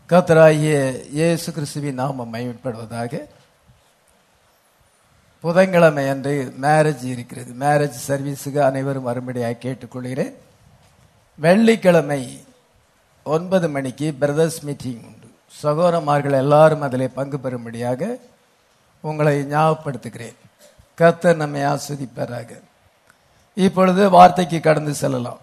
கர்த்தராகிய இயேசு கிறிஸ்துவின் நாமம் மகிமைப்படுவதாக. புதன்கிழமை அன்று மேரேஜ் இருக்கிறது. மேரேஜ் சர்வீஸுக்கு அனைவரும் வரும்படியாக கேட்டுக்கொள்கிறேன். வெள்ளிக்கிழமை 9 மணிக்கு பிரதர்ஸ் மீட்டிங் உண்டு. சகோதரமார்கள் எல்லாரும் அதில் பங்கு பெறும்படியாக உங்களை ஞாபகப்படுத்துகிறேன். கர்த்தர் நம்மை ஆசீர்வதிப்பாராக. இப்பொழுது வார்த்தைக்கு கடந்து செல்லலாம்.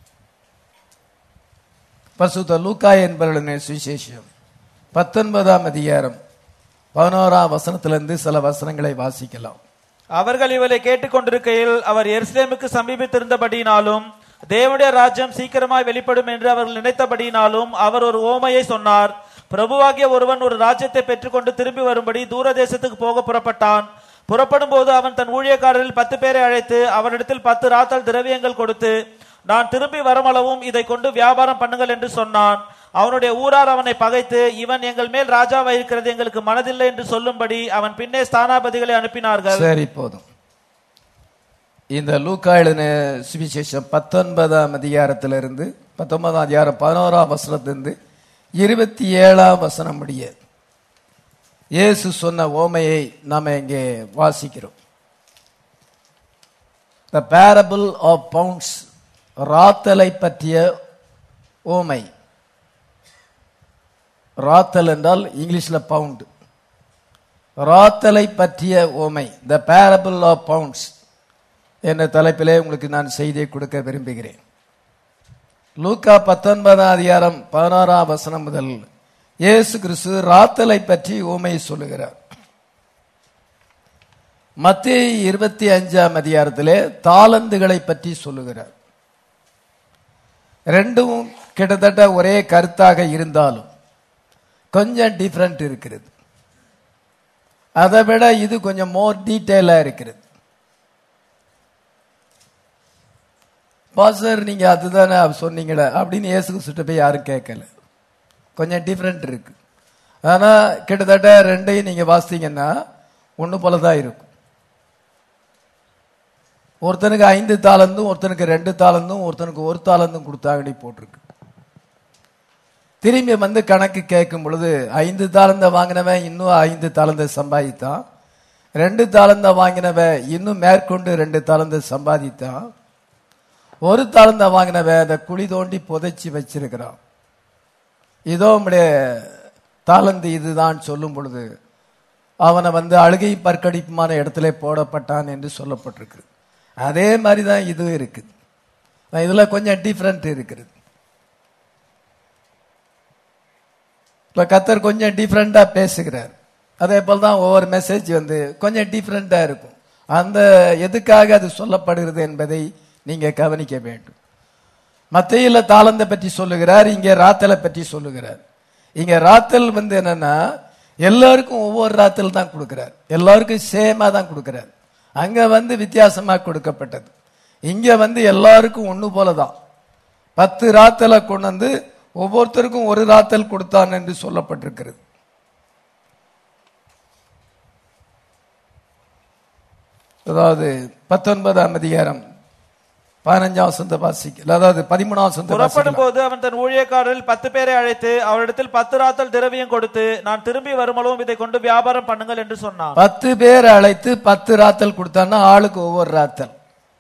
பரிசுத்த லூக்கா என்பவருடைய சுவிசேஷம் 19ஆம் அதிகாரம் 11ஆம் வசனத்திலிருந்து சில வசனங்களை வாசிக்கலாம். அவர்கள் இவளை கேட்டுக்கொண்டிருக்கையில் அவர் எருசலேமுக்கு சமீபித்திருந்தபடியினாலும் தேவனுடைய ராஜ்யம் சீக்கிரமாய் வெளிப்படும் என்று அவர்கள் நினைத்தபடியினாலும் அவர் ஒரு ஓமையை சொன்னார். பிரபுவாகிய ஒருவன் ஒரு ராஜ்யத்தை பெற்றுக்கொண்டு திரும்பி வரும்படி தூர தேசத்துக்கு போக புறப்பட்டான். புறப்படும் போது அவன் தன் ஊழியக்காரரில் 10 பேரை அழைத்து அவரிடத்தில் 10 ராத்தல் திரவியங்கள் கொடுத்து, நான் திரும்பி வருமளவும் இதை கொண்டு வியாபாரம் பண்ணுங்கள் என்று சொன்னான். அவனுடைய ஊரார் அவனை பகைத்து, இவன் எங்கள் மேல் ராஜாவாய் இருக்கிறது எங்களுக்கு மனதில்லை என்று சொல்லும்படி அவன் பின்னே ஸ்தானாபதிகளை அனுப்பினார்கள். சரி, போதும். இந்த லூக்கா எழுதின சுவிசேஷம் 19ஆம் அதிகாரத்திலிருந்து 19ஆம் அதிகாரம் 11ஆம் வசனத்திலிருந்து 27ஆம் வசனம் முடிய இயேசு சொன்ன ஓமையை நாம் இங்கே வாசிக்கிறோம். The parable of pounds, ராத்தலை பற்றிய ஓமை. ராத்தல் என்றால் இங்கிலீஷ்ல பவுண்ட். ராத்தலை பற்றிய ஓமை, The parable of pounds என்ற தலைப்பிலே உங்களுக்கு நான் செய்தியை கொடுக்க விரும்புகிறேன். லூக்கா 19ஆம் அதிகாரம் 16ஆம் வசனம் முதல் இயேசு கிறிஸ்து ராத்தலை பற்றி ஓமை சொல்லுகிறார். மத்தேயு 25ஆம் அதிகாரத்திலே தாலந்துகளை பற்றி சொல்லுகிறார். ரெண்டும் கிட்டத்தட்ட ஒரே கருத்தாக இருந்தாலும் கொஞ்சம் டிஃபரெண்ட் இருக்கிறது. அதை விட இது கொஞ்சம் மோர் டீட்டெயிலா இருக்கிறது. பாஸ்டர் நீங்க அதுதானே சொன்னீங்களே அப்படின்னு இயேசு கிறிஸ்துட்ட போய் யாரும் கேட்கல. கொஞ்சம் டிஃபரெண்ட் இருக்கு. ஆனா கிட்டத்தட்ட ரெண்டையும் நீங்க வாசித்தீங்கன்னா ஒண்ணு போலதான் இருக்கும். ஒருத்தனுக்கு 5 தாலந்தும் ஒருத்தனுக்கு 2 தாலந்தும் ஒருத்தனுக்கு 1 தாலந்தும் கொடுத்தாங்கன்னு போட்டிருக்கு. திரும்பி வந்து கணக்கு கேட்கும் பொழுது 5 தாலந்த வாங்கினவன் இன்னும் 5 தாலந்த சம்பாதித்தான். 2 தாலந்த வாங்கினவன் இன்னும் மேற்கொண்டு 2 தாலந்த சம்பாதித்தான். 1 தாலந்த வாங்கினவன் அதை குழி தோண்டி புதைச்சி வச்சிருக்கிறான். இதோ உடைய தாலந்து இதுதான் சொல்லும் பொழுது அவனை வந்து அழுகை பற்கடிப்புமான இடத்துல போடப்பட்டான் என்று சொல்லப்பட்டிருக்கு. அதே மாதிரி தான் இது இருக்குது. இதுல கொஞ்சம் டிஃபரெண்ட் இருக்கிறது. கர்த்தர் கொஞ்சம் டிஃபரெண்டா பேசுகிறார். அதே போல தான் ஒவ்வொரு மெசேஜ் வந்து கொஞ்சம் டிஃபரெண்டா இருக்கும். அந்த எதுக்காக அது சொல்லப்படுகிறது என்பதை நீங்க கவனிக்க வேண்டும். மத்தேயுல தாளந்தை பற்றி சொல்லுகிறார், இங்க ராத்தலை பற்றி சொல்லுகிறார். இங்க ராத்தல் வந்து என்னன்னா எல்லாருக்கும் ஒவ்வொரு ராத்தல் தான் கொடுக்கிறார், எல்லாருக்கும் சேமா தான் கொடுக்கிறார். அங்க வந்து வித்தியாசமா கொடுக்கப்பட்டது. இங்க வந்து எல்லாருக்கும் ஒண்ணு போலதான் 10 ராத்தலை கொண்டு வந்து ஒவ்வொருத்தருக்கும் ஒரு ராத்தல் கொடுத்தான் என்று சொல்லப்பட்டிருக்கிறது. அதாவது 19ஆம் அதிகாரம் 15ஆம் வசனத்தை வாசிக்கல, அதாவது 13ஆம் வசனத்தை புறப்படும் போது அவன் தன் ஊழியக்காரரில் 10 பேரை அழைத்து அவரிடத்தில் 10 ராத்தல் திரவியம் கொடுத்து, நான் திரும்பி வருமளவும் இதை கொண்டு வியாபாரம் பண்ணுங்கள் என்று சொன்னான். 10 பேரை அழைத்து 10 ராத்தல் கொடுத்தான்னா ஆளுக்கு ஒவ்வொரு ராத்தல்.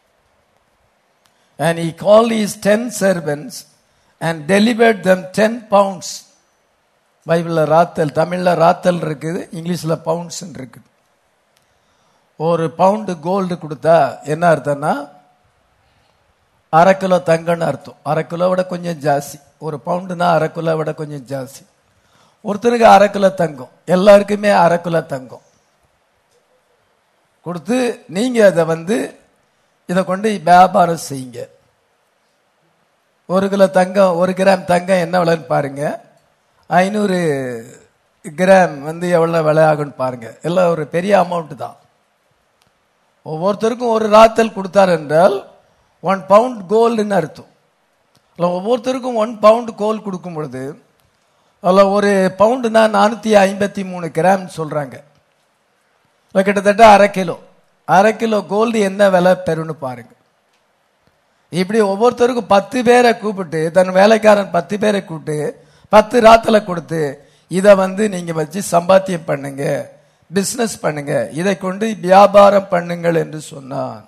And he called his 10 servants and delivered them 10 pounds. பைபிள்ல ராத்தல், தமிழ்ல ராத்தல் இருக்குது, இங்கிலீஷ்ல பவுண்ட்ஸ் இருக்கு. ஒரு பவுண்டு கோல்டு கொடுத்தா என்ன அர்த்தம்னா 1/2 கிலோ தங்கம்னு அர்த்தம். 1/2 கிலோ விட கொஞ்சம் ஜாஸ்தி. ஒரு பவுண்டுனா 1/2 கிலோ விட கொஞ்சம் ஜாஸ்தி. ஒருத்தனுக்கு 1/2 கிலோ தங்கம், எல்லாருக்குமே 1/2 கிலோ தங்கம் கொடுத்து நீங்க அதை வந்து இதை கொண்டு வியாபாரம் செய்யுங்க. 1 கிலோ தங்கம், 1 கிராம் தங்கம் என்ன விலைன்னு பாருங்க. 500 கிராம் வந்து எவ்வளவு விலை ஆகுன்னு பாருங்க. எல்லாம் ஒரு பெரிய அமௌண்ட் தான். ஒவ்வொருத்தருக்கும் ஒரு ராத்தல் கொடுத்தார் என்றால் 1 பவுண்ட் கோல்டுன்னு அர்த்தம். ஒவ்வொருத்தருக்கும் 1 பவுண்ட் கோல்டு கொடுக்கும் பொழுது அதில் ஒரு பவுண்டுனா 453 கிராம் சொல்றாங்க. கிட்டத்தட்ட 1/2 கிலோ. 1/2 கிலோ கோல்டு என்ன விலை பெறுன்னு பாருங்க. இப்படி ஒவ்வொருத்தருக்கும் 10 பேரை கூப்பிட்டு, தன் வேலைக்காரன் 10 பேரை கூப்பிட்டு 10 ராத்தலை கொடுத்து இதை நீங்க வச்சு சம்பாத்தியம் பண்ணுங்க, பிசினஸ் பண்ணுங்க, இதை கொண்டு வியாபாரம் பண்ணுங்கள் என்று சொன்னான்.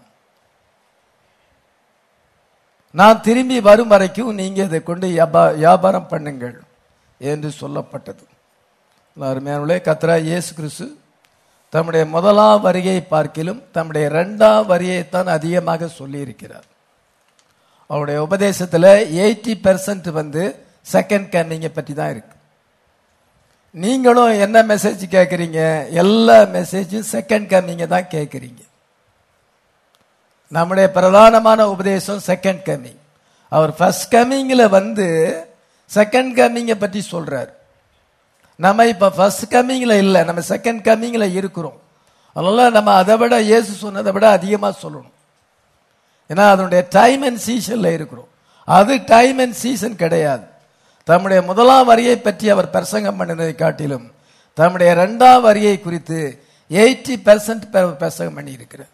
நான் திரும்பி வரும் வரைக்கும் நீங்க இதை கொண்டு வியாபாரம் பண்ணுங்கள் என்று சொல்லப்பட்டது. அருமையானவர்களே, கர்த்தராகிய இயேசு கிறிஸ்து தம்முடைய முதலாம் வருகையை பார்க்கிலும் தம்முடைய 2ஆம் வருகையைத்தான் அதிகமாக சொல்லி இருக்கிறார். அவருடைய உபதேசத்துல 80% செகண்ட் கம்மிங்கை பற்றி தான் இருக்கு. நீங்களும் என்ன மெசேஜ் கேட்கறீங்க? எல்லா மெசேஜும் செகண்ட் கம்மிங்க தான் கேட்கறீங்க. நம்முடைய பிரதானமான உபதேசம் செகண்ட் கம்மிங். அவர் ஃபர்ஸ்ட் கம்மிங்ல செகண்ட் கம்மிங்கை பற்றி சொல்றார். நம்ம இப்ப ஃபர்ஸ்ட் கம்மிங்ல இல்ல, நம்ம செகண்ட் கம்மிங்ல இருக்கிறோம். அதனால நம்ம அதை விட இயேசு சொன்னதை விட அதிகமா சொல்லணும். ஏன்னா அதனுடைய டைம் அண்ட் சீசன்ல இருக்கிறோம். அது டைம் அண்ட் சீசன் கிடையாது. தம்முடைய முதலாம் வரியை பற்றி அவர் பிரசங்கம் பண்ணினதை காட்டிலும் தம்முடைய 2ஆம் வரியை குறித்து 80% பிரசங்கம் பண்ணி இருக்கிறார்.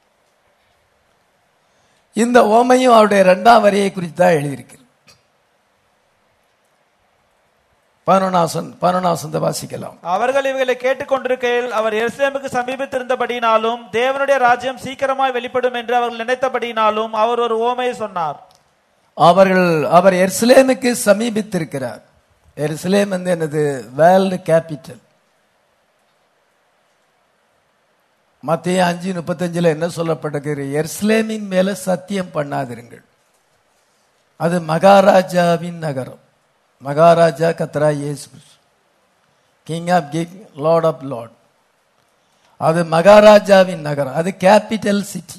இந்த ஓமையும் அவருடைய 2ஆம் வரியை குறித்து தான் எழுதியிருக்கு. 11 வாசிக்கலாம். அவர்கள் இவைகளை கேட்டுக்கொண்டிருக்கையில் அவர் எருசலேமுக்கு சமீபித்திருந்தபடினாலும் தேவனுடைய ராஜ்யம் சீக்கிரமாய் வெளிப்படும் என்று அவர்கள் நினைத்தபடினாலும் அவர் ஒரு ஓமையை சொன்னார். அவர் எருசலேமுக்கு சமீபித்திருக்கிறார். எருசலேம் என்னது? World capital. மத்தேயு 5:35 என்ன சொல்லப்பட்டிருக்கிறது? எருசலேமின் மேல சத்தியம் பண்ணாதிருங்கள், அது மகாராஜாவின் நகரம். மகாராஜா கர்த்தராகிய இயேசு கிறிஸ்து, king of king, lord of lord. அது மகாராஜாவின் நகரம், அது capital city.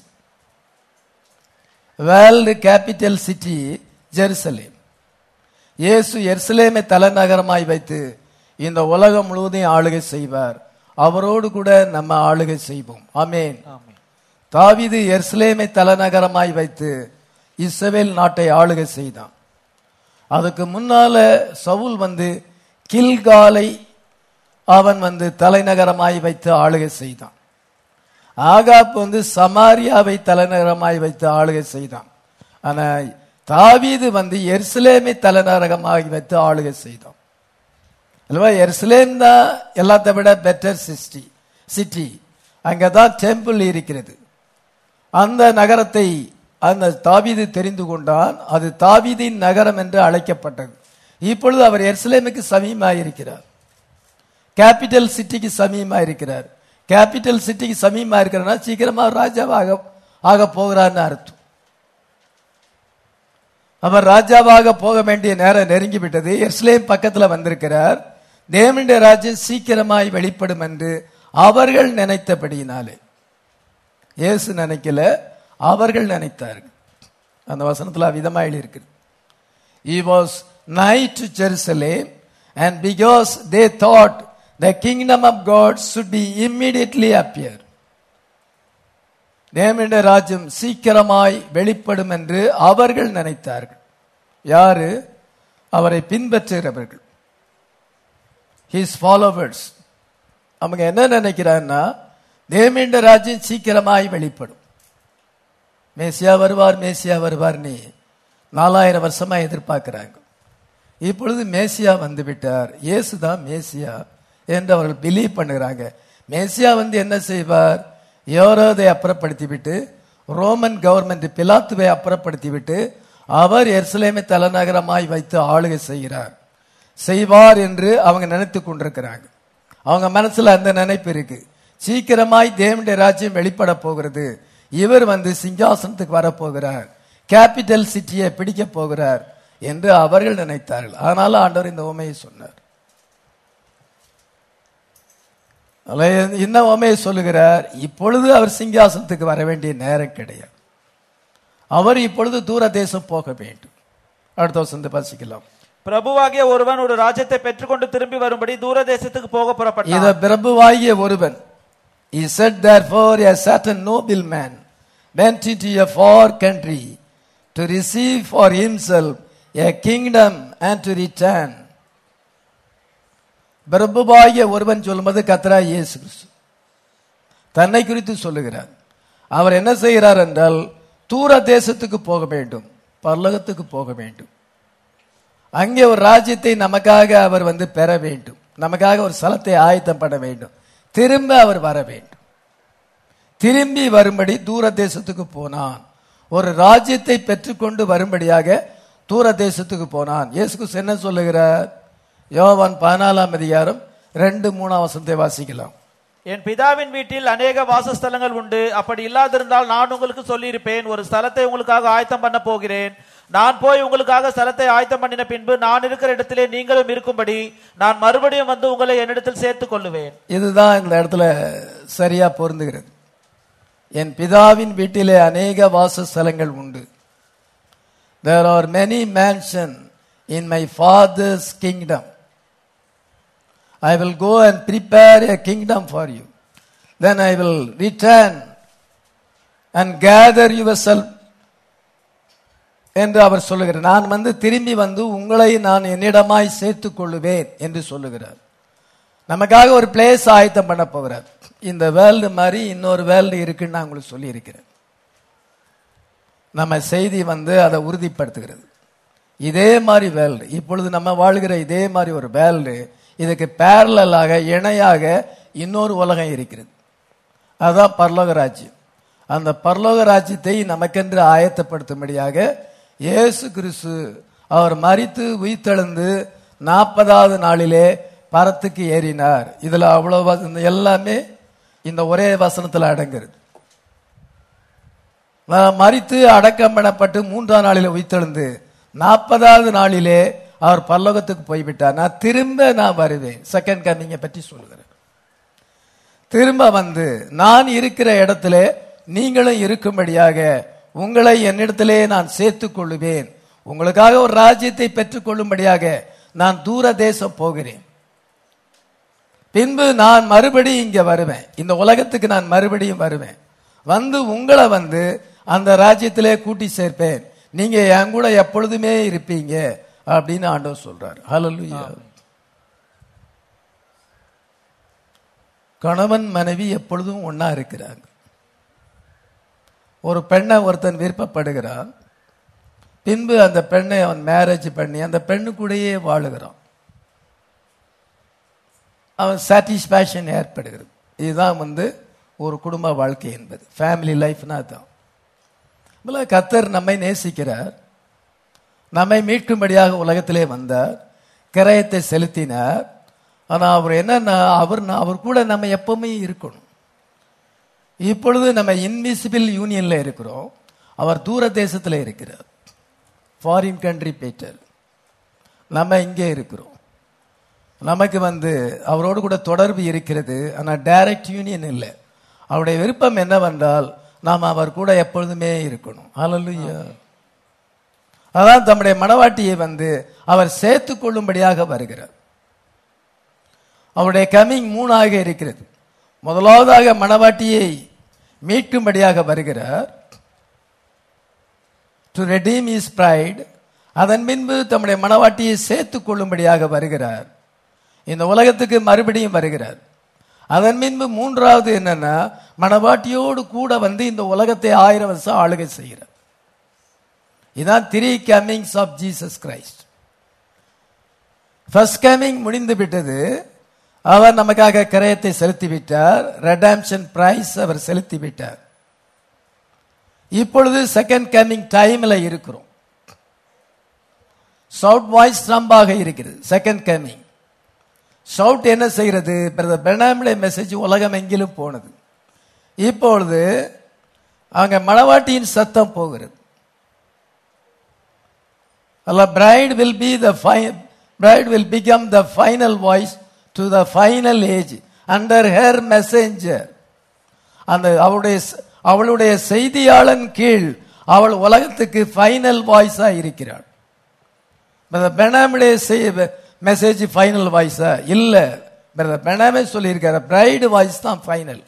World capital city Jerusalem. இயேசு எருசலேமை தலைநகரமாய் வைத்து இந்த உலகம் முழுவதையும் ஆளுகை செய்வார். அவரோடு கூட நம்ம ஆளுகை செய்வோம். ஆமென். தாவீது எருசலேமை தலைநகரமாய் வைத்து இஸ்ரவேல் நாட்டை ஆளுகை செய்தான். அதுக்கு முன்னால சவுல் கில்காலை அவன் தலைநகரமாய் வைத்து ஆளுகை செய்தான். ஆகாப் சமாரியாவை தலைநகரமாய் வைத்து ஆளுகை செய்தான். ஆனா தாவீது எருசலேமை தலைநகரமாய் வைத்து ஆளுகை செய்தான். எருசலேம் தான் எல்லாத்தை விட பெட்டர் சிட்டி. அங்கதான் டெம்பிள் இருக்கிறது. அந்த நகரத்தை அந்த தாவீது தெரிந்து கொண்டான். அது தாவீதின் நகரம் என்று அழைக்கப்பட்டது. இப்பொழுது அவர் எருசலேமுக்கு சமீபமாயிருக்கிறார். கேபிட்டல் சிட்டிக்கு சமீபமாயிருக்கிறார். கேபிட்டல் சிட்டிக்கு சமீபமாயிருக்கிறார்னா சீக்கிரமா ராஜாவாக ஆக போகிறார்னு அர்த்தம். அவர் ராஜாவாக போக வேண்டிய நேரம் நெருங்கிவிட்டது. எருசலேம் பக்கத்துல வந்திருக்கிறார். தேவனுடைய ராஜ்யம் சீக்கிரமாய் வெளிப்படும் என்று அவர்கள் நினைத்தபடியினாலே, இயேசு நினைக்கல, அவர்கள் நினைத்தார்கள். அந்த வசனத்துல விதமாக எழுதியிருக்கிறது. He was nigh to Jerusalem, and because they thought the kingdom of God should be immediately appear. தேவனுடைய ராஜ்யம் சீக்கிரமாய் வெளிப்படும் என்று அவர்கள் நினைத்தார்கள். யாரு? அவரை பின்பற்றுகிறவர்கள், his followers. அவங்க என்ன நினைக்கிறான்னா, தேவனுடைய ராஜ்யம் சீக்கிரமாய் வெளிப்படும், மேசியா வருவார், மேசியா வருவார். நீ 4000 வருஷமா எதிர்பார்க்கிறாங்க. இப்பொழுது மேசியா வந்து விட்டார், இயேசு தான் மேசியா என்று அவர்கள் பிலீவ் பண்ணுகிறாங்க. மேசியா என்ன செய்வார்? யோரோதை அப்புறப்படுத்தி விட்டு, ரோமன் கவர்மெண்ட் பிலாத்துவை அப்புறப்படுத்தி விட்டு, அவர் எருசலேமை தலைநகரமாய் வைத்து ஆளுகை செய்வார் என்று அவங்க நினைத்து கொண்டிருக்கிறாங்க. அவங்க மனசுல அந்த நினைப்பு இருக்கு. சீக்கிரமாய் தேவனுடைய ராஜ்யம் வெளிப்பட போகிறது, இவர் சிங்காசனத்துக்கு வரப்போகிறார், கேபிட்டல் சிட்டியை பிடிக்க போகிறார் என்று அவர்கள் நினைத்தார்கள். அதனால ஆண்டவர் இந்த உமையை சொன்னார். இந்த உமையை சொல்லுகிறார், இப்பொழுது அவர் சிங்காசனத்துக்கு வர வேண்டிய நேரம் கிடையாது, அவர் இப்பொழுது தூர தேசம் போக வேண்டும். அடுத்த வசனத்தை வாசிக்கலாம். பிரபுவாகிய ஒருவன் ஒரு ராஜ்யத்தை பெற்றுக்கொண்டு திரும்பி வரும்படி தூர தேசத்துக்கு போக புறப்பட்டான். இத பிரபுவாகிய ஒருவன், he said therefore a certain nobleman went into a far country to receive for himself a kingdom and to return. பிரபுவாகிய ஒருவன் சொல்லும்போது கர்த்தராகிய இயேசு கிறிஸ்து தன்னை குறித்து சொல்லுகிறார். அவர் என்ன செய்கிறார் என்றால், தூர தேசத்துக்கு போக வேண்டும், பரலோகத்துக்கு போக வேண்டும். அங்கே ஒரு ராஜ்யத்தை நமக்காக அவர் பெற வேண்டும், நமக்காக ஒரு ஸ்தலத்தை ஆயத்தம் பண்ண வேண்டும், திரும்ப அவர் வர வேண்டும். திரும்பி வரும்படி தூர தேசத்துக்கு போனான். ஒரு ராஜ்யத்தை பெற்றுக்கொண்டு வரும்படியாக தூர தேசத்துக்கு போனான். இயேசு கிறிஸ்து என்ன சொல்லுகிறார்? யோவான் 14:2-3 வாசிக்கலாம். என் பிதாவின் வீட்டில் அநேக வாசஸ்தலங்கள் உண்டு. அப்படி இல்லாதிருந்தால் நான் உங்களுக்கு சொல்லியிருப்பேன், ஒரு ஸ்தலத்தை உங்களுக்காக ஆயத்தம் பண்ண போகிறேன். நான் போய் உங்களுக்காக ஸ்தலத்தை ஆயத்தம் பண்ணின பின்பு நான் இருக்கிற இடத்திலே நீங்களும் இருக்கும்படி நான் மறுபடியும் வந்து உங்களை என்னிடத்தில் சேர்த்துக் கொள்ளுவேன். இதுதான் இந்த இடத்துல சரியா பொருந்துகிறது. என் பிதாவின் வீட்டிலே அநேக வாசஸ்தலங்கள் உண்டு. There are many mansions in my father's kingdom. I will go and prepare a kingdom for you. Then I will return and gather yourself என்று அவர் சொல்லுகிறார். நான் திரும்பி உங்களை நான் என்னிடமாய் சேர்த்துக் கொள்ளுவேன் என்று சொல்லுகிறார். நமக்காக ஒரு பிளேஸ் ஆயத்தம் பண்ண போகிறார். இந்த வேர்ல்டு மாதிரி இன்னொரு வேர்ல்டு இருக்குன்னு நான் உங்களுக்கு சொல்லி இருக்கிறேன். நம்ம செய்தி அதை உறுதிப்படுத்துகிறது. இதே மாதிரி வேர்ல்டு, இப்பொழுது நம்ம வாழ்கிற இதே மாதிரி ஒரு வேர்ல்டு, இதுக்கு பேரலாக இணையாக இன்னொரு உலகம் இருக்கிறது. அதுதான் பரலோக ராஜ்யம். அந்த பரலோக ராஜ்யத்தை நமக்கென்று ஆயத்தப்படுத்தும்படியாக இயேசு கிறிஸ்து அவர் மரித்து உயிர்த்தெழுந்து 40வது நாளிலே பரத்துக்கு ஏறினார். இதுல அவ்வளவு எல்லாமே இந்த ஒரே வசனத்தில் அடங்குறது. மரித்து அடக்கம் பண்ணப்பட்டு 3ஆம் நாளிலே உயிர்த்தெழுந்து 40வது நாளிலே அவர் பரலோகத்துக்கு போய்விட்டார். நான் வருவேன். செகண்ட் கமிங்கை பற்றி சொல்லுகிறேன். திரும்ப நான் இருக்கிற இடத்துல நீங்களும் இருக்கும்படியாக உங்களை என்னிடத்திலே நான் சேர்த்துக் கொள்ளுவேன். உங்களுக்காக ஒரு ராஜ்யத்தை பெற்றுக் கொள்ளும்படியாக நான் தூர தேசம் போகிறேன். பின்பு நான் மறுபடியும் இங்க வருவேன். இந்த உலகத்துக்கு நான் மறுபடியும் வருவேன். உங்களை அந்த ராஜ்யத்திலே கூட்டி சேர்ப்பேன். நீங்க என் கூட எப்பொழுதுமே இருப்பீங்க அப்படின்னு ஆண்டவர் சொல்றார். ஹல்லேலூயா. கணவன் மனைவி எப்பொழுதும் ஒன்னா இருக்கிறாங்க. ஒரு பெண்ணை ஒருத்தன் விருப்பப்படுகிறான், பின்பு அந்த பெண்ணை அவன் மேரேஜ் பண்ணி அந்த பெண்ணு கூடயே வாழுகிறான். அவன் சாட்டிஸ்பேக்ஷன் ஏற்படுகிறது. இதுதான் ஒரு குடும்ப வாழ்க்கை என்பது. ஃபேமிலி லைஃப்னா தான். கர்த்தர் நம்மை நேசிக்கிறார், நம்மை மீட்கும்படியாக உலகத்திலே வந்தார், கிரயத்தை செலுத்தினார். ஆனா அவர் என்னன்னா அவர் கூட நம்ம எப்பவுமே இருக்கணும். இப்பொழுது நம்ம இன்விசிபிள் யூனியன்ல இருக்கிறோம், அவர் தூர தேசத்துல இருக்கிறார், ஃபாரின் கண்ட்ரி போயிட்டார். நம்ம இங்கே இருக்கிறோம். நமக்கு அவரோடு கூட தொடர்பு இருக்கிறது, ஆனா டைரக்ட் யூனியன் இல்லை. அவருடைய விருப்பம் என்னவென்றால் நாம் அவர் கூட எப்பொழுதுமே இருக்கணும். ஹல்லேலூயா. அதான் தம்முடைய மணவாட்டியை அவர் சேர்த்து கொள்ளும்படியாக வருகிறார். அவருடைய கமிங் 3ஆக இருக்கிறது. முதலாவதாக மணவாட்டியை மீட்கும்படியாக வருகிறார், டு ரெடீம் ஹிஸ் பிரைட். அதன் பின்பு தம்முடைய மணவாட்டியை சேர்த்து கொள்ளும்படியாக வருகிறார். இந்த உலகத்துக்கு மறுபடியும் வருகிறார். அதன் பின்பு 3வது என்னன்னா மணவாட்டியோடு கூட இந்த உலகத்தை 1000 வருஷம் ஆளுகை செய்கிறார். இதான் 3 comings of Jesus Christ. First coming முடிந்து விட்டது. அவர் நமக்காக கிரயத்தை செலுத்தி விட்டார், ரெடம்ஷன் பிரைஸ் அவர் செலுத்தி விட்டார். இப்பொழுது செகண்ட் கமிங் டைம்ல இருக்கிறோம். சவுட் வாய்ஸ் ட்ரம்பாக இருக்கிறது. செகண்ட் கமிங் ஷவுட் என்ன செய்கிறது? பிரதர் பெர்னாம்லே மெசேஜ் உலகம் எங்கிலும் போனது. இப்பொழுது அங்க மணவாட்டியின் சத்தம் போகிறது. Bride will become the final voice to the final age under her messenger. அந்த அவளுடைய செய்தியாளன் கீழ் அவள் உலகத்துக்கு ஃபைனல் வாய்ஸா இருக்கிறாள். பெர்னாம்லே மெசேஜ் ஃபைனல் வாய்ஸா இல்ல. பெர்னாமே சொல்லியிருக்காரு, பிரைடு வாய்ஸ் தான் ஃபைனல்,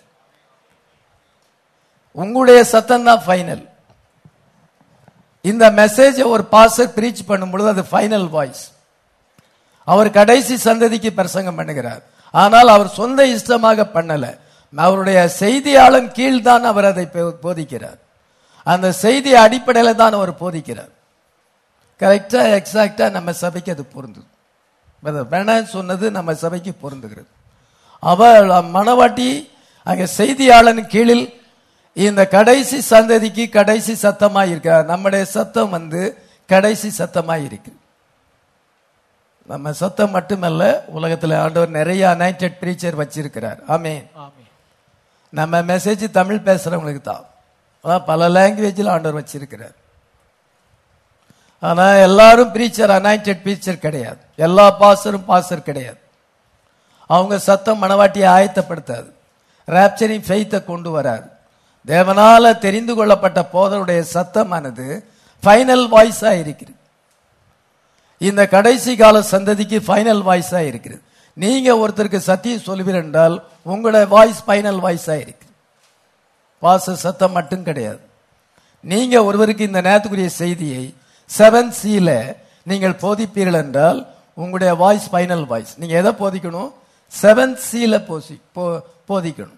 உங்களுடைய சத்தம் தான் ஃபைனல். இந்த மெசேஜ் ஒரு பாஸ்டர் பிரீச் பண்ணும் பொழுது அது ஃபைனல் வாய்ஸ். அவர் கடைசி சந்ததிக்கு பிரசங்கம் பண்ணுகிறார். ஆனால் அவர் சொந்த இஷ்டமாக பண்ணல, அவருடைய செய்தியாளன் கீழ் தான் அவர் அதை போதிக்கிறார். அந்த செய்தி அடிப்படையில் தான் அவர் போதிக்கிறார். கரெக்டா எக்ஸாக்டா நம்ம சபைக்கு அது பொருந்தது. வேணாம் சொன்னது நம்ம சபைக்கு பொருந்துகிறது. அவள் மணவாட்டி அங்க செய்தியாளன் கீழில் இந்த கடைசி சந்ததிக்கு கடைசி சத்தமாய் இருக்க. நம்முடைய சத்தம் கடைசி சத்தமாய் இருக்கு. நம்ம சத்தம் மட்டுமல்ல, உலகத்தில் ஆண்டவர் நிறைய அனாயிண்டட் பிரீச்சர் வச்சிருக்கிறார். ஆமென். நம்ம மெசேஜ் தமிழ் பேசுறவங்களுக்கு தான், பல லாங்குவேஜில் ஆண்டவர் வச்சிருக்கிறார். ஆனா எல்லாரும் பிரீச்சர் அனாயிண்டட் பிரீச்சர் கிடையாது. எல்லா பாஸ்டரும் பாஸ்டர் கிடையாது. அவங்க சத்தம் மணவாட்டியை ஆயத்தப்படுத்தாது, ராப்சரிங் ஃபெய்த்தை கொண்டு வராது. தேவனால தெரிந்து கொள்ளப்பட்ட போதருடைய சத்தமானது ஃபைனல் வாய்ஸா இருக்கிறது. இந்த கடைசி கால சந்ததிக்கு ஃபைனல் வாய்ஸா இருக்கிறது. நீங்க ஒருத்தருக்கு சத்தியம் சொல்லுவீர் என்றால் உங்களுடைய வாய்ஸ் ஃபைனல் வாய்ஸா இருக்கு. வாச சத்தம் மட்டும் கிடையாது. நீங்க ஒருவருக்கு இந்த நேரத்துக்குரிய செய்தியை 7C நீங்கள் போதிப்பீர்கள் என்றால் உங்களுடைய வாய்ஸ் ஃபைனல் வாய்ஸ். நீங்க எதை போதிக்கணும்? 7C போதிக்கணும்.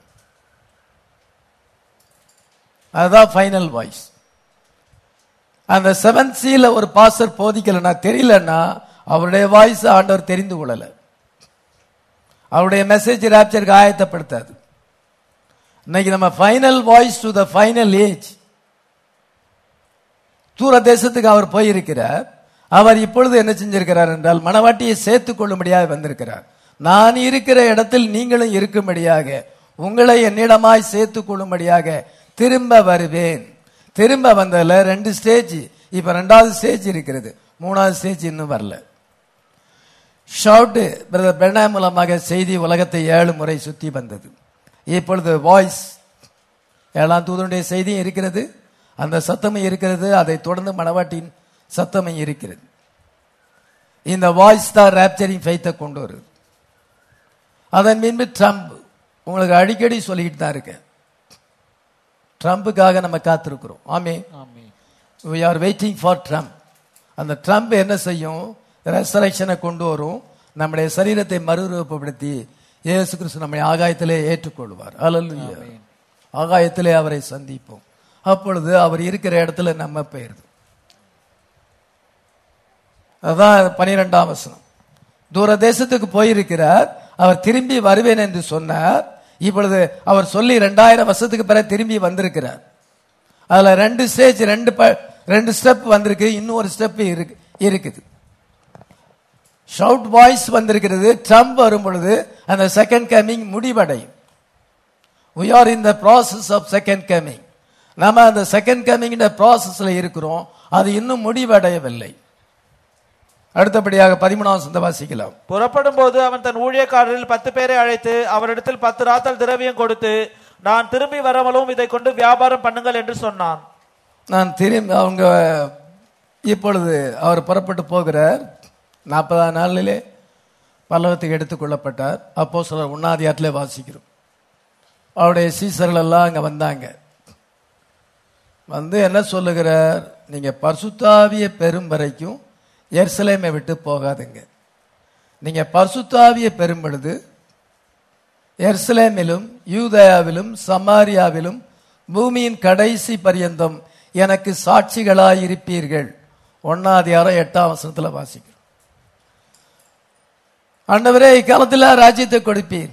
அதுதான் ஃபைனல் வாய்ஸ். அந்த 7C ஒரு பாஸ்டர் போதிக்கலன்னா, தெரியலன்னா, அவருடைய வாய்ஸ் ஆண்டவர் தெரிந்து கொள்ளல. அவருடைய மெசேஜ் ராப்சருக்கு ஆயத்தப்படுத்தாது. இன்னைக்கு நம்ம final voice to the final age. தூர தேசத்துக்கு அவர் போயிருக்கிறார். அவர் இப்பொழுது என்ன செஞ்சிருக்கிறார் என்றால் மணவாட்டியை சேர்த்துக் கொள்ளும்படியாக வந்திருக்கிறார். நான் இருக்கிற இடத்தில் நீங்களும் இருக்கும்படியாக, உங்களை என்னிடமாய் சேர்த்துக் கொள்ளும்படியாக திரும்ப வருவேன். திரும்ப வந்ததுல 2 ஸ்டேஜ். இப்ப 2வது ஸ்டேஜ் இருக்கிறது, 3வது ஸ்டேஜ் இன்னும் வரல. ஷவுட் பிரதர் பெர்னாம் மூலமாக செய்தி உலகத்தை 7 முறை சுத்தி வந்தது. இப்பொழுது வாய்ஸ் 7ஆம் தூதனுடைய செய்தியும் இருக்கிறது, அந்த சத்தமும் இருக்கிறது, அதை தொடர்ந்து மணவாட்டின் சத்தமும் இருக்கிறது. இந்த வாய்ஸ் தான் ராப்சரிங் ஃபெய்த்தை கொண்டு வருது. அதன் பின்பு ட்ரம்ப். உங்களுக்கு அடிக்கடி சொல்லிக்கிட்டு தான் இருக்கேன், ட்ரம்புக்காக நம்ம காத்திருக்கிறோம். ஆமென். we are waiting for Trump. அந்த ட்ரம்ப் என்ன செய்யும்? ரெசரக்ஷனை கொண்டு வரும். நம்முடைய சரீரத்தை மறுரூபப்படுத்தி இயேசு கிறிஸ்து நம்மை ஆகாயத்திலே ஏற்றுக்கொள்வார். அல்லேலூயா. ஆகாயத்திலே அவரை சந்திப்போம். அப்பொழுது அவர் இருக்கிற இடத்துல நம்ம போயிருது. அதான் 12ஆம் வசனம். தூர தேசத்துக்கு போயிருக்கிறார். அவர் திரும்பி வருவேன் என்று சொன்னார். இப்பொழுது அவர் சொல்லி 2000 வருஷத்துக்கு பிறகு திரும்பி வந்திருக்கிறார். அதுல 2 ஸ்டேஜ், 2 ஸ்டெப் வந்திருக்கு. இன்னும் ஒரு ஸ்டெப் இருக்குது. ஷவுட் வாய்ஸ் வந்திருக்கிறது. ட்ரம்ப் வரும் பொழுது அந்த செகண்ட் கமிங் முடிவடையும். we are in the process of second coming. நாம அந்த செகண்ட் கமிங் ப்ராசஸ்ல இருக்கிறோம். அது இன்னும் முடிவடையவில்லை. அடுத்தபடியாக 13ஆம் வசனத்தை வாசிக்கலாம். புறப்படும் போது அவன் தன் ஊழியக்காரரில் 10 பேரை அழைத்து அவரிடத்தில் 10 ராத்தல் திரவியம் கொடுத்து, நான் திரும்பி வரவலும் இதை கொண்டு வியாபாரம் பண்ணுங்கள் என்று சொன்னான். நான் திரும்பி அவங்க இப்பொழுது அவர் புறப்பட்டு போகிறார். 40ஆம் நாளிலே பல்லவத்துக்கு எடுத்துக் கொள்ளப்பட்டார். அப்போஸ்தலர் 1ஆம் அதிகாரத்திலே வாசிக்கிறோம். அவருடைய சீசர்கள் எல்லாம் அங்க வந்தாங்க. வந்து என்ன சொல்லுகிறார்? நீங்க பரிசுத்தாவியை பெறும் வரைக்கும் எருசலேமை விட்டு போகாதுங்க. நீங்க பரிசுத்தாவியை பெறும் பொழுது எருசலேமிலும் யூதேயாவிலும் சமாரியாவிலும் பூமியின் கடைசி பரியந்தம் எனக்கு சாட்சிகளாய் இருப்பீர்கள். 1ஆம் அதிகாரம் 8ஆம் வசனத்துல வாசிக்கிறோம். ஆண்டவரே, இக்காலத்தில் ராஜ்யத்தை கொடுப்பீர்.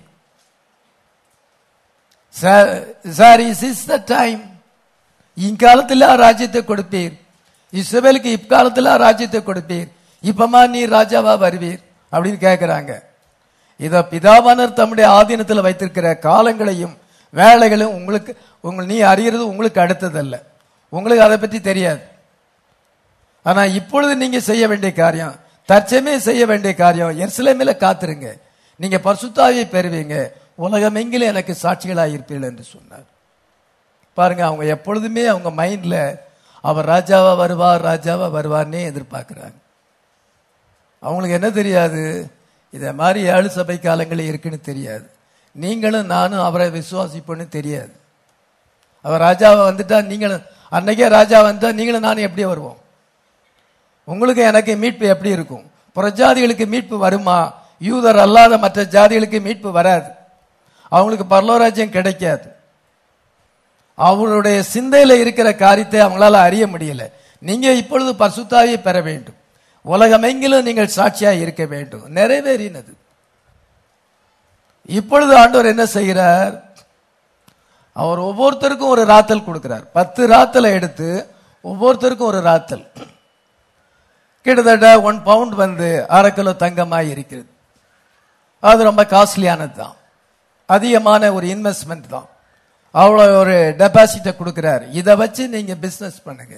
Sir, is the time. இக்காலத்தில் ராஜ்யத்தை கொடுப்பீர். இஸ்ரவேலுக்கு இக்காலத்தில் ராஜ்யத்தை கொடுப்பீர். இப்பமா நீ ராஜாவா வருவீர் அப்படின்னு கேட்கிறாங்க. இத பிதாவானர் தம்முடைய ஆதீனத்தில் வைத்திருக்கிற காலங்களையும் வேலைகளையும் உங்களுக்கு நீ அறியறது உங்களுக்கு அடுத்ததல்ல. உங்களுக்கு அதை பற்றி தெரியாது. ஆனா இப்பொழுது நீங்க செய்ய வேண்டிய காரியம், தற்சமே செய்ய வேண்டிய காரியம், எருசலேமில காத்திருங்க. நீங்க பரிசுத்தாவியை பெறுவீங்க. உலகமெங்கிலும் எனக்கு சாட்சிகளாக இருப்பீர்கள் என்று சொன்னார். பாருங்க, அவங்க எப்பொழுதுமே அவங்க மைண்ட்ல அவர் ராஜாவா வருவார், ராஜாவா வருவார்னே எதிர்பார்க்கிறாங்க. அவங்களுக்கு என்ன தெரியாது? இத மாதிரி 7 சபை காலங்களே இருக்குன்னு தெரியாது. நீங்களும் நானும் அவரை விசுவாசிப்போன்னு தெரியாது. அவர் ராஜாவா வந்துட்டா, நீங்களும் அன்னைக்கே ராஜா வந்துட்டா நீங்களும் நானும் எப்படி வருவோம்? உங்களுக்கு எனக்கு மீட்பு எப்படி இருக்கும்? புறஜாதிகளுக்கு மீட்பு வருமா? யூதர் அல்லாத மற்ற ஜாதிகளுக்கு மீட்பு வராது. அவங்களுக்கு பரலோராஜ்யம் கிடைக்காது. அவருடைய சிந்தையில இருக்கிற காரியத்தை அவங்களால அறிய முடியல. நீங்க இப்பொழுது பரிசுத்தாவியை பெற வேண்டும், உலகமெங்கிலும் நீங்கள் சாட்சியாக இருக்க வேண்டும். நிறைவேறினது. இப்பொழுது ஆண்டவர் என்ன செய்கிறார்? அவர் ஒவ்வொருத்தருக்கும் ஒரு ராத்தல் கொடுக்கிறார். 10 ராத்தலை எடுத்து ஒவ்வொருத்தருக்கும் ஒரு ராத்தல். கிட்டத்தட்ட 1 பவுண்ட் வந்து 1/2 கிலோ தங்கமாய் இருக்கிறது. அது ரொம்ப காஸ்ட்லியானது தான், அதிகமான ஒரு இன்வெஸ்ட்மெண்ட் தான். அவ்வளோ ஒரு டெபாசிட்டை கொடுக்கிறார். இதை வச்சு நீங்க பிசினஸ் பண்ணுங்க.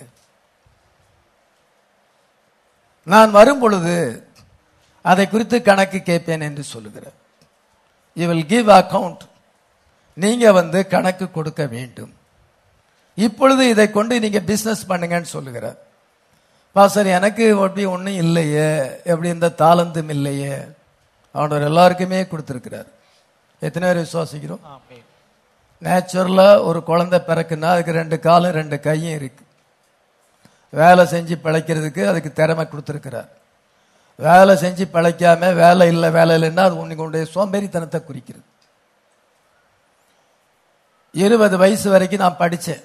நான் வரும் பொழுது அதை குறித்து கணக்கு கேட்பேன் என்று சொல்லுகிறார். You will give account. நீங்க வந்து கணக்கு கொடுக்க வேண்டும். இப்பொழுது இதை கொண்டு நீங்க பிசினஸ் பண்ணுங்கன்னு சொல்லுகிறார். பாஸ்டர், எனக்கு அப்படி ஒன்றும் இல்லையே, எப்படி இந்த தாளந்தும் இல்லையே. ஆண்டவர் எல்லாருக்குமே கொடுத்துருக்கிறார். எத்தனை பேர் விசுவாசிக்கிறோம்? நேச்சுரலா ஒரு குழந்தை பிறக்குன்னா அதுக்கு 2 காலும் 2 கையும் இருக்கு. வேலை செஞ்சு பிழைக்கிறதுக்கு அதுக்கு திறமை கொடுத்துருக்கிறார். வேலை செஞ்சு பிழைக்காம வேலை இல்லைன்னா அது உன்னுடைய சோம்பேறித்தனத்தை குறிக்கிறது. 20 வயசு வரைக்கும் நான் படித்தேன்.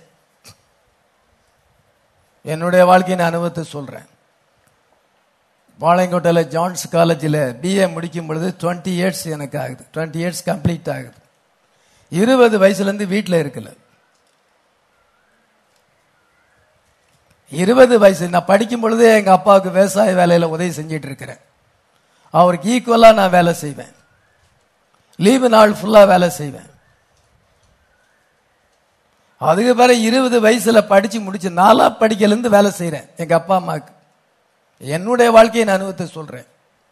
என்னுடைய வாழ்க்கையின் அனுபவத்தை சொல்றேன். பாளையங்கோட்டையில் ஜான்ஸ் காலேஜில் BA முடிக்கும் பொழுது 20 இயர்ஸ் எனக்கு ஆகுது. 20 இயர்ஸ் கம்ப்ளீட் ஆகுது. 20 வயசுலேருந்து வீட்டில் இருக்கல. 20 வயசு நான் படிக்கும் பொழுது எங்கள் அப்பாவுக்கு விவசாய வேலையில் உதவி செஞ்சிட்டு இருக்கிறேன். அவருக்கு ஈக்குவலாக நான் வேலை செய்வேன். லீவு நாள் ஃபுல்லாக வேலை செய்வேன். அதுக்கு பிறகு 20 வயசுல படிச்சு முடிச்சு 4ஆம் படிக்கலேருந்து வேலை செய்யறேன் எங்க அப்பா அம்மாவுக்கு. என்னுடைய வாழ்க்கையின் அனுபவத்தை சொல்றேன்.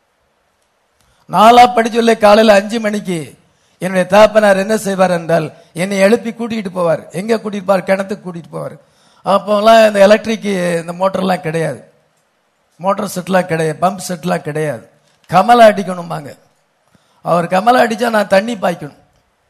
4ஆம் படிச்சுள்ள காலையில் 5 மணிக்கு என்னுடைய தகப்பனார் என்ன செய்வார் என்றால் என்னை எழுப்பி கூட்டிகிட்டு போவார். எங்க கூட்டிட்டு போவார்? கிணத்துக்கு கூட்டிட்டு போவார். அப்போலாம் இந்த எலக்ட்ரிக் இந்த மோட்டர்லாம் கிடையாது, மோட்டர் செட்லாம் கிடையாது, பம்ப் செட்லாம் கிடையாது. கமலை அடிக்கணுமாங்க. அவர் கமலை அடிச்சா நான் தண்ணி பாய்க்கணும்.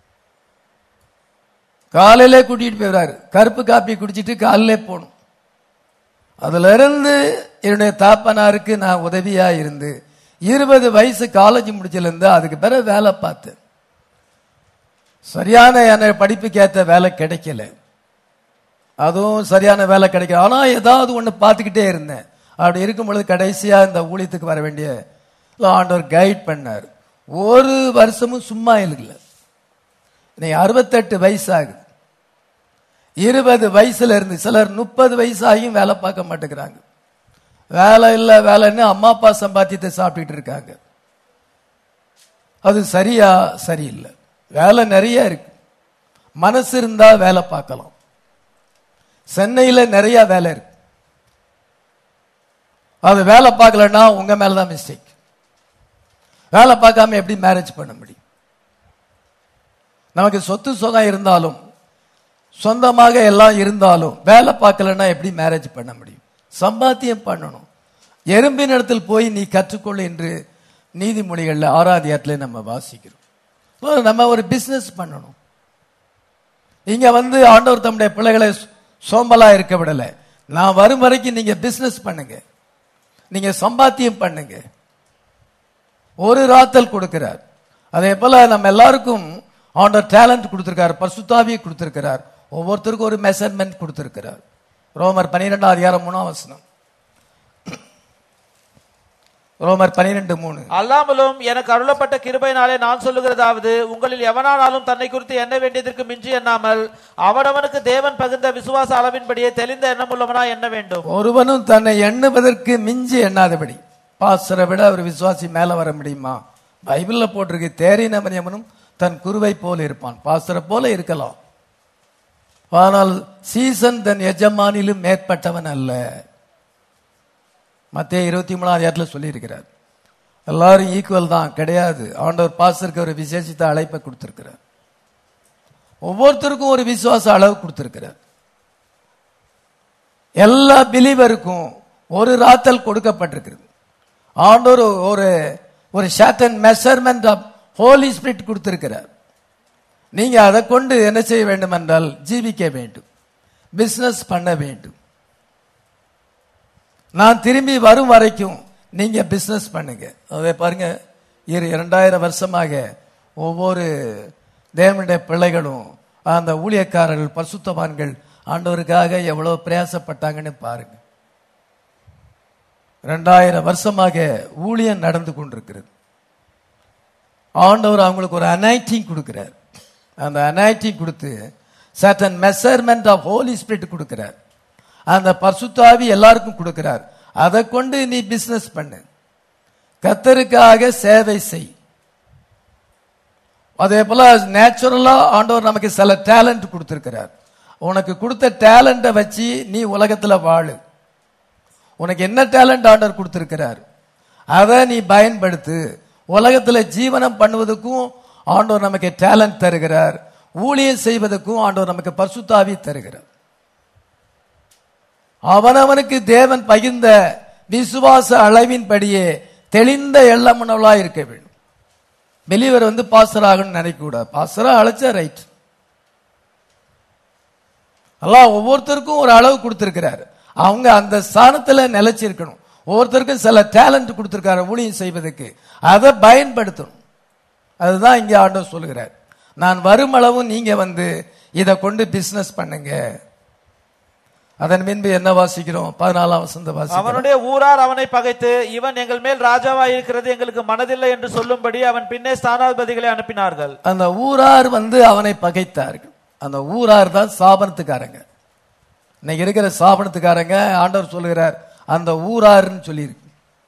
காலையிலே கூட்டிட்டு போயிடுறாரு. கருப்பு காப்பி குடிச்சிட்டு காலையிலே போகணும். அதுல இருந்து என்னுடைய தாப்பனாருக்கு நான் உதவியா இருந்து 20 வயசு காலேஜ் முடிச்சிலிருந்து அதுக்கு பிறகு வேலை பார்த்தேன். சரியான என்னுடைய படிப்புக்கு ஏற்ற வேலை கிடைக்கல. அதுவும் சரியான வேலை கிடைக்கல. ஆனா ஏதாவது ஒண்ணு பார்த்துக்கிட்டே இருந்தேன். அப்படி இருக்கும் பொழுது கடைசியா இந்த ஊழியத்துக்கு வர வேண்டிய ஆண்டவர் கைட் பண்ணார். ஒரு வருஷமும் சும்மா இல்லை. இன்னைக்கு 68 வயசு ஆகுது. 20 வயசுல இருந்து சிலர் 30 வயசாகியும் வேலை பார்க்க மாட்டேங்கிறாங்க. வேலை இல்ல வேலைன்னு அம்மா அப்பா சம்பாத்தியத்தை சாப்பிட்டுட்டு இருக்காங்க. அது சரியா? சரியில்லை. வேலை நிறைய இருக்கு. மனசு இருந்தா வேலை பார்க்கலாம். சென்னையில நிறைய வேலை இருக்கு. அது வேலை பார்க்கலன்னா உங்க மேலதான் மிஸ்டேக். வேலை பார்க்காம எப்படி மேரேஜ் பண்ண முடியும்? நமக்கு சொத்து சுகம் இருந்தாலும் சொந்தமாக எல்லாம் இருந்தாலும் வேலை பார்க்கலன்னா எப்படி மேரேஜ் பண்ண முடியும்? சம்பாத்தியம் பண்ணணும். எறும்பின் இடத்தில் போய் நீ கற்றுக்கொள் என்று நீதிமொழிகள்ல 6ஆம் அதிகாரத்துல நம்ம வாசிக்கிறோம். நம்ம ஒரு பிசினஸ் பண்ணணும். இங்க வந்து ஆண்டவர் தம்முடைய பிள்ளைகளை சோம்பலா இருக்க விடல. நான் வரும் வரைக்கும் நீங்க பிசினஸ் பண்ணுங்க, நீங்க சம்பாத்தியம் பண்ணுங்க. ஒரு ராத்தல் கொடுக்கிறார். அதே போல நம்ம எல்லாருக்கும் ஆண்டவர் டேலண்ட் கொடுத்திருக்கார், பரிசுத்தாவியை கொடுத்திருக்கிறார். ஒவ்வொருத்தருக்கும் ஒரு மெஷர்மெண்ட் கொடுத்திருக்கிறார். ரோமர் 12ஆம் அதிகாரம் 3ஆம் வசனம். ரோமர் 12:3. அல்லாமலும் எனக்கு அருளப்பட்ட கிருபையினாலே நான் சொல்லுகிறதாவது, உங்களில் எவனானாலும் தன்னை குறித்து எண்ண வேண்டியதற்கு மிஞ்சி எண்ணாமல் அவனவனுக்கு தேவன் பகிர்ந்த விசுவாச அளவின்படியே தெளிந்த எண்ணமுள்ளவனா எண்ண வேண்டும். ஒருவனும் தன்னை எண்ணுவதற்கு மிஞ்சி எண்ணாதபடி. பாஸ்டரை விட ஒரு விசுவாசி மேல வர முடியுமா? பைபிள்ல போட்டிருக்கு, தேறினவனும் தன் குருவை போல இருப்பான். பாஸ்டரை போல இருக்கலாம், ஆனால் சீசன் தன் எஜமானிலும் மேற்பட்டவன் அல்ல. மத்தேயு 23ஆம் அதிகாரத்தில் சொல்லி இருக்கிறார். எல்லாரும் ஈக்குவல் தான் கிடையாது. ஆண்டவர் பாஸ்டருக்கு ஒரு விசேஷித்த அழைப்பை கொடுத்திருக்கிறார். ஒவ்வொருத்தருக்கும் ஒரு விசுவாச அளவு கொடுத்திருக்கிறார். எல்லா பிலீவருக்கும் ஒரு ராத்தல் கொடுக்கப்பட்டிருக்கிறது. ஆண்டவர் ஒரு shorten measurement of holy spirit கொடுத்திருக்கிறார். நீங்க அதை கொண்டு என்ன செய்ய வேண்டும் என்றால் ஜீவிக்க வேண்டும், பிசினஸ் பண்ண வேண்டும். நான் திரும்பி வரும் வரைக்கும் நீங்க பிசினஸ் பண்ணுங்க. அதை பாருங்க, 2000 வருஷமாக ஒவ்வொரு தேவனுடைய பிள்ளைகளும் அந்த ஊழியக்காரர்கள் பரிசுத்தவான்கள் ஆண்டவருக்காக எவ்வளவு பிரயாசப்பட்டாங்கன்னு பாருங்க. 2000 வருஷமாக ஊழியம் நடந்து கொண்டிருக்கிறது. ஆண்டவர் அவங்களுக்கு ஒரு அனாயிட்டிங் கொடுக்கிறார். அந்த அனாயிட்டிங் கொடுத்து certain measurement of Holy Spirit கொடுக்கிறார். அந்த பரிசுத்தாவி எல்லாருக்கும் கொடுக்கிறார். அதை கொண்டு நீ பிசினஸ் பண்ணு, கர்த்தருக்காக சேவை செய். அதே போல நேச்சுரலா ஆண்டவர் நமக்கு சில டேலண்ட் கொடுத்திருக்கிறார். உனக்கு கொடுத்த டேலண்ட வச்சு நீ உலகத்துல வாழு. உனக்கு என்ன டேலண்ட் ஆண்டவர் கொடுத்திருக்கிறார் அதை நீ பயன்படுத்து. உலகத்துல ஜீவனம் பண்ணுவதற்கும் ஆண்டவர் நமக்கு டேலண்ட் தருகிறார். ஊழியம் செய்வதற்கும் ஆண்டவர் நமக்கு பரிசுத்தாவி தருகிறார். அவனவனுக்கு தேவன் பகிர்ந்த விசுவாச அளவின்படியே தெளிந்த எண்ணமுள்ளவளா இருக்க வேண்டும். பெலிவர் பாஸ்டர் ஆகணும்னு நினைக்க கூடாது. பாஸ்டரா அழைச்சா ரைட். அல்லாஹ் ஒவ்வொருத்தருக்கும் ஒரு அளவு கொடுத்திருக்கிறார். அவங்க அந்த ஸ்தானத்துல நிலைச்சிருக்கணும். ஒவ்வொருத்தருக்கும் சில டேலண்ட் கொடுத்திருக்காரு ஊழியம் செய்வதற்கு. அதை பயன்படுத்தணும். அதுதான் இங்க ஆண்டவர் சொல்லுகிறார். நான் வரும் அளவும் நீங்க இதை கொண்டு பிசினஸ் பண்ணுங்க. அதன் பின்பு என்ன வாசிக்கிறோம்? 14ஆம் வசனம் வாசிக்கிறோம். அவனுடைய ஊரார் அவனை பகைத்து, இவன் எங்கள் மேல் ராஜாவாய் இருக்கிறது எங்களுக்கு மனதில்லை என்று சொல்லும்படி அவன் பின்னே ஸ்தானாதிபதிகளை அனுப்பினார்கள். அந்த ஊரார் அவனை பகைத்தார்கள். அந்த ஊரார் தான் சாபனத்துக்காரங்க. இன்னைக்கு இருக்கிற சாபனத்துக்காரங்க ஆண்டவர் சொல்லுகிறார் அந்த ஊரார்னு சொல்லியிருக்கு.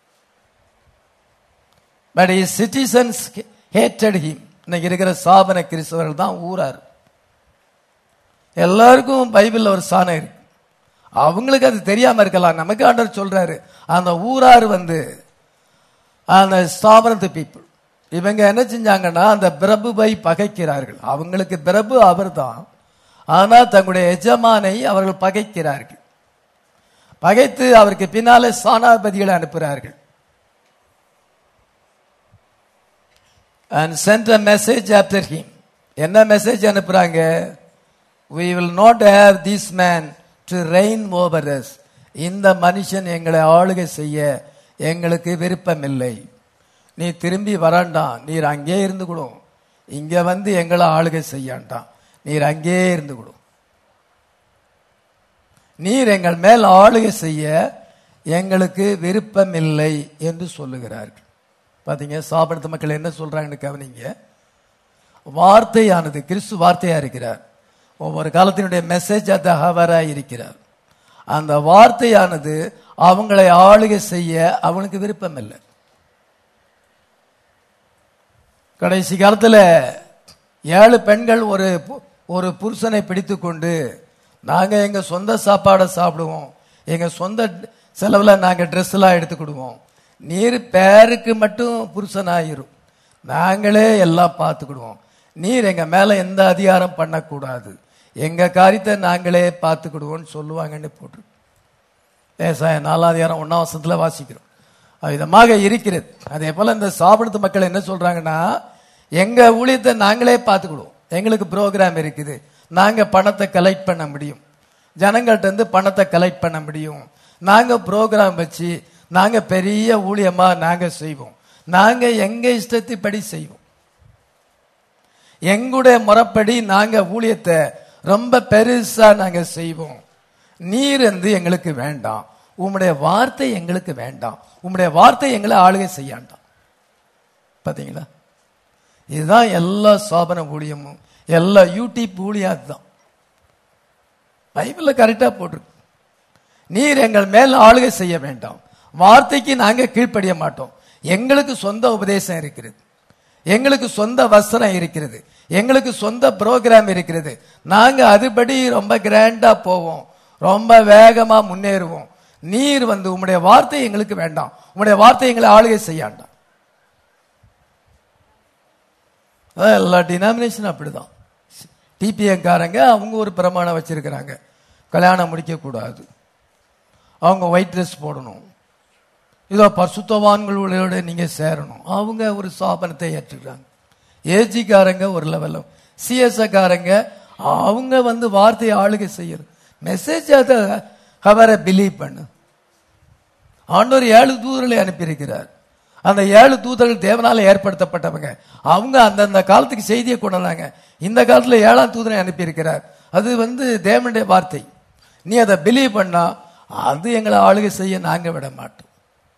But his citizens hated him. இன்னைக்கு இருக்கிற சாபன கிறிஸ்தவர்கள் தான் ஊரார். எல்லாருக்கும் பைபிள்ல ஒரு சாணம் இருக்கு. அவங்களுக்கு அது தெரியாம இருக்கலாம். நமக்கு ஆண்டவர் சொல்றாரு அந்த ஊரார் அந்த ஸ்தாபனத்து பீப்புள். இவங்க என்ன செஞ்சாங்கன்னா அந்த பிரபுவை பகைக்கிறார்கள். அவங்களுக்கு பிரபு அவர் தான், ஆனா தங்களுடைய எஜமானை அவர்கள் பகைக்கிறார்கள். பகைத்து அவருக்கு பின்னாலே ஸ்தானாதிபதிகளை அனுப்புகிறார்கள். and sent a message after him. என்ன மெசேஜ் அனுப்புறாங்க? we will not have this man to reign over us. இந்த மனுஷன் எங்களை ஆளுகை செய்ய எங்களுக்கு விருப்பமில்லை. நீ திரும்பி வராண்டாம், நீர் அங்கே இருந்து கொடும். இங்க எங்களை ஆளுகை செய்யாண்டாம், நீர் அங்கே இருந்து கொடும். நீர் எங்கள் மேல் ஆளுகை செய்ய எங்களுக்கு விருப்பமில்லை என்று சொல்லுகிறார்கள். பாத்தீங்க, சாபனத்து மக்கள் என்ன சொல்றாங்கன்னு கவனிங்க. வார்த்தையானது கிறிஸ்து வார்த்தையா இருக்கிறார். ஒவ்வொரு காலத்தினுடைய மெசேஜ் ஹவரா இருக்கிறார். அந்த வார்த்தையானது அவங்களை ஆளுகை செய்ய அவனுக்கு விருப்பம் இல்லை. கடைசி காலத்துல 7 பெண்கள் ஒரு புருஷனை பிடித்து கொண்டு, நாங்க எங்க சொந்த சாப்பாடை சாப்பிடுவோம், எங்க சொந்த செலவுல நாங்க ட்ரெஸ் எல்லாம் எடுத்துக்கிடுவோம், நீர் பேருக்கு மட்டும் புருஷனாயிரும், நாங்களே எல்லாம் பார்த்துக்கிடுவோம், நீர் எங்க மேல எந்த அதிகாரம் பண்ணக்கூடாது, எங்க காரியத்தை நாங்களே பார்த்துக்கிடுவோம்னு சொல்லுவாங்கன்னு போட்டு ஏசாயா 4ஆம் அதிகாரம் 1ஆம் வசனத்துல வாசிக்கிறோம். விதமாக இருக்கிறது. அதே போல இந்த சாப்பிடுத்த மக்கள் என்ன சொல்றாங்கன்னா, எங்க ஊழியத்தை நாங்களே பார்த்துக்கிடுவோம், எங்களுக்கு ப்ரோக்ராம் இருக்குது, நாங்க பணத்தை கலெக்ட் பண்ண முடியும், ஜனங்கள்ட்ட இருந்து பணத்தை கலெக்ட் பண்ண முடியும், நாங்க ப்ரோக்ராம் வச்சு நாங்க பெரிய ஊழியமா நாங்க செய்வோம், நாங்க எங்க இஷ்டத்தைப்படி செய்வோம், எங்களுடைய முறைப்படி நாங்க ஊழியத்தை ரொம்ப பெருசா நாங்க செய்வோம், நீர் எங்களுக்கு வேண்டாம், உம்முடைய வார்த்தை எங்களுக்கு வேண்டாம், உம்முடைய வார்த்தை எங்களை ஆளுகை செய்யாண்டாம். பாத்தீங்களா, இதுதான் எல்லா சாபன ஊழியமும், எல்லா யூடியூப் ஊழியம் அதுதான். பைபிள்ல கரெக்டா போட்டிருக்கு, நீர் எங்கள் மேல் ஆளுகை செய்ய வேண்டாம், வார்த்தைக்கு நாங்க கீழ்ப்படிய மாட்டோம், எங்களுக்கு சொந்த உபதேசம் இருக்கிறது, எங்களுக்கு சொந்த வஸ்திரம் இருக்கிறது, எங்களுக்கு சொந்த ப்ரோக்ராம் இருக்கிறது, நாங்க அதுபடி ரொம்ப கிராண்டா போவோம், ரொம்ப வேகமா முன்னேறுவோம், நீர் உம்முடைய வார்த்தை எங்களுக்கு வேண்டாம், உம்முடைய வார்த்தை எங்களை ஆளுகை செய்யாண்டாம். எல்லா டினாமினேஷன் அப்படிதான். டிபிஎங்காரங்க அவங்க ஒரு பிரமாணம் வச்சிருக்கிறாங்க, கல்யாணம் முடிக்க கூடாது, அவங்க ஒயிட் ட்ரெஸ் போடணும், இதோ பரிசுத்தவான்களோட நீங்க சேரணும், அவங்க ஒரு சாபனத்தை ஏற்றுக்கிறாங்க. ஏஜிக்காரங்க ஒரு லெவல்ல, சிஎஸ்காரங்க அவங்க வார்த்தையை ஆளுகை செய்யறது, மெசேஜ் அதை அவரை பிலீவ் பண்ணு. ஆண்டவர் 7 தூதர்களை அனுப்பியிருக்கிறார். அந்த 7 தூதர்கள் தேவனால ஏற்படுத்தப்பட்டவங்க, அவங்க அந்தந்த காலத்துக்கு செய்தியை கொண்டு வந்தாங்க. இந்த காலத்துல 7ஆம் தூதரை அனுப்பியிருக்கிறார். அது தேவனுடைய வார்த்தை, நீ அதை பிலீவ் பண்ணா அது எங்களை ஆளுகை செய்ய நாங்க விட மாட்டோம்.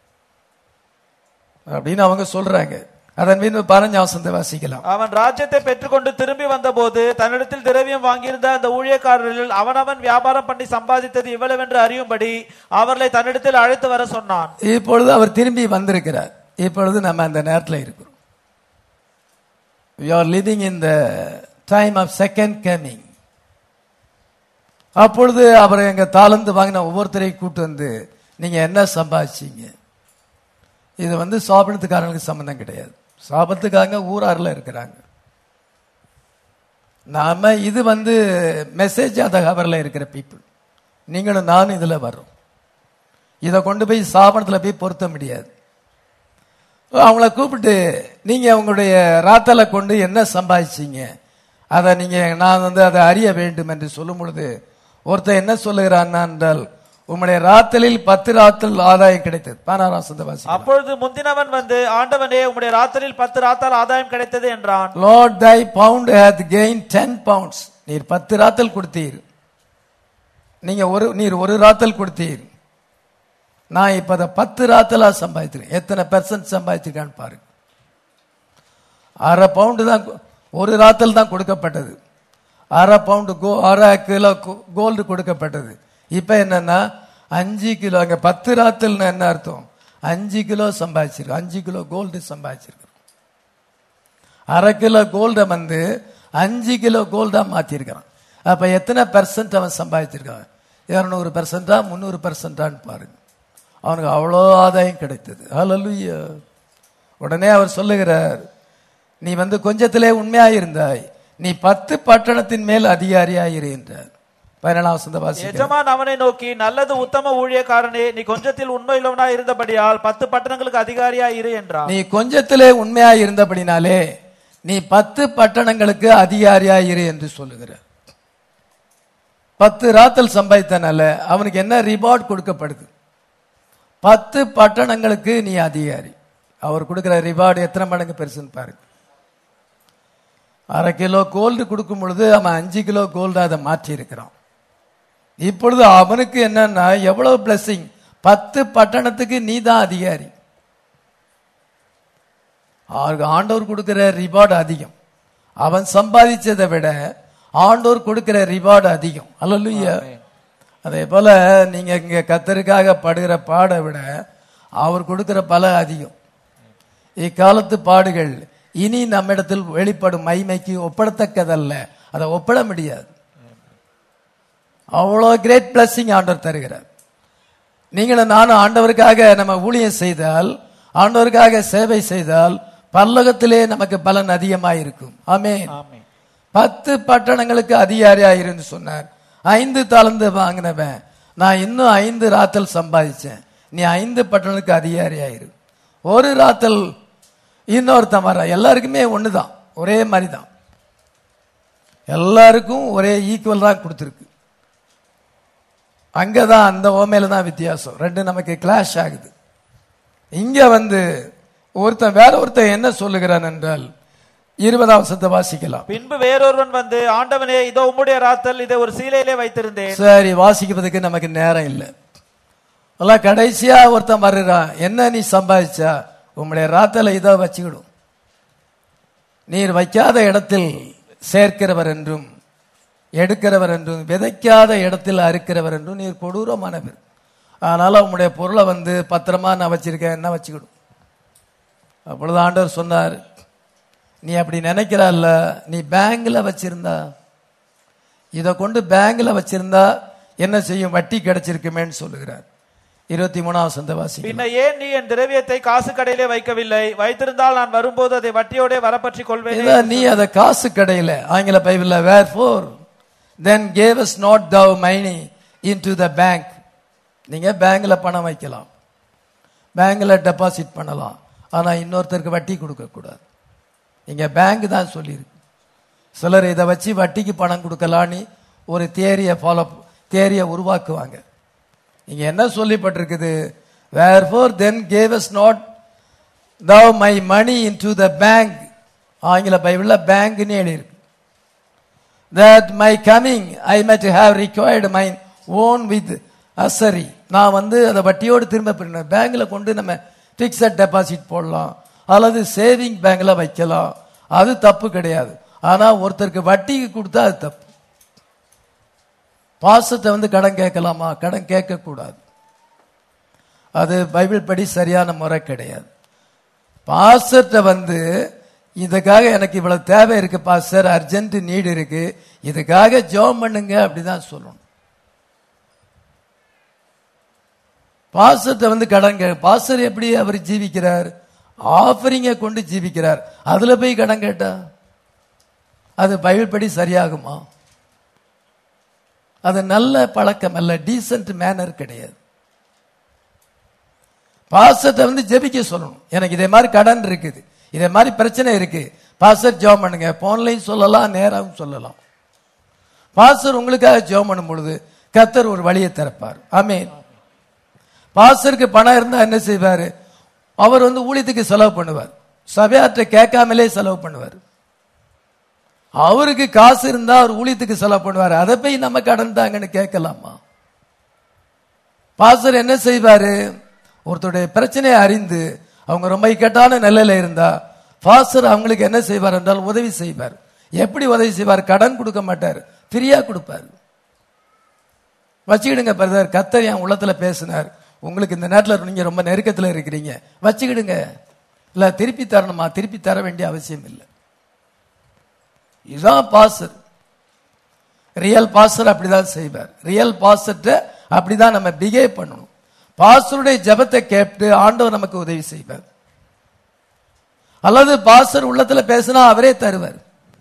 அப்படின்னு அவங்க சொல்றாங்க. அதன் மீது 15 வசனத்தை வாசிக்கலாம். அவன் ராஜ்யத்தை பெற்றுக்கொண்டு திரும்பி வந்தபோது தன்னிடத்தில் திரவியம் வாங்கியிருந்த அந்த ஊழியக்காரர்களில் அவனவன் வியாபாரம் பண்ணி சம்பாதித்தது இவ்வளவென்று அறியும்படி அவர்களை தன்னிடத்தில் அழைத்து வர சொன்னான். இப்பொழுது அவர் திரும்பி வந்திருக்கிறார். இப்பொழுது நம்ம அந்த நேரத்தில் இருக்கிறோம். We are living in the time of second coming. அப்பொழுது அவர் எங்க தாளந்து வாங்கின ஒவ்வொருத்தரையும் கூட்டு வந்து நீங்க என்ன சம்பாதிச்சீங்க? இது சாபனத்துக்காரங்களுக்கு சம்பந்தம் கிடையாது. சாபத்துக்காக ஊராரில் இருக்கிறாங்க. நாம இது மெசேஜ் அந்த ஹவர்ல இருக்கிற பீப்புள். நீங்களும் நானும் இதுல வர்றோம். இதை கொண்டு போய் சாபனத்துல போய் பொருத்த முடியாது. அவங்கள கூப்பிட்டு நீங்க உங்களுடைய ராத்தலை கொண்டு என்ன சம்பாதிச்சீங்க அதை நீங்க நான் அதை அறிய வேண்டும் என்று சொல்லும் பொழுது ஒருத்தர் என்ன சொல்லுகிறான் என்றால் உம்முடைய ராத்தலில் 10 ராத்தல் ஆதாயம் கிடைத்தது. 16 அப்பொழுது முந்தினவன் ஆண்டவனே உம்முடைய ராத்தலில் 10 ராத்தல் ஆதாயம் கிடைத்தது என்றான். Lord, thy pound hath gained 10 pounds. நீர் 10 ராத்தல் கொடுத்தீர். நீர் ஒரு ராத்தல் கொடுத்தீர். நான் இப்ப 10 ராத்தலா சம்பாதிக்கிறேன். எத்தனை % சம்பாதிச்சிருக்கான்னு பாருங்க. 1/2 பவுண்டு தான், ஒரு ராத்தல் தான் கொடுக்கப்பட்டது. 1/2 பவுண்டு 1/2 கிலோ கோல்டு கொடுக்கப்பட்டது. இப்ப என்னன்னா 5 கிலோ. அங்க 10 ராத்தல் என்ன அர்த்தம்? 5 கிலோ சம்பாதிச்சிருக்கோம். 5 கிலோ கோல்டு சம்பாதிச்சிருக்கிறோம். 1/2 கிலோ கோல்ட 5 கிலோ கோல்டா மாத்திருக்கிறான். அப்ப எத்தனை % அவன் சம்பாதிச்சிருக்கான்? 200%, 300%? பாருங்க. அவனுக்கு அவ்வளோ ஆதாயம் கிடைத்தது. ஹல்லேலூயா. உடனே அவர் சொல்லுகிறார், நீ கொஞ்சத்திலே உண்மையாயிருந்தாய், நீ 10 பட்டணத்தின் மேல் அதிகாரியாயிரு என்றார். 17 எஜமான் அவனை நோக்கி, நல்லது உத்தம ஊழியக்காரனே, நீ கொஞ்சத்தில் உண்மையுள்ளவனா இருந்தபடியால் 10 பட்டணங்களுக்கு அதிகாரியாயிரு என்றார். நீ கொஞ்சத்திலே உண்மையாய் இருந்தபடினாலே நீ 10 பட்டணங்களுக்கு அதிகாரியாயிரு என்று சொல்லுகிறார். 10 ராத்தல் சம்பாதித்தனால அவனுக்கு என்ன ரிவார்ட் கொடுக்கப்படுது? 10 பட்டணங்களுக்கு நீ அதிகாரி. அவர் கொடுக்கிற ரிவார்டு எத்தனை மடங்கு பெருசுன்னு பாருங்க. 1/2 கிலோ கோல்டு கொடுக்கும் பொழுது அவன் 5 கிலோ கோல்டு அதை மாற்றி இருக்கிறான். இப்பொழுது அவனுக்கு என்னன்னா எவ்வளவு பிளஸிங். 10 பட்டணத்துக்கு நீ தான் அதிகாரி. ஆண்டவர் கொடுக்கிற ரிவார்டு அதிகம். அவன் சம்பாதிச்சதை விட ஆண்டவர் கொடுக்கிற ரிவார்டு அதிகம். அல்லேலூயா. அதே போல நீங்க இங்க கர்த்தருக்காக படுகிற பாடை விட அவர் கொடுக்கிற பல அதிகம். இக்காலத்து பாடுகள் இனி நம்மிடத்தில் வெளிப்படும் மகிமைக்கு ஒப்பிடத்தக்கதல்ல. அதை ஒப்பிட முடியாது. அவ்வளோ கிரேட் பிளஸிங் ஆண்டவர் தருகிறார். நீங்களும் நானும் ஆண்டவருக்காக நம்ம ஊழியம் செய்தால், ஆண்டவருக்காக சேவை செய்தால் பரலோகத்திலே நமக்கு பலன் அதிகமாயிருக்கும். ஆமென். 10 பட்டணங்களுக்கு அதிகாரியாயிருந்து சொன்னார். 5 தாலந்து வாங்கினவன், நான் இன்னும் 5 ராத்தல் சம்பாதிச்சேன், நீ 5 பட்டணங்களுக்கு அதிகாரியாயிரு. ஒரு ராத்தல் இன்னொருத்தன் வர, எல்லாருக்குமே ஒண்ணுதான், ஒரே மாதிரி தான், எல்லாருக்கும் ஒரே ஈக்குவல் தான் கொடுத்துருக்கு. அங்கதான் அந்த ஓமையில தான் வித்தியாசம். ரெண்டு நமக்கு கிளாஷ் ஆகுது. இங்க ஒருத்தன் வேற ஒருத்தன் என்ன சொல்லுகிறான் என்றால் 20 வசனத்தை வாசிக்கலாம். பின்பு வேறொருவன் ஆண்டவனே, இதோ உம்முடைய ராத்தல், இதை ஒரு சீலையிலே வைத்திருந்தேன். சரி, வாசிக்கிறதுக்கு நமக்கு நேரம் இல்லை. கடைசியா ஒருத்தன் வருகிறான், என்ன நீ சம்பாதிச்சா? உம்முடைய ராத்தலை இதோ வச்சுக்கிடும். நீர் வைக்காத இடத்தில் சேர்க்கிறவர் என்றும் எடுக்கிறவர் என்றும் விதைக்காத இடத்தில் அறுக்கிறவர் என்றும் நீர் கொடூரமானவர். அதனால உம்முடைய பொருளை பத்திரமா நான் வச்சிருக்கேன், என்ன வச்சுக்கிடும். அப்பொழுது ஆண்டவர் சொன்னார், நீ அப்படி நினைக்கிறால்ல, நீ பேங்க்ல வச்சிருந்தா, இதை கொண்டு பேங்க்ல வச்சிருந்தா என்ன செய்யும்? வட்டி கிடைச்சிருக்குமேன்னு சொல்லுகிறார். 23 வசனத்தை வாசி. பின்ன ஏன் நீ என் திரவியத்தை காசு கடையிலே வைக்கவில்லை? வைத்திருந்தால் நான் வரும்போது அதை வட்டியோட வரப்பற்றி கொள்வேன். நீ அதை காசு கடையில, ஆங்கில பைபிள்ல wherefore then gave us not thou money into the bank. நீங்க பேங்க்ல பணம் வைக்கலாம், பேங்க்ல டெபாசிட் பண்ணலாம், ஆனா இன்னொருத்தருக்கு வட்டி கொடுக்க கூடாது. இங்க பேங்க் தான் சொல்லியிருக்கு. சிலர் இதை வச்சு வட்டிக்கு பணம் கொடுக்கலான்னு ஒரு தியரியை உருவாக்குவாங்க. இங்க என்ன சொல்லப்பட்டிருக்குது? wherefore then gave us not thou my money into the bank. ஆங்கில பைபிள்ல பேங்க்னு எழுதியிருக்கு. that my coming I might have required mine own with usury. நான் அதை வட்டியோடு திரும்ப பண்ண பேங்க்ல கொண்டு நம்ம பிக்ஸட் டெபாசிட் போடலாம் அல்லது சேவிங் பேங்க்ல வைக்கலாம், அது தப்பு கிடையாது. ஆனா ஒருத்தருக்கு வட்டிக்கு கொடுத்தா அது தப்பு. பாசத்தை கடன் கேட்கலாமா? கடன் கேட்க கூடாது. அது பைபிள் படி சரியான முறை கிடையாது. பாஸ்டர்ட்ட இதுக்காக எனக்கு இவ்வளவு தேவை இருக்கு பாஸ்டர், அர்ஜென்ட் நீடு இருக்கு, இதுக்காக ஜெபம் பண்ணுங்க அப்படிதான் சொல்லணும். பாஸ்டர்ட்ட கடன் பாஸ்டர் எப்படி அவர் ஜீவிக்கிறார்? ஆஃபரிங்க கொண்டு ஜீவிக்கிறார். அதுல போய் கடன் கேட்டா அது பைபிள் படி சரியாகுமா? அது நல்ல பழக்கம் அல்ல, டீசன்ட் மேனர் கிடையாது. பாஸ்டர்ட்ட ஜெபிக்க சொல்லணும். எனக்கு இதே மாதிரி கடன் இருக்குது, இதே மாதிரி பிரச்சனை இருக்கு, பாஸ்டர் ஜெபம் பண்ணுங்க. போன்லையும் சொல்லலாம், நேராவும் சொல்லலாம். பாஸ்டர் உங்களுக்காக ஜெபம் பண்ணும் பொழுது கர்த்தர் ஒரு வழியை திறப்பார். ஆமென். பாஸ்டருக்கு பணம் இருந்தா என்ன செய்வாரு? அவர் ஊழியத்துக்கு செலவு பண்ணுவார், சபையாற்ற கேட்காமலே செலவு பண்ணுவார். அவருக்கு காசு இருந்தா அவர் ஊழியத்துக்கு செலவு பண்ணுவார். அதை போய் நம்ம கடன் தாங்கன்னு கேட்கலாமா? பாஸ்டர் என்ன செய்வாரு? ஒருத்தருடைய பிரச்சனையை அறிந்து அவங்க ரொம்ப இக்கட்டான நிலையில இருந்தா பாஸ்டர் அவங்களுக்கு என்ன செய்வார் என்றால் உதவி செய்வார். எப்படி உதவி செய்வார்? கடன் கொடுக்க மாட்டார், ஃப்ரீயா கொடுப்பார். வச்சுக்கிடுங்க பிரதர், கர்த்தர் என் உள்ளத்துல பேசினார், உங்களுக்கு இந்த நேரத்தில் நீங்க ரொம்ப நெருக்கத்தில் இருக்கிறீங்க, வச்சுக்கிடுங்க. இல்ல திருப்பி தரணுமா? திருப்பி தர வேண்டிய அவசியம் இல்லை. இதுதான் பாஸ்டர். ரியல் பாஸ்டர் அப்படிதான் செய்வார். ரியல் பாஸ்டர் அப்படிதான் நம்ம பிஹேவ் பண்ணணும். பாஸ்டருடைய ஜெபத்தை கேட்டு ஆண்டவர் நமக்கு உதவி செய்வார். அல்லது பாஸ்டர் உள்ளத்துல பேசினா அவரே தருவார்.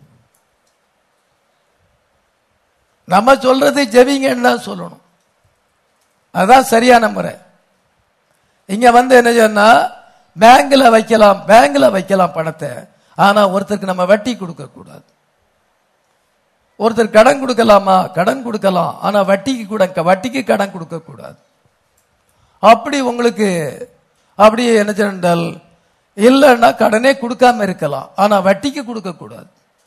நம்ம சொல்றது ஜெபிங்கன்னு தான் சொல்லணும். அதுதான் சரியான முறை. இங்க என்ன சொன்னா, பேங்க்ல வைக்கலாம் பணத்தை, ஆனா ஒருத்தருக்கு நம்ம வட்டி கொடுக்க கூடாது. ஒருத்தர் கடன் கொடுக்கலாமா? கடன் கொடுக்கலாம், ஆனா வட்டிக்கு கடன் கொடுக்க கூடாது. அப்படி உங்களுக்கு அப்படி என்ன சொன்னால் இல்லைன்னா கடனே கொடுக்காம இருக்கலாம், ஆனா வட்டிக்கு கொடுக்க கூடாது.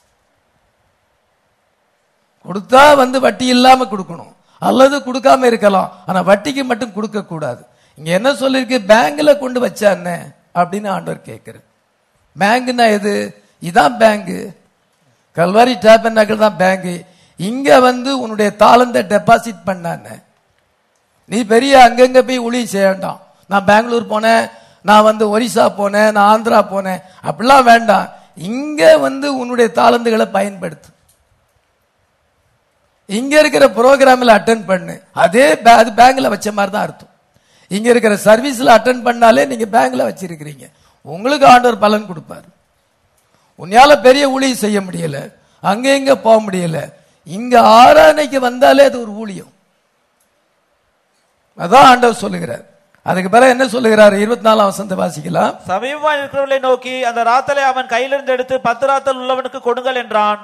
கொடுத்தா வட்டி இல்லாம கொடுக்கணும், அல்லது கொடுக்காம இருக்கலாம், ஆனா வட்டிக்கு மட்டும் கொடுக்க கூடாது. இங்க என்ன சொல்லிருக்கு? பேங்க்ல கொண்டு வச்சா என்ன அப்படின்னு ஆண்டவர் கேட்கிற. பேங்க்னா எது? இதான் பேங்க். கல்வாரி டேபர்னாக்கிள் தான் பேங்க். இங்க உன்னுடைய தாளந்தை டெபாசிட் பண்ணான, நீ பெரிய அங்கங்க போய் ஊழியம் செய்ய வேண்டாம். நான் பெங்களூர் போனேன், நான் ஒரிசா போனேன், நான் ஆந்திரா போனேன், அப்படிலாம் வேண்டாம். இங்க உன்னுடைய தாளந்துகளை பயன்படுத்து. இங்க இருக்கிற ப்ரோக்ராம்ல அட்டென்ட் பண்ணு. அதே அது பேங்க்ல வச்ச மாதிரி தான் அர்த்தம். இங்க இருக்கிற சர்வீஸ்ல அட்டென்ட் பண்ணாலே நீங்க பேங்க்ல வச்சிருக்கிறீங்க. உங்களுக்கு ஆண்டவர் பலன் கொடுப்பாரு. உன்னால பெரிய ஊழியம் செய்ய முடியல, அங்க இங்க போக முடியல, இங்க ஆராதனைக்கு வந்தாலே அது ஒரு ஊழியம். அதான் ஆண்டவர் சொல்லுகிறார். அதுக்கு பிறகு என்ன சொல்லுகிறார்? 24ஆம் வசனத்தை வாசிக்கலாம். சமீபமாக இருக்கிறவர்களை நோக்கி அந்த ராத்தலை அவன் கையிலிருந்து எடுத்து 10 ராத்தல் உள்ளவனுக்கு கொடுங்கள் என்றான்.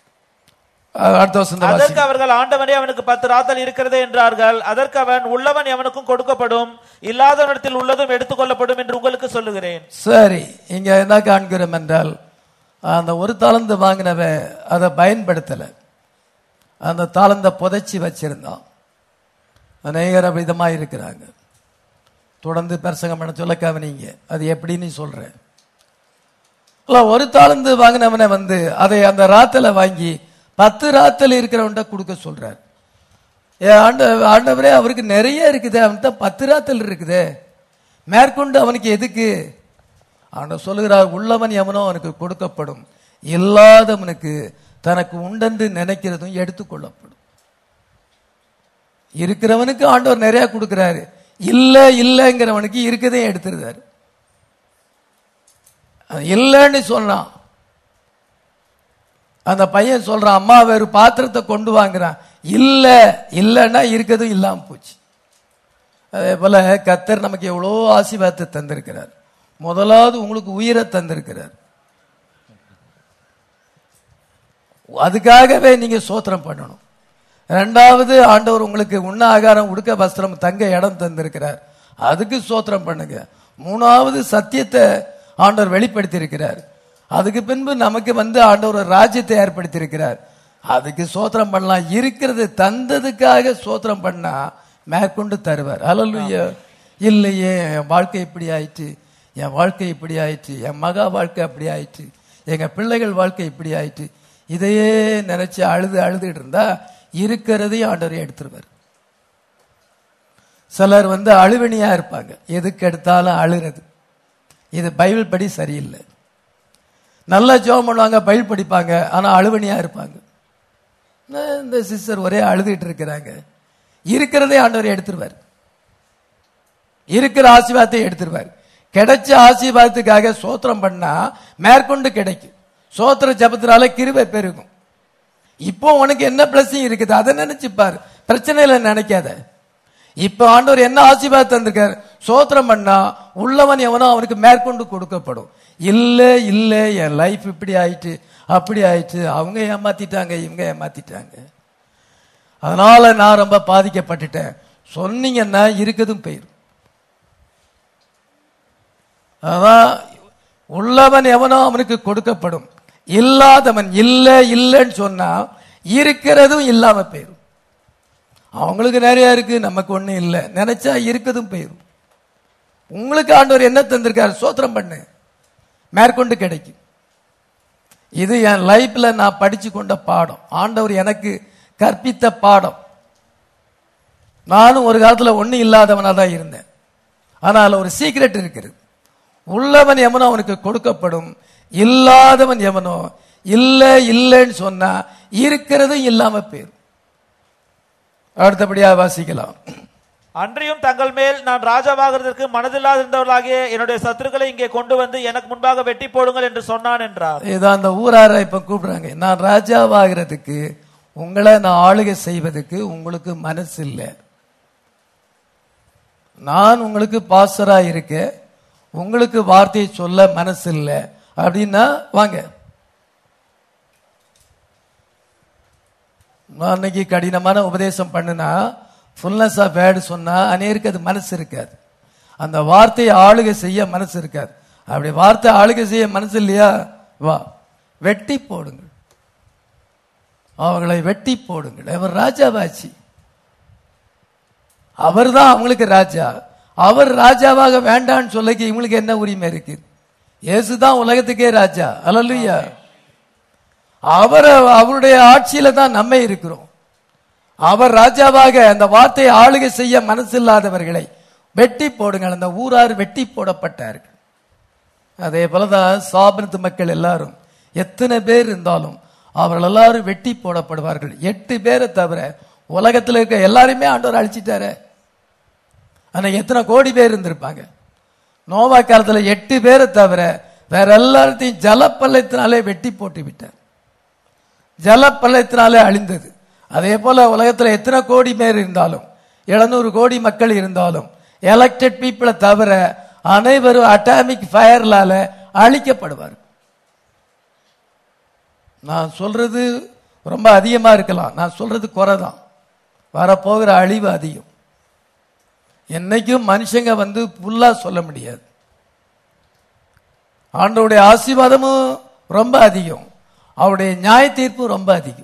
அதற்கு அவர்கள், ஆண்டவனே, அவனுக்கு 10 ராத்தல் இருக்கிறது என்றார்கள். அதற்கு அவன், உள்ளவன் எவனுக்கும் கொடுக்கப்படும், இல்லாதவனிடத்தில் உள்ளதும் எடுத்துக்கொள்ளப்படும் என்று உங்களுக்கு சொல்லுகிறேன். சரி, இங்க என்ன காண்கிறோம் என்றால், அந்த ஒரு தாளந்து வாங்கினவன் அதை பயன்படுத்தல, அந்த தாளந்த புதைச்சி வச்சிருந்தான். அநேகர் விதமா இருக்கிறாங்க. தொடர்ந்து பிரசங்கம் பண்ண சொல்ல கவனிங்க, அது எப்படின்னு சொல்றேன். ஒரு தாளந்து வாங்கினவனை அதை அந்த ராத்தலை வாங்கி 10 ராத்தல் இருக்கிறவன்ட்ட கொடுக்க சொல்றார். ஆண்டவரே, அவருக்கு நிறைய இருக்குது, அவன்கிட்ட 10 ராத்தல் இருக்குதே, மேற்கொண்டு அவனுக்கு எதுக்கு? ஆண்டவர் சொல்லுகிறார், உள்ளவன் எவனோ அவனுக்கு கொடுக்கப்படும், இல்லாதவனுக்கு தனக்கு உண்டென்று நினைக்கிறதும் எடுத்துக்கொள்ளப்படும். இருக்கிறவனுக்கு ஆண்டவர் நிறைய கொடுக்கிறாரு, இல்லைங்கிறவனுக்கு இருக்கதையும் எடுத்துருந்தாரு. இல்லைன்னு சொன்னான். அந்த பையன் சொல்றான், அம்மா வேறு பாத்திரத்தை கொண்டு வாங்குறான். இல்லைன்னா இருக்கதும் இல்லாம போச்சு. அதே போல கர்த்தர் நமக்கு எவ்வளோ ஆசீர்வாதத்தை தந்திருக்கிறார். முதலாவது உங்களுக்கு உயிரை தந்திருக்கிறார். அதுக்காகவே நீங்க ஸ்தோத்திரம் பண்ணணும். இரண்டாவது, ஆண்டவர் உங்களுக்கு உண்ண ஆகாரம், உடுக்க வஸ்திரம், தங்க இடம் தந்திருக்கிறார், அதுக்கு ஸ்தோத்திரம் பண்ணுங்க. மூணாவது, சத்தியத்தை ஆண்டவர் வெளிப்படுத்தி இருக்கிறார். அதுக்கு பின்பு நமக்கு ஆண்டவர் ஒரு ராஜ்யத்தை ஏற்படுத்தி இருக்கிறார், அதுக்கு ஸ்தோத்திரம் பண்ணலாம். இருக்கிறது தந்ததுக்காக ஸ்தோத்திரம் பண்ணா மேற்கொண்டு தருவார். அல்லேலூயா. இல்லையே, வாழ்க்கை இப்படி ஆயிட்டு, என் வாழ்க்கை இப்படி ஆயிடுச்சு, என் மகா வாழ்க்கை அப்படி ஆயிடுச்சு, எங்க பிள்ளைகள் வாழ்க்கை இப்படி ஆயிடுச்சு, இதையே நினைச்சு அழுதுட்டு இருந்தா இருக்கிறதையும் ஆண்டவர் எடுத்துருவார். சிலர் அழுவணியா இருப்பாங்க, எதுக்கு எடுத்தாலும் அழுறது. இது பைபிள் படி சரியில்லை. நல்லா ஜெபம் பண்ணுவாங்க, பைபிள் படிப்பாங்க, ஆனா அழுவணியா இருப்பாங்க. இந்த சிஸ்டர் ஒரே அழுதுட்டு இருக்கிறாங்க. இருக்கிறதே ஆண்டவர் எடுத்துருவார், இருக்கிற ஆசீர்வாதத்தை எடுத்துருவார். கிடைச்ச ஆசீர்வாதத்துக்காக சோத்திரம் பண்ணா மேற்கொண்டு கிடைக்கும். சோத்திர ஜபத்தினால கிருபை பெருகும். இப்போ உனக்கு என்ன பிளஸிங் இருக்குது அதை நினைச்சுப்பாரு, பிரச்சனையில நினைக்காத. இப்ப ஆண்டவர் என்ன ஆசீர்வாதம் தந்திருக்காரு, சோத்திரம் பண்ணா உள்ளவன் எவனோ அவனுக்கு மேற்கொண்டு கொடுக்கப்படும். இல்ல இல்ல என் லைஃப் இப்படி ஆயிட்டு அப்படி ஆயிட்டு, அவங்க ஏமாத்திட்டாங்க, இவங்க ஏமாத்திட்டாங்க, அதனால நான் ரொம்ப பாதிக்கப்பட்டுட்டேன் சொன்னீங்கன்னா இருக்கதும் போயிடும். அதான் உள்ளவன் எவனோ அவனுக்கு கொடுக்கப்படும், இல்லாதவன் இல்ல இல்லன்னு சொன்னா இருக்கிறதும் இல்லாம போயிடும். அவங்களுக்கு நிறைய இருக்கு, நமக்கு ஒண்ணு இல்லை, நினைச்சா இருக்கதும் போயிடும். உங்களுக்கு ஆண்டவர் என்ன தந்திருக்காரு, சோத்திரம் பண்ணு, மேற்கொண்டு கிடைக்கும். இது என் லைஃப்ல நான் படிச்சு கொண்ட பாடம், ஆண்டவர் எனக்கு கற்பித்த பாடம். நானும் ஒரு காலத்துல ஒண்ணு இல்லாதவனா தான் இருந்தேன். ஆனால் ஒரு சீக்ரெட் இருக்கிறது, உள்ளவன் எவனோ அவனுக்கு கொடுக்கப்படும், இல்லாதவன் எவனோ இல்ல இல்லன்னு சொன்னா இருக்கிறதும் இல்லாம போயிடும். அடுத்தபடியா வாசிக்கலாம். அன்றியும் தங்கள் மேல் நான் ராஜாவாகிறதற்கு மனதில்லாதிருந்தவர்களாகிய என்னுடைய சத்துருக்களை இங்கே கொண்டு வந்து எனக்கு முன்பாக வெட்டி போடுங்கள் என்று சொன்னான் என்றார். இதான் அந்த ஊரார இப்ப கூப்பிடுறாங்க, நான் ராஜாவாகிறதுக்கு உங்களை நான் ஆளுகை செய்வதற்கு உங்களுக்கு மனசு இல்லை, நான் உங்களுக்கு பாஸ்டரா இருக்க உங்களுக்கு வார்த்தையை சொல்ல மனசு இல்லை அப்படின்னா வாங்க. அன்னைக்கு கடினமான உபதேசம் பண்ணுனா, ஃபுல்னஸ் ஆஃப் வேர்டு சொன்னா அநேருக்கு அது மனசு இருக்காது, அந்த வார்த்தையை ஆளுகை செய்ய மனசு இருக்காது. அப்படி வார்த்தை ஆளுகை செய்ய மனசு இல்லையா, வா வெட்டி போடுங்கள், அவர்களை வெட்டி போடுங்கள். அவர் ராஜாவாச்சு, அவர் தான் அவங்களுக்கு ராஜா. அவர் ராஜாவாக வேண்டான்னு சொல்ல இவங்களுக்கு என்ன உரிமை இருக்கு? இயேசுதான் உலகத்துக்கே ராஜா. அல்லேலூயா. அவருடைய ஆட்சியில தான் நம்ம இருக்கிறோம். அவர் ராஜாவாக அந்த வார்த்தையை ஆளுகை செய்ய மனசில்லாதவர்களை வெட்டி போடுங்கள். அந்த ஊரார் வெட்டி போடப்பட்டார்கள். அதே போலதான் சாபனத்து மக்கள் எல்லாரும் எத்தனை பேர் இருந்தாலும் அவர்கள் எல்லாரும் வெட்டி போடப்படுவார்கள். 8 பேரை தவிர உலகத்தில் இருக்க எல்லாருமே ஆண்டவர் அழிச்சிட்டாரு. அன்னைக்கு எத்தனை கோடி பேர் இருந்திருப்பாங்க? நோவா காலத்தில் 8 பேரை தவிர வேற எல்லாத்தையும் ஜலப்பள்ளத்தினாலே வெட்டி போட்டு விட்டார். ஜலப்பள்ளத்தினாலே அழிந்தது. அதே போல உலகத்தில் எத்தனை கோடி பேர் இருந்தாலும் 700 கோடி மக்கள் இருந்தாலும் எலெக்டட் பீப்புளை தவிர அனைவரும் அட்டாமிக் ஃபயர்லால அழிக்கப்படுவார். நான் சொல்றது ரொம்ப அதிகமா இருக்கலாம், நான் சொல்றது குறைதான். வரப்போகிற அழிவு அதிகம். என்னைக்கும் மனுஷங்க புல்லா சொல்ல முடியாது. ஆண்டவருடைய ஆசீர்வாதமும் ரொம்ப அதிகம், அவருடைய நியாய தீர்ப்பு ரொம்ப அதிகம்.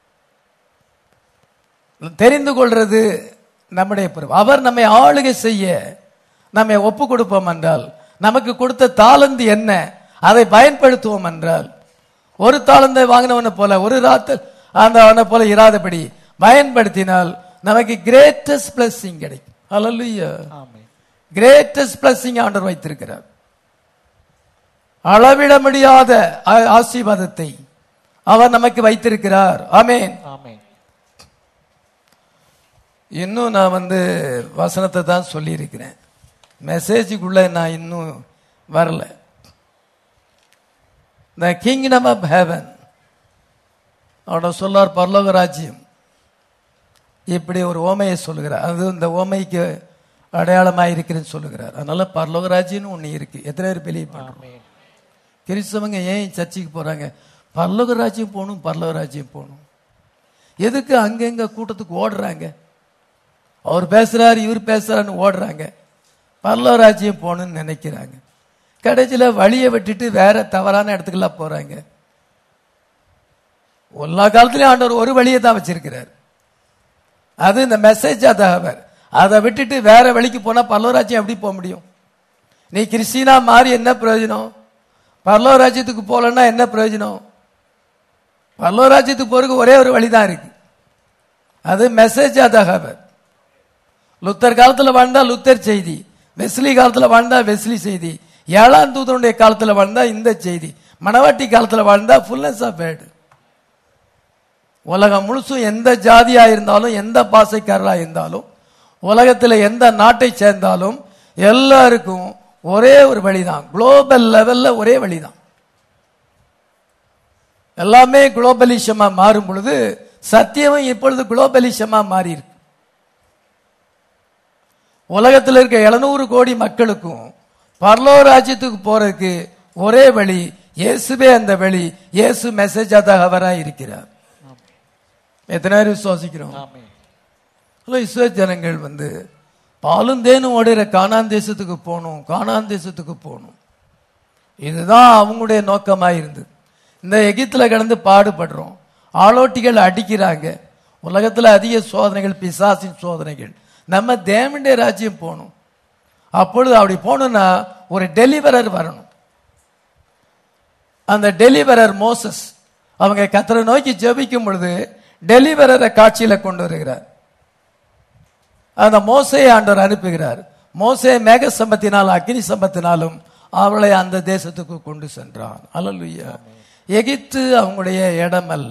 தெரிந்து கொள்றது நம்முடைய பொறுப்பு. அவர் நம்மை ஆளுகை செய்ய நம்மை ஒப்பு கொடுப்போம் என்றால், நமக்கு கொடுத்த தாளந்து என்ன அதை பயன்படுத்துவோம் என்றால், ஒரு தாளந்தை வாங்கினவனை போல ஒரு ராத்தல் அந்த அவனை போல இராதபடி பயன்படுத்தினால் நமக்கு கிரேட்டஸ்ட் பிளஸிங் கிடைக்கும். ஹல்லேலூயா. ஆமென். கிரேட்டஸ்ட் பிளஸிங் ஆண்டவர் வைத்திருக்கிறார். அளவிட முடியாத ஆசீர்வாதத்தை அவர் நமக்கு வைத்திருக்கிறார். ஆமென். ஆமென். இன்னும் நான் வசனத்தை தான் சொல்லி இருக்கிறேன், மெசேஜுக்குள்ள நான் இன்னும் வரல. The kingdom of heaven, அவட சொல்லார் பரலோக ராஜ்யம். இப்படி ஒரு ஓமையை சொல்லுகிறார், அது இந்த ஓமைக்கு அடையாளமாக இருக்கிறேன்னு சொல்லுகிறார். அதனால பரலோக ராஜ்யம்னு ஒண்ணு இருக்கு. எத்தனை பேர் பிலீவ் பண்றோம்? கிறிஸ்தவங்க ஏன் சர்ச்சுக்கு போறாங்க? பரலோக ராஜ்யம் போகணும், பரலோக ராஜ்யம் போகணும். எதுக்கு அங்கங்க கூட்டத்துக்கு ஓடுறாங்க? அவர் பேசுறாரு இவர் பேசுறாருன்னு ஓடுறாங்க, பரலோக ராஜ்யம் போகணும்னு நினைக்கிறாங்க. கடைசியில வழியை விட்டுட்டு வேற தவறான இடத்துக்குலாம் போறாங்க. எல்லா காலத்திலயும் ஆண்டவர் ஒரு வழியை தான் வச்சிருக்கிறார், அது இந்த மெசேஜ். அதை விட்டுட்டு வேற வழிக்கு போனா பரலோக ராஜ்யம் எப்படி போக முடியும்? நீ கிறிஸ்டினா மாறி என்ன பிரயோஜனம்? பரலோக ராஜ்யத்துக்கு போலன்னா என்ன பிரயோஜனம்? பரலோக ராஜ்யத்துக்கு போறதுக்கு ஒரே ஒரு வழிதான் இருக்கு, அது மெசேஜ் தகவல். லுத்தர் காலத்துல வாழ்ந்தா லுத்தர் செய்தி, வெஸ்லி காலத்துல வாழ்ந்தா வெஸ்லி செய்தி, ஏழாம் தூதனுடைய காலத்துல வாழ்ந்தா இந்த செய்தி, மணவாட்டி காலத்துல வாழ்ந்தா ஃபுல்னஸ் ஆஃப் வேர்ட். உலகம் முழுசும் எந்த ஜாதியா இருந்தாலும், எந்த பாசைக்காரரா இருந்தாலும், உலகத்தில் எந்த நாட்டை சேர்ந்தாலும் எல்லாருக்கும் ஒரே ஒரு வழிதான், குளோபல் லெவல்ல ஒரே வழிதான். எல்லாமே குளோபலிசமா மாறும் பொழுது சத்தியமும் இப்பொழுது குளோபலிசமா மாறி இருக்கு. உலகத்தில் இருக்க 700 கோடி மக்களுக்கும் பரலோக ராஜ்யத்துக்கு போறதுக்கு ஒரே வழி, இயேசுவே அந்த வழி. இயேசு மெசேஜ் தகவராக இருக்கிறார். எத்தனை பேர் விசுவாசிக்கிறோம்? இஸ்ரவேல் ஜனங்கள் பாலும் தேனும் ஓடுற கானான் தேசத்துக்கு போகணும், கானான் தேசத்துக்கு போகணும். இதுதான் அவங்களுடைய நோக்கமாக இருந்தது. இந்த எகிப்துல கடந்து பாடுபடுறோம், ஆளோட்டிகள் அடிக்கிறாங்க, உலகத்தில் அதிக சோதனைகள், பிசாசின் சோதனைகள். நம்ம தேவனுடைய ராஜ்யம் போகணும். அப்பொழுது அப்படி போகணும்னா ஒரு டெலிவரர் வரணும். அந்த டெலிவரர் மோசஸ். அவங்க கர்த்தரை நோக்கி ஜெபிக்கும் பொழுது டெலிவரரை காட்சியில கொண்டு வருகிறார். அந்த மோசேயை ஆண்டவர் அனுப்புகிறார். மோசே மேக சம்பத்தினாலும் அக்னி சம்பத்தினாலும் அவளை அந்த தேசத்துக்கு கொண்டு சென்றான். அல்லேலூயா. எகிப்து அவங்களுடைய இடம் அல்ல.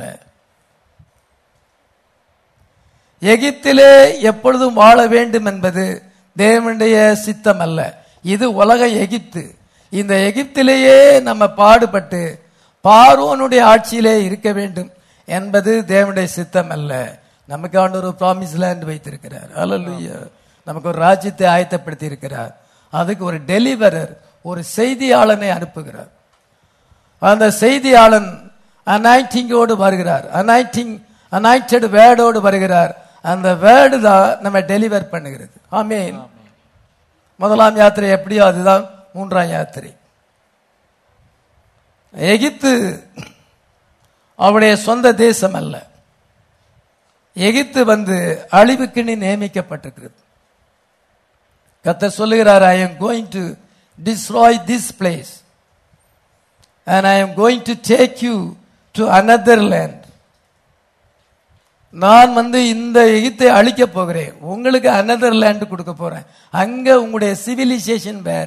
எகிப்திலே எப்பொழுதும் வாழ வேண்டும் என்பது தேவனுடைய சித்தம் அல்ல. இது உலக எகிப்து. இந்த எகிப்திலேயே நம்ம பாடுபட்டு பார்வோனுடைய ஆட்சியிலே இருக்க வேண்டும் என்பது தேவனுடைய சித்தம் அல்ல. நமக்கு ஆண்டவர் ஒரு ப்ராமிஸ் லேண்ட் வைத்திருக்கிறார். அல்லேலூயா. நமக்கு ஒரு ராஜ்யத்தை ஆயத்தப்படுத்தி இருக்கிறார். அதுக்கு ஒரு டெலிவரர், ஒரு செய்தியாளனை அனுப்புகிறார். அந்த செய்தியாளன் அனாயிண்டிங்கோடு வருகிறார், அனாயிண்டட் வேர்டோடு வருகிறார். அந்த வேர்டு தான் நம்ம டெலிவர் பண்ணுகிறது. ஆமென். முதலாம் யாத்திரை எப்படியோ அதுதான் மூன்றாம் யாத்திரை. எகிப்து அவருடைய சொந்த தேசம் அல்ல. எகிப்து அழிவுக்குன்னு நியமிக்கப்பட்டிருக்கிறது. கர்த்தர் சொல்லுகிறார், I am going to destroy this place and I am going to take you to another land. நான் இந்த எகிப்தை அழிக்க போகிறேன், உங்களுக்கு another land கொடுக்க போறேன். அங்க உங்களுடைய சிவிலைசேஷன் வேற,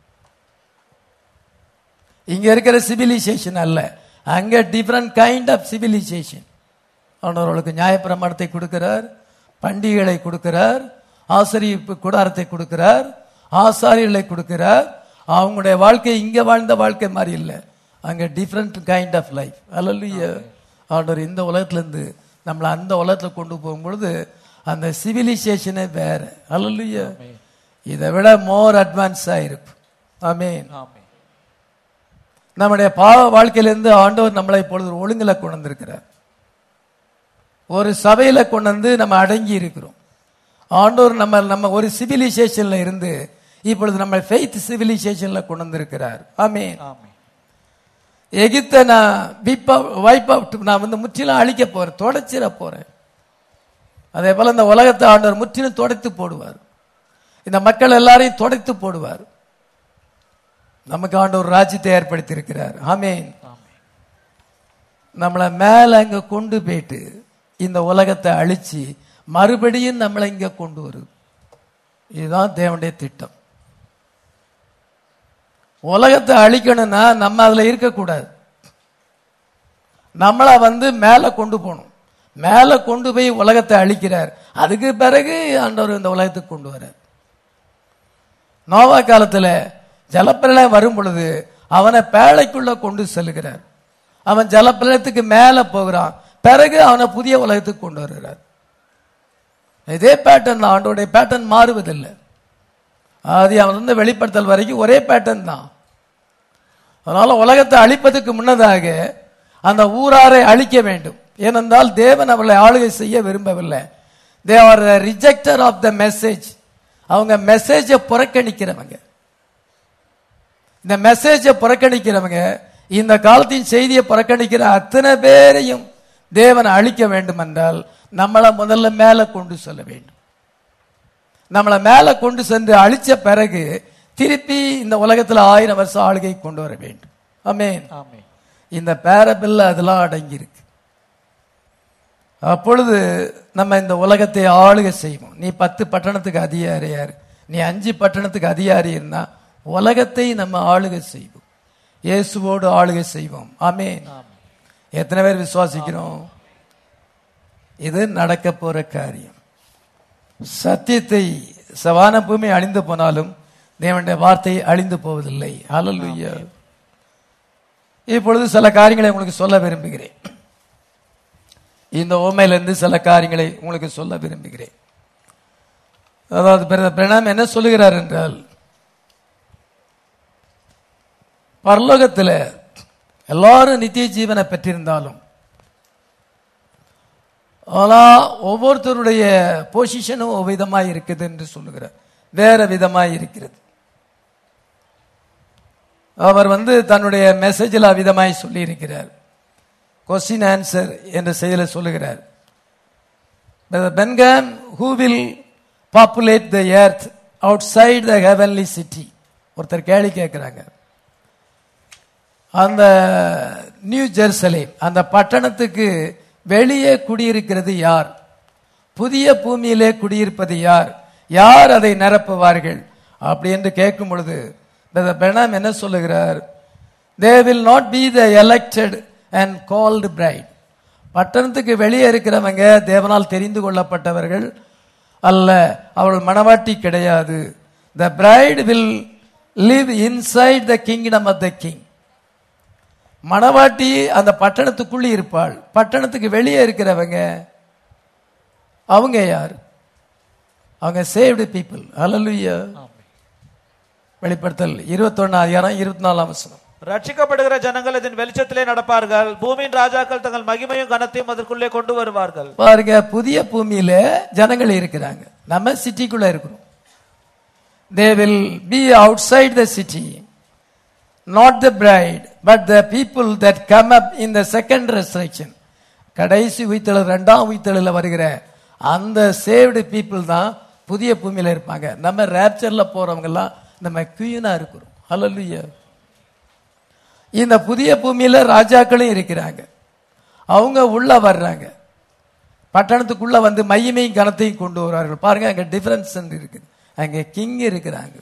இங்க இருக்கிற சிவிலைசேஷன் அல்ல. அங்க டிஃபரண்ட் கைண்ட் ஆஃப் சிவிலைசேஷன். அவர்களுக்கு நியாயப்பிரமாணத்தை கொடுக்கிறார், பண்டிகைகளை கொடுக்கிறார், ஆசரிப்பு கூடாரத்தை கொடுக்கிறார், ஆசாரியர்களை கொடுக்கிறார். அவங்களுடைய வாழ்க்கை இங்க வாழ்ந்த வாழ்க்கை மாதிரி இல்லை, அங்க டிஃபரண்ட் கைண்ட் ஆஃப் லைஃப். அல்லேலூயா. ஆண்டவர் இந்த உலகத்திலிருந்து நம்மளை அந்த உலகத்துல கொண்டு போகும்பொழுது அந்த சிவிலைசேஷனே வேற. அல்லேலூயா. இதை விட மோர் அட்வான்ஸா இருக்கும். ஆமென். நம்முடைய பாவ வாழ்க்கையிலிருந்து ஆண்டவர் நம்மளை இப்பொழுது ஒழுங்குல கொண்டு வந்திருக்கிறார். ஒரு சபையில கொண்டு நம்ம அடங்கி இருக்கிறோம். ஆண்டவர் நம்ம ஒரு சிவிலைசேஷன்ல இருந்து இப்பொழுது நம்ம ஃபெய்த் சிவிலைசேஷன்ல கொண்டு வந்திருக்கிறார். ஆமென். எகிப்தை நான் நான் முற்றிலும் அழிக்க போறேன், தொடச்சிட போறேன். அதே போல இந்த உலகத்தை ஆண்டவர் முற்றிலும் துடைத்து போடுவார். இந்த மக்கள் எல்லாரையும் துடைத்து போடுவார். நமக்கு ஆண்டவர் ராஜ்யத்தை ஏற்படுத்தி இருக்கிறார். ஆமென். நம்மளை மேல அங்க கொண்டு போயிட்டு இந்த உலகத்தை அழிச்சு மறுபடியும் நம்மளை இங்க கொண்டு வரும். இதுதான் தேவனுடைய திட்டம். உலகத்தை அழிக்கணும்னா நம்ம அதுல இருக்கக்கூடாது, நம்மளை மேல கொண்டு போகணும். மேல கொண்டு போய் உலகத்தை அழிக்கிறார். அதுக்கு பிறகு ஆண்டவர் இந்த உலகத்துக்கு கொண்டு வர்றார். நோவா காலத்துல ஜலப்பிரளயம் வரும் பொழுது அவனை பேழைக்குள்ள கொண்டு செல்கிறார். அவன் ஜலப்பிரளயத்துக்கு மேல போகிறான், பிறகு அவனை புதிய உலகத்துக்கு கொண்டு வருகிறார். இதே பேட்டர்ன் தான், ஆண்டோடைய பேட்டர்ன் மாறுவதில்லை. அது அவன் வெளிப்படுத்தல் வரைக்கும் ஒரே பேட்டர்ன் தான். அதனால உலகத்தை அழிப்பதற்கு முன்னதாக அந்த ஊராரை அழிக்க வேண்டும். ஏனென்றால் தேவன் அவர்களை ஆளுகை செய்ய விரும்பவில்லை. They are rejecter of the message. அவங்க மெசேஜை புறக்கணிக்கிறவங்க. இந்த மெசேஜை புறக்கணிக்கிறவங்க, இந்த காலத்தின் செய்தியை புறக்கணிக்கிற அத்தனை பேரையும் தேவனை அழிக்க வேண்டும் என்றால் நம்மளை முதல்ல மேல கொண்டு செல்ல வேண்டும். நம்மளை மேல கொண்டு சென்று அழிச்ச பிறகு திருப்பி இந்த உலகத்தில் 1000 வருஷம் ஆளுகை கொண்டு வர வேண்டும். ஆமென். ஆமென். இந்த பேரபிள் அதெல்லாம் அடங்கி இருக்கு. அப்பொழுது நம்ம இந்த உலகத்தை ஆளுகை செய்வோம். நீ 10 பட்டணத்துக்கு அதிகாரியார், நீ 5 பட்டணத்துக்கு அதிகாரி இருந்தா உலகத்தை நம்ம ஆளுகை செய்வோம். இயேசுவோடு ஆளுகை செய்வோம். ஆமென். எத்தனை பேர் விசுவாசிக்கிறோம்? இது நடக்க போற காரியம். சத்தியத்தை சவான பூமி அழிந்து போனாலும் தேவனுடைய வார்த்தை அழிந்து போவதில்லை. ஹல்லேலூயா. இப்பொழுது சில காரியங்களை உங்களுக்கு சொல்ல விரும்புகிறேன். இந்த ஓமையிலிருந்து சில காரியங்களை உங்களுக்கு சொல்ல விரும்புகிறேன். அதாவது பிரணாம் என்ன சொல்லுகிறார் என்றால், பரலோகத்தில் எல்லாரும் நித்திய ஜீவனை பெற்றிருந்தாலும் ஆனால் ஒவ்வொருத்தருடைய பொசிஷனும் ஒரு விதமாய் இருக்குது என்று சொல்லுகிறார். வேற விதமாய் இருக்கிறது. அவர் தன்னுடைய மெசேஜில் விதமாய் சொல்லி இருக்கிறார். கொஸ்டின் ஆன்சர் என்ற செயலை சொல்லுகிறார். பென்காம், who will populate the earth outside the heavenly city? ஒருத்தர் கேள்வி கேட்கிறாங்க. அந்த நியூ ஜெருசலேம் அந்த பட்டணத்துக்கு வெளியே குடியிருக்கிறது யார்? புதிய பூமியிலே குடியிருப்பது யார்? யார் அதை நிரப்புவார்கள்? அப்படி என்று கேட்கும் பொழுது பெனாம் என்ன சொல்லுகிறார்? they will not be the elected and called bride. பட்டணத்துக்கு வெளியே இருக்கிறவங்க தேவனால் தெரிந்து கொள்ளப்பட்டவர்கள் அல்ல, அவர்கள் மணவாட்டி கிடையாது. the bride will live inside the kingdom of the king. மணவாட்டி அந்த பட்டணத்துக்குள்ளே இருப்பாள். பட்டணத்துக்கு வெளியே இருக்கிறவங்க அவங்க யார்? அவங்க saved people. ஹல்லேலூயா. வெளிப்படுத்தல் 21:24. ரட்சிக்கப்படுகிற ஜனங்கள் இதன் வெளிச்சத்திலே நடப்பார்கள். பூமியின் ராஜாக்கள் தங்கள் மகிமையும் கனத்தையும் அதற்குள்ளே கொண்டு வருவார்கள். பாருங்க, புதிய பூமியில ஜனங்கள் இருக்கிறாங்க. நம்ம சிட்டிக்குள்ள இருக்கிறோம். they will be outside the city, not the bride, but the people that come up in the second resurrection. கடைசி உயிர்த்தெழு, இரண்டாம் உயிர்த்தெழுல வருகிற அந்த saved people தான் புதிய பூமியில இருப்பாங்க. நம்ம ராப்சர்ல போறவங்க எல்லாம் நம்ம குயினா இருக்கிறோம். ஹல்லேலூயா. இந்த புதிய பூமியில ராஜாக்களும் இருக்கிறாங்க. அவங்க உள்ள வர்றாங்க. பட்டணத்துக்குள்ள மகிமையும் கனத்தையும் கொண்டு வருவார்கள். பாருங்க, அங்க டிஃபரன்ஸ் இருக்குது. அங்க கிங் இருக்கிறாங்க.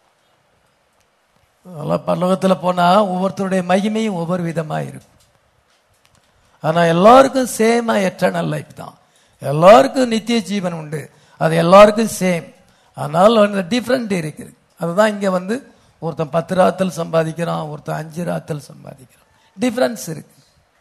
பரலோகத்தில் போனா ஒவ்வொருத்தருடைய மகிமையும் ஒவ்வொரு விதமா இருக்கும். ஆனா எல்லாருக்கும் சேமா எட்டர்னல் லைஃப் தான். எல்லாருக்கும் நித்திய ஜீவன் உண்டு. அது எல்லாருக்கும் சேம். ஆனால் டிஃபரெண்ட் இருக்குது. அதுதான் இங்க ஒருத்தன் 10 ராத்தல் சம்பாதிக்கிறான், ஒருத்தன் 5 ராத்தல் சம்பாதிக்கிறான். டிஃபரன்ஸ் இருக்கு.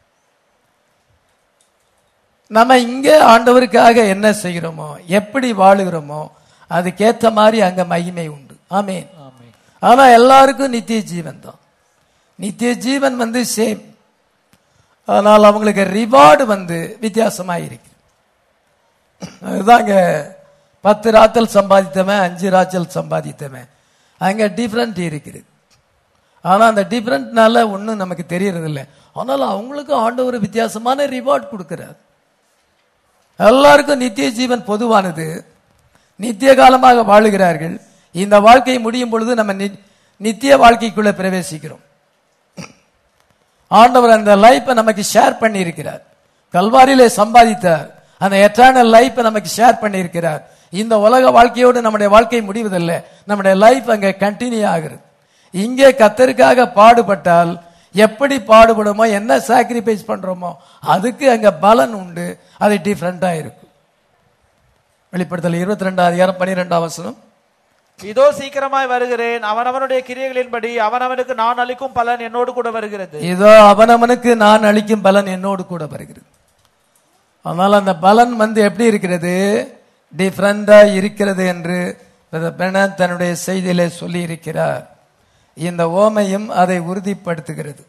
நம்ம இங்க ஆண்டவருக்காக என்ன செய்கிறோமோ, எப்படி வாழுகிறோமோ அதுக்கேற்ற மாதிரி அங்க மகிமை உண்டு. ஆமென். ஆனா எல்லாருக்கும் நித்திய ஜீவன் தான். நித்திய ஜீவன் சேம். ஆனால் அவங்களுக்கு ரிவார்டு வித்தியாசமாயிருக்கு. அதுதாங்க 10 ராத்தல் சம்பாதித்தவன் 5 ராத்தல் சம்பாதித்தவன் அங்க டிஃபரெண்ட் இருக்குது. ஆனா அந்த டிஃபரெண்ட்னால ஒன்றும் நமக்கு தெரியறது இல்லை. ஆனால் அவங்களுக்கு ஆண்டவர் வித்தியாசமான ரிவார்ட் கொடுக்கிறார். எல்லாருக்கும் நித்திய ஜீவன் பொதுவானது. நித்திய காலமாக வாழுகிறார்கள். இந்த வாழ்க்கை முடியும் பொழுது நம்ம நித்திய வாழ்க்கைக்குள்ள பிரவேசிக்கிறோம். ஆண்டவர் அந்த லைஃபை நமக்கு ஷேர் பண்ணி இருக்கிறார். கல்வாரியிலே சம்பாதித்தார். அந்த எட்டர்னல் லைஃபை நமக்கு ஷேர் பண்ணி இருக்கிறார். இந்த உலக வாழ்க்கையோடு நம்முடைய வாழ்க்கை முடிவதில்லை. நம்முடைய லைஃப் அங்க கண்டினியூ ஆகிறது. இங்கே கர்த்தருக்காக பாடுபட்டால் எப்படி பாடுபடுமோ, என்ன சாக்ரிஃபைஸ் பண்றோமோ அதுக்கு அங்க பலன் உண்டு. அது டிஃபரெண்டா இருக்கும். வெளிப்படுத்தல் 22:12. இதோ சீக்கிரமாய் வருகிறேன், அவனவனுடைய கிரியைகளின்படி அவனவனுக்கு நான் அளிக்கும் பலன் என்னோடு கூட வருகிறது. இதோ அவனவனுக்கு நான் அளிக்கும் பலன் என்னோடு கூட வருகிறது. ஆனால் அந்த பலன் எப்படி இருக்கிறது? டிஃபரெண்டா இருக்கிறது என்று தன்னுடைய செய்தியிலே சொல்லி இருக்கிறார். இந்த ஓமையும் அதை உறுதிப்படுத்துகிறது.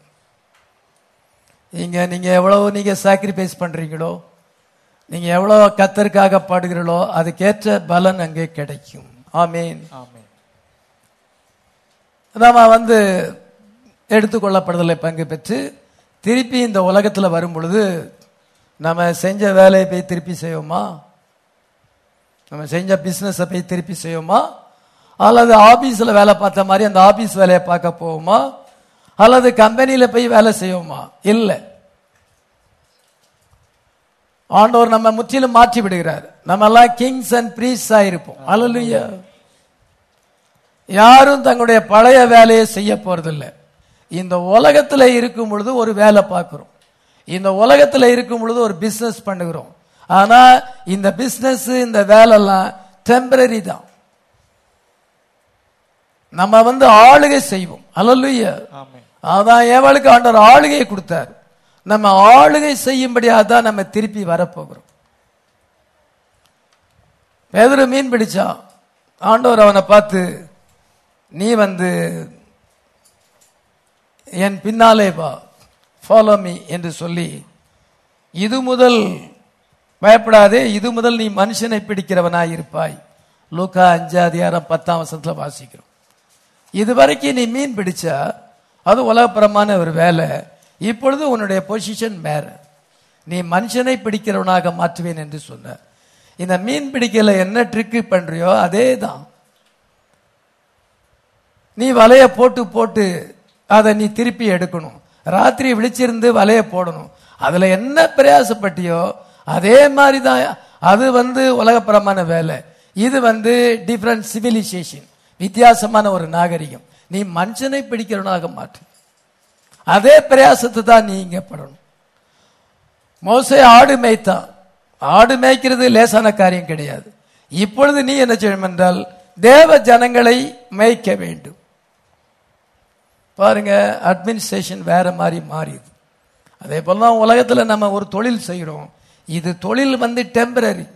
நீங்க எவ்வளவு நீங்க சாக்ரிஃபைஸ் பண்றீங்களோ, நீங்க எவ்வளவு கர்த்தருக்காக பாடுகிறீங்களோ அதுக்கேற்ற பலன் அங்கே கிடைக்கும். ஆமென். நாம எடுத்துக்கொள்ளப்படுதலை பங்கு பெற்று திருப்பி இந்த உலகத்துல வரும் பொழுது நம்ம செஞ்ச வேலையை போய் திருப்பி செய்வோமா? நம்ம செஞ்ச பிசினஸை போய் திருப்பி செய்வோமா? அல்லது ஆபீஸ்ல வேலை பார்த்த மாதிரி அந்த ஆபீஸ் வேலையை பார்க்க போவோமா, அல்லது கம்பெனியில போய் வேலை செய்வோமா? இல்லை. ஆண்டவர் நம்ம முற்றிலும் மாற்றி விடுகிறார். நம்ம எல்லாம் கிங்ஸ் அண்ட் பிரீஸ்ட் ஆயிருப்போம். அல்லேலூயா. யாரும் தங்களுடைய பழைய வேலையை செய்ய போறதில்லை. இந்த உலகத்துல இருக்கும் பொழுது ஒரு வேலை பார்க்கிறோம், இந்த உலகத்துல இருக்கும் பொழுது ஒரு பிசினஸ் பண்ணுகிறோம். ஆனா இந்த பிசினஸ் இந்த வேலைலாம் டெம்பரரி தான். நம்ம ஆளுகை செய்வோம். அல்லேலூயா. அதான் ஏவாளுக்கு ஆண்டவர் ஆளுகையை கொடுத்தார். நம்ம ஆளுகை செய்யும்படியாக தான் நம்ம திருப்பி வரப்போகிறோம். பேதுரு மீன் பிடிச்சான். ஆண்டவர் அவனை பார்த்து, நீ என் பின்னாலே வா, ஃபாலோ மீ என்று சொல்லி, இது முதல் பயப்படாதே, இது முதல் நீ மனுஷனை பிடிக்கிறவனாய் இருப்பாய். லூக்கா 5:10 வாசிக்கிறோம். இதுவரைக்கும் நீ மீன் பிடிச்சா அது உலகப்புறமான ஒரு வேலை. இப்பொழுது உன்னுடைய பொசிஷன் வேற, நீ மனுஷனை பிடிக்கிறவனாக மாற்றுவேன் என்று சொன்னார். இந்த மீன் பிடிக்கல என்ன ட்ரிக்கு பண்றியோ அதே தான். நீ வலைய போட்டு போட்டு அதை நீ திருப்பி எடுக்கணும். ராத்திரி விழிச்சிருந்து வலைய போடணும். அதுல என்ன பிரயாசப்பட்டியோ அதே மாதிரி தான். அது உலகப்புறமான வேலை. இது டிஃபரண்ட் சிவிலைசேஷன், வித்தியாசமான ஒரு நாகரிகம். நீ மனுஷனை பிடிக்கிறவனாக மாற்று. அதே பிரயாசத்தை தான் நீ இங்க படணும். மோசே ஆடு மேய்த்தான். ஆடு மேய்க்கிறது லேசான காரியம் கிடையாது. இப்பொழுது நீ என்ன செய்யணும் என்றால் தேவ ஜனங்களை மேய்க்க வேண்டும். பாருங்க, அட்மினிஸ்ட்ரேஷன் வேற மாதிரி மாறிது. அதே போல உலகத்துல நம்ம ஒரு தொழில் செய்கிறோம். இது தொழில் டெம்பரரி.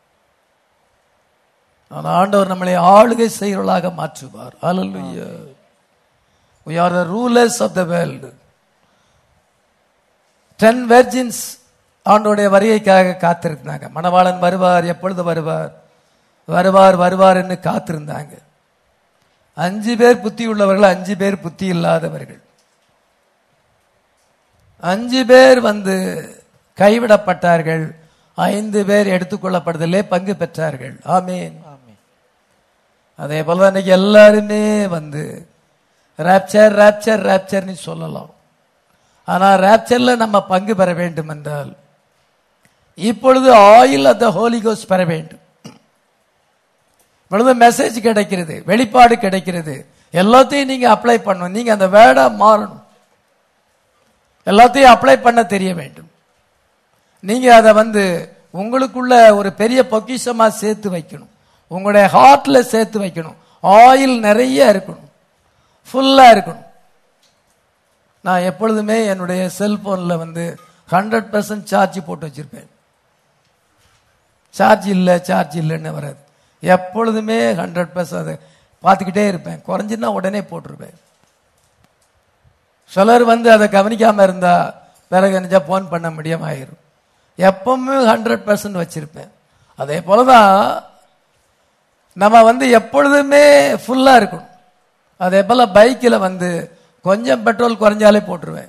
ஆனா ஆண்டவர் நம்மளை ஆளுகை செய்கிறவர்களாக மாற்றுவார். ஹல்லேலூயா. We are the rulers of the world. 10 virgins ஆண்டவருடைய வருகைக்காக காத்திருந்தாங்க. மணவாளன் வருவார், எப்பொழுது வருவார் வருவார் வருவார் என்று காத்திருந்தாங்க. 5 பேர் புத்தி உள்ளவர்கள், 5 பேர் புத்தி இல்லாதவர்கள். 5 பேர் கைவிடப்பட்டார்கள், 5 பேர் எடுத்துக்கொள்ளப்படுதலே பங்கு பெற்றார்கள். ஆமீன். அதே போல இன்னைக்கு எல்லாருமே ராப்சர் ராப்சர் ராப்சர்னு சொல்லலாம். ஆனா ராப்சர்ல நம்ம பங்கு பெற வேண்டும் என்றால் இப்பொழுது oil of the holy ghost பெற வேண்டும். இப்பொழுது மெசேஜ் கிடைக்கிறது, வெளிப்பாடு கிடைக்கிறது. எல்லாத்தையும் நீங்க அப்ளை பண்ணணும். நீங்க அந்த வேர்டா மாறணும். எல்லாத்தையும் அப்ளை பண்ண தெரிய வேண்டும். நீங்க அதை உங்களுக்குள்ள ஒரு பெரிய பொக்கிஷமா சேர்த்து வைக்கணும். உங்களுடைய ஹார்ட்ல சேர்த்து வைக்கணும். ஆயில் நிறைய இருக்கணும், ஃபுல்லா இருக்கணும். நான் எப்பொழுதுமே என்னுடைய செல்போன்ல 100% சார்ஜ் போட்டு வச்சிருப்பேன். சார்ஜ் இல்லைன்னு வராது. எப்பொழுதுமே 100% அதை பார்த்துக்கிட்டே இருப்பேன். குறைஞ்சுன்னா உடனே போட்டிருப்பேன். சிலர் அதை கவனிக்காம இருந்தா பிறகு நினைச்சா போன் பண்ண முடியாம ஆயிரும். எப்பவுமே 100% வச்சிருப்பேன். அதே போலதான் நம்ம எப்பொழுதுமே ஃபுல்லா இருக்கணும். அதே போல பைக்கில் கொஞ்சம் பெட்ரோல் குறைஞ்சாலே போட்டுருவேன்.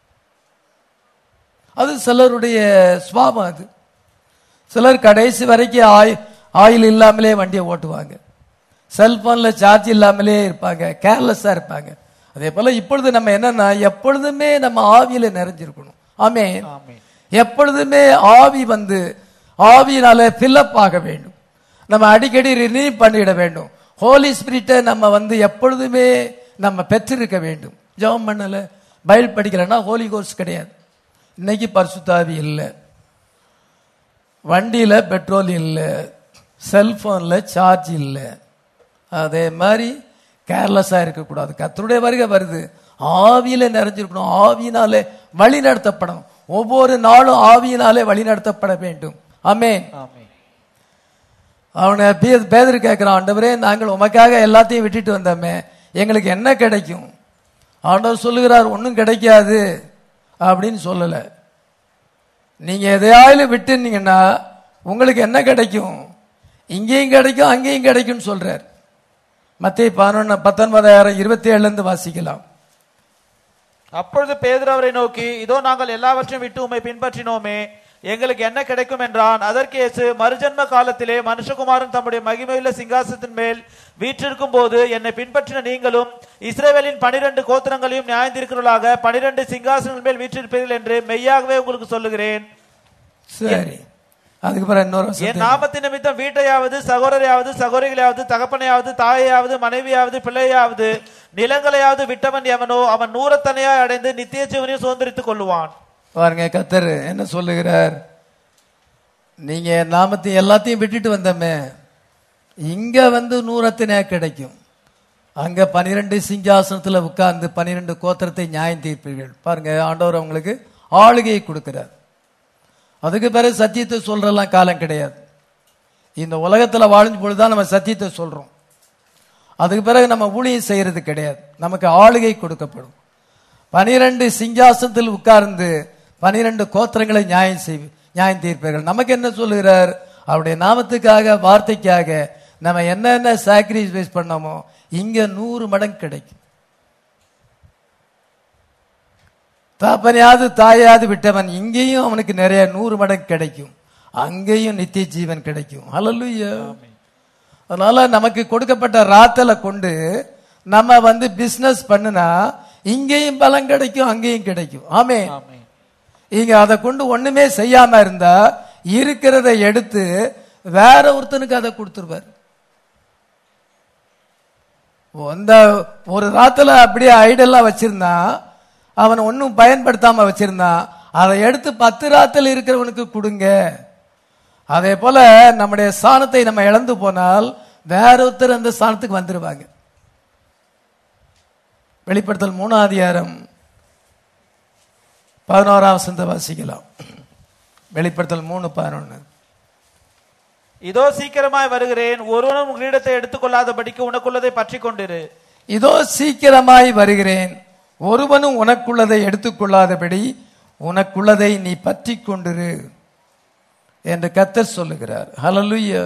அது சிலருடைய சுபாவம். அது சிலர் கடைசி வரைக்கும் ஆயில் இல்லாமலே வண்டியை ஓட்டுவாங்க. செல்போன்ல சார்ஜ் இல்லாமலே இருப்பாங்க, கேர்லெஸ்ஸா இருப்பாங்க. அதே போல இப்பொழுது நம்ம என்னன்னா எப்பொழுதுமே நம்ம ஆவியில நிறைஞ்சிருக்கணும். ஆமென். எப்பொழுதுமே ஆவி ஆவியினால ஃபில்லப் ஆக வேண்டும். நம்ம அடிக்கடி ரினியூ பண்ணிட வேண்டும். ஹோலி ஸ்பிரிட்டை நம்ம எப்பொழுதுமே நம்ம பெற்றிருக்க வேண்டும். ஜெபம் பண்ணல, பைபிள் படிக்கலன்னா ஹோலி கோஸ்ட் கிடையாது. இன்னைக்கு பரிசுத்தாவி இல்லை, வண்டியில பெட்ரோல் இல்லை, செல்போன்ல சார்ஜ் இல்லை. அதே மாதிரி கேர்லெஸ்ஸா இருக்கக்கூடாது. கர்த்தருடைய வருகை வருது, ஆவியில நிறைஞ்சிருக்கணும். ஆவியினாலே வழி நடத்தப்படணும். ஒவ்வொரு நாளும் ஆவியினாலே வழி நடத்தப்பட வேண்டும். ஆமென். அவனை பேதுரு கேட்கிறான், ஆண்டவரே நாங்கள் உமக்காக எல்லாத்தையும் விட்டுட்டு வந்தோமே, எங்களுக்கு என்ன கிடைக்கும்? ஆண்டவர் சொல்லுகிறார், ஒன்றும் கிடைக்காது அப்படின்னு சொல்லல. நீங்க எதையாவது விட்டுனீங்கன்னா உங்களுக்கு என்ன கிடைக்கும்? இங்கேயும் கிடைக்கும், அங்கேயும் கிடைக்கும் சொல்றார். மத்தேயு 11:19-27 வாசிக்கலாம். அப்பொழுது பேதுரு அவரை நோக்கி, இதோ நாங்கள் எல்லாவற்றையும் விட்டு உம்மை பின்பற்றினோமே, எங்களுக்கு என்ன கிடைக்கும் என்றான். அதற்கு இயேசு, மறுஜன்ம காலத்திலே மனுஷகுமாரன் தம்முடைய மகிமையுள்ள சிங்காசனத்தின் மேல் வீற்றிருக்கும் போது என்னை பின்பற்றின நீங்களும் இஸ்ரவேலின் 12 கோத்திரங்களையும் நியாயந்தீர்க்கிறவர்களாக 12 சிங்காசனங்கள் மேல் வீற்றிருப்பீர்கள் என்று மெய்யாகவே உங்களுக்கு சொல்லுகிறேன். சரி, அதுக்கப்புறம் இன்னொரு என் நாமத்தின் நிமித்தம் வீட்டையாவது சகோதரையாவது சகோதரிகளையாவது தகப்பனையாவது தாயையாவது மனைவியாவது பிள்ளையாவது நிலங்களையாவது விட்டவன் எவனோ அவன் 100 தனையாய் அடைந்து நித்திய ஜீவனையும் சுதந்திரித்துக் கொள்ளுவான். பாருங்க, கர்த்தர் என்ன சொல்லுகிறார்? நீங்க நாமத்தை எல்லாத்தையும் விட்டுட்டு வந்தமே, இங்க 100 கிடைக்கும். அங்க 12 சிங்காசனத்துல உட்கார்ந்து 12 கோத்திரத்தை நியாயம் தீர்ப்பீர்கள். பாருங்க, ஆண்டவர் அவங்களுக்கு ஆளுகையை கொடுக்கிறார். அதுக்கு பிறகு சத்தியத்தை சொல்றலாம் காலம் கிடையாது. இந்த உலகத்துல வாழும் பொழுதுதான் நம்ம சத்தியத்தை சொல்றோம். அதுக்கு பிறகு நம்ம ஊழியம் செய்யறது கிடையாது. நமக்கு ஆளுகை கொடுக்கப்படும். 12 சிங்காசனத்தில் உட்கார்ந்து 12 கோத்திரங்களை நியாயம் தீர்ப்பீர்கள். நமக்கு என்ன சொல்லுகிறார்? அவருடைய நாமத்துக்காக, வார்த்தைக்காக நம்ம என்னென்ன சாக்ரிஃபைஸ் பண்ணோமோ இங்க 100 மடங்கு கிடைக்கும். தாப்பனையாவது தாயாவது விட்டவன் இங்கேயும் அவனுக்கு நிறைய 100 மடங்கு கிடைக்கும். அங்கேயும் நித்திய ஜீவன் கிடைக்கும். ஹல்லேலூயா. அதனால நமக்கு கொடுக்கப்பட்ட ராத்தலை கொண்டு நம்ம பிசினஸ் பண்ணுனா இங்கேயும் பலம் கிடைக்கும், அங்கேயும் கிடைக்கும். ஆமென். இங்க அதை கொண்டு ஒண்ணுமே செய்யாம இருந்தா இருக்கிறத எடுத்து வேற ஒருத்தனுக்கு அதை கொடுத்துருவார். அந்த ஒரு ராத்துல அப்படியே ஐடெல்லாம் வச்சிருந்தா, அவன் ஒன்னும் பயன்படுத்தாம வச்சிருந்தான், அதை எடுத்து 10 ராத்தில் இருக்கிறவனுக்கு கொடுங்க. அதே போல நம்முடைய ஸ்தானத்தை நம்ம இழந்து போனால் வேற ஒருத்தர் அந்த ஸ்தானத்துக்கு வந்துருவாங்க. வெளிப்படுத்தல் 3ஆம் அதிகாரம் 11ஆம் வசனத்தை வாசிக்கலாம். வெளிப்படுத்தல் 3:11. இதோ சீக்கிரமாய் வருகிறேன், ஒருவனும் கிரீடத்தை எடுத்துக்கொள்ளாதபடிக்கு உனக்குள்ளதை பற்றி கொண்டிரு. இதோ சீக்கிரமாய் வருகிறேன், ஒருவனும் உனக்குள்ளதை எடுத்துக்கொள்ளாதபடி உனக்குள்ளதை நீ பற்றி கொண்டிரு என்று கர்த்தர் சொல்லுகிறார். ஹல்லேலூயா.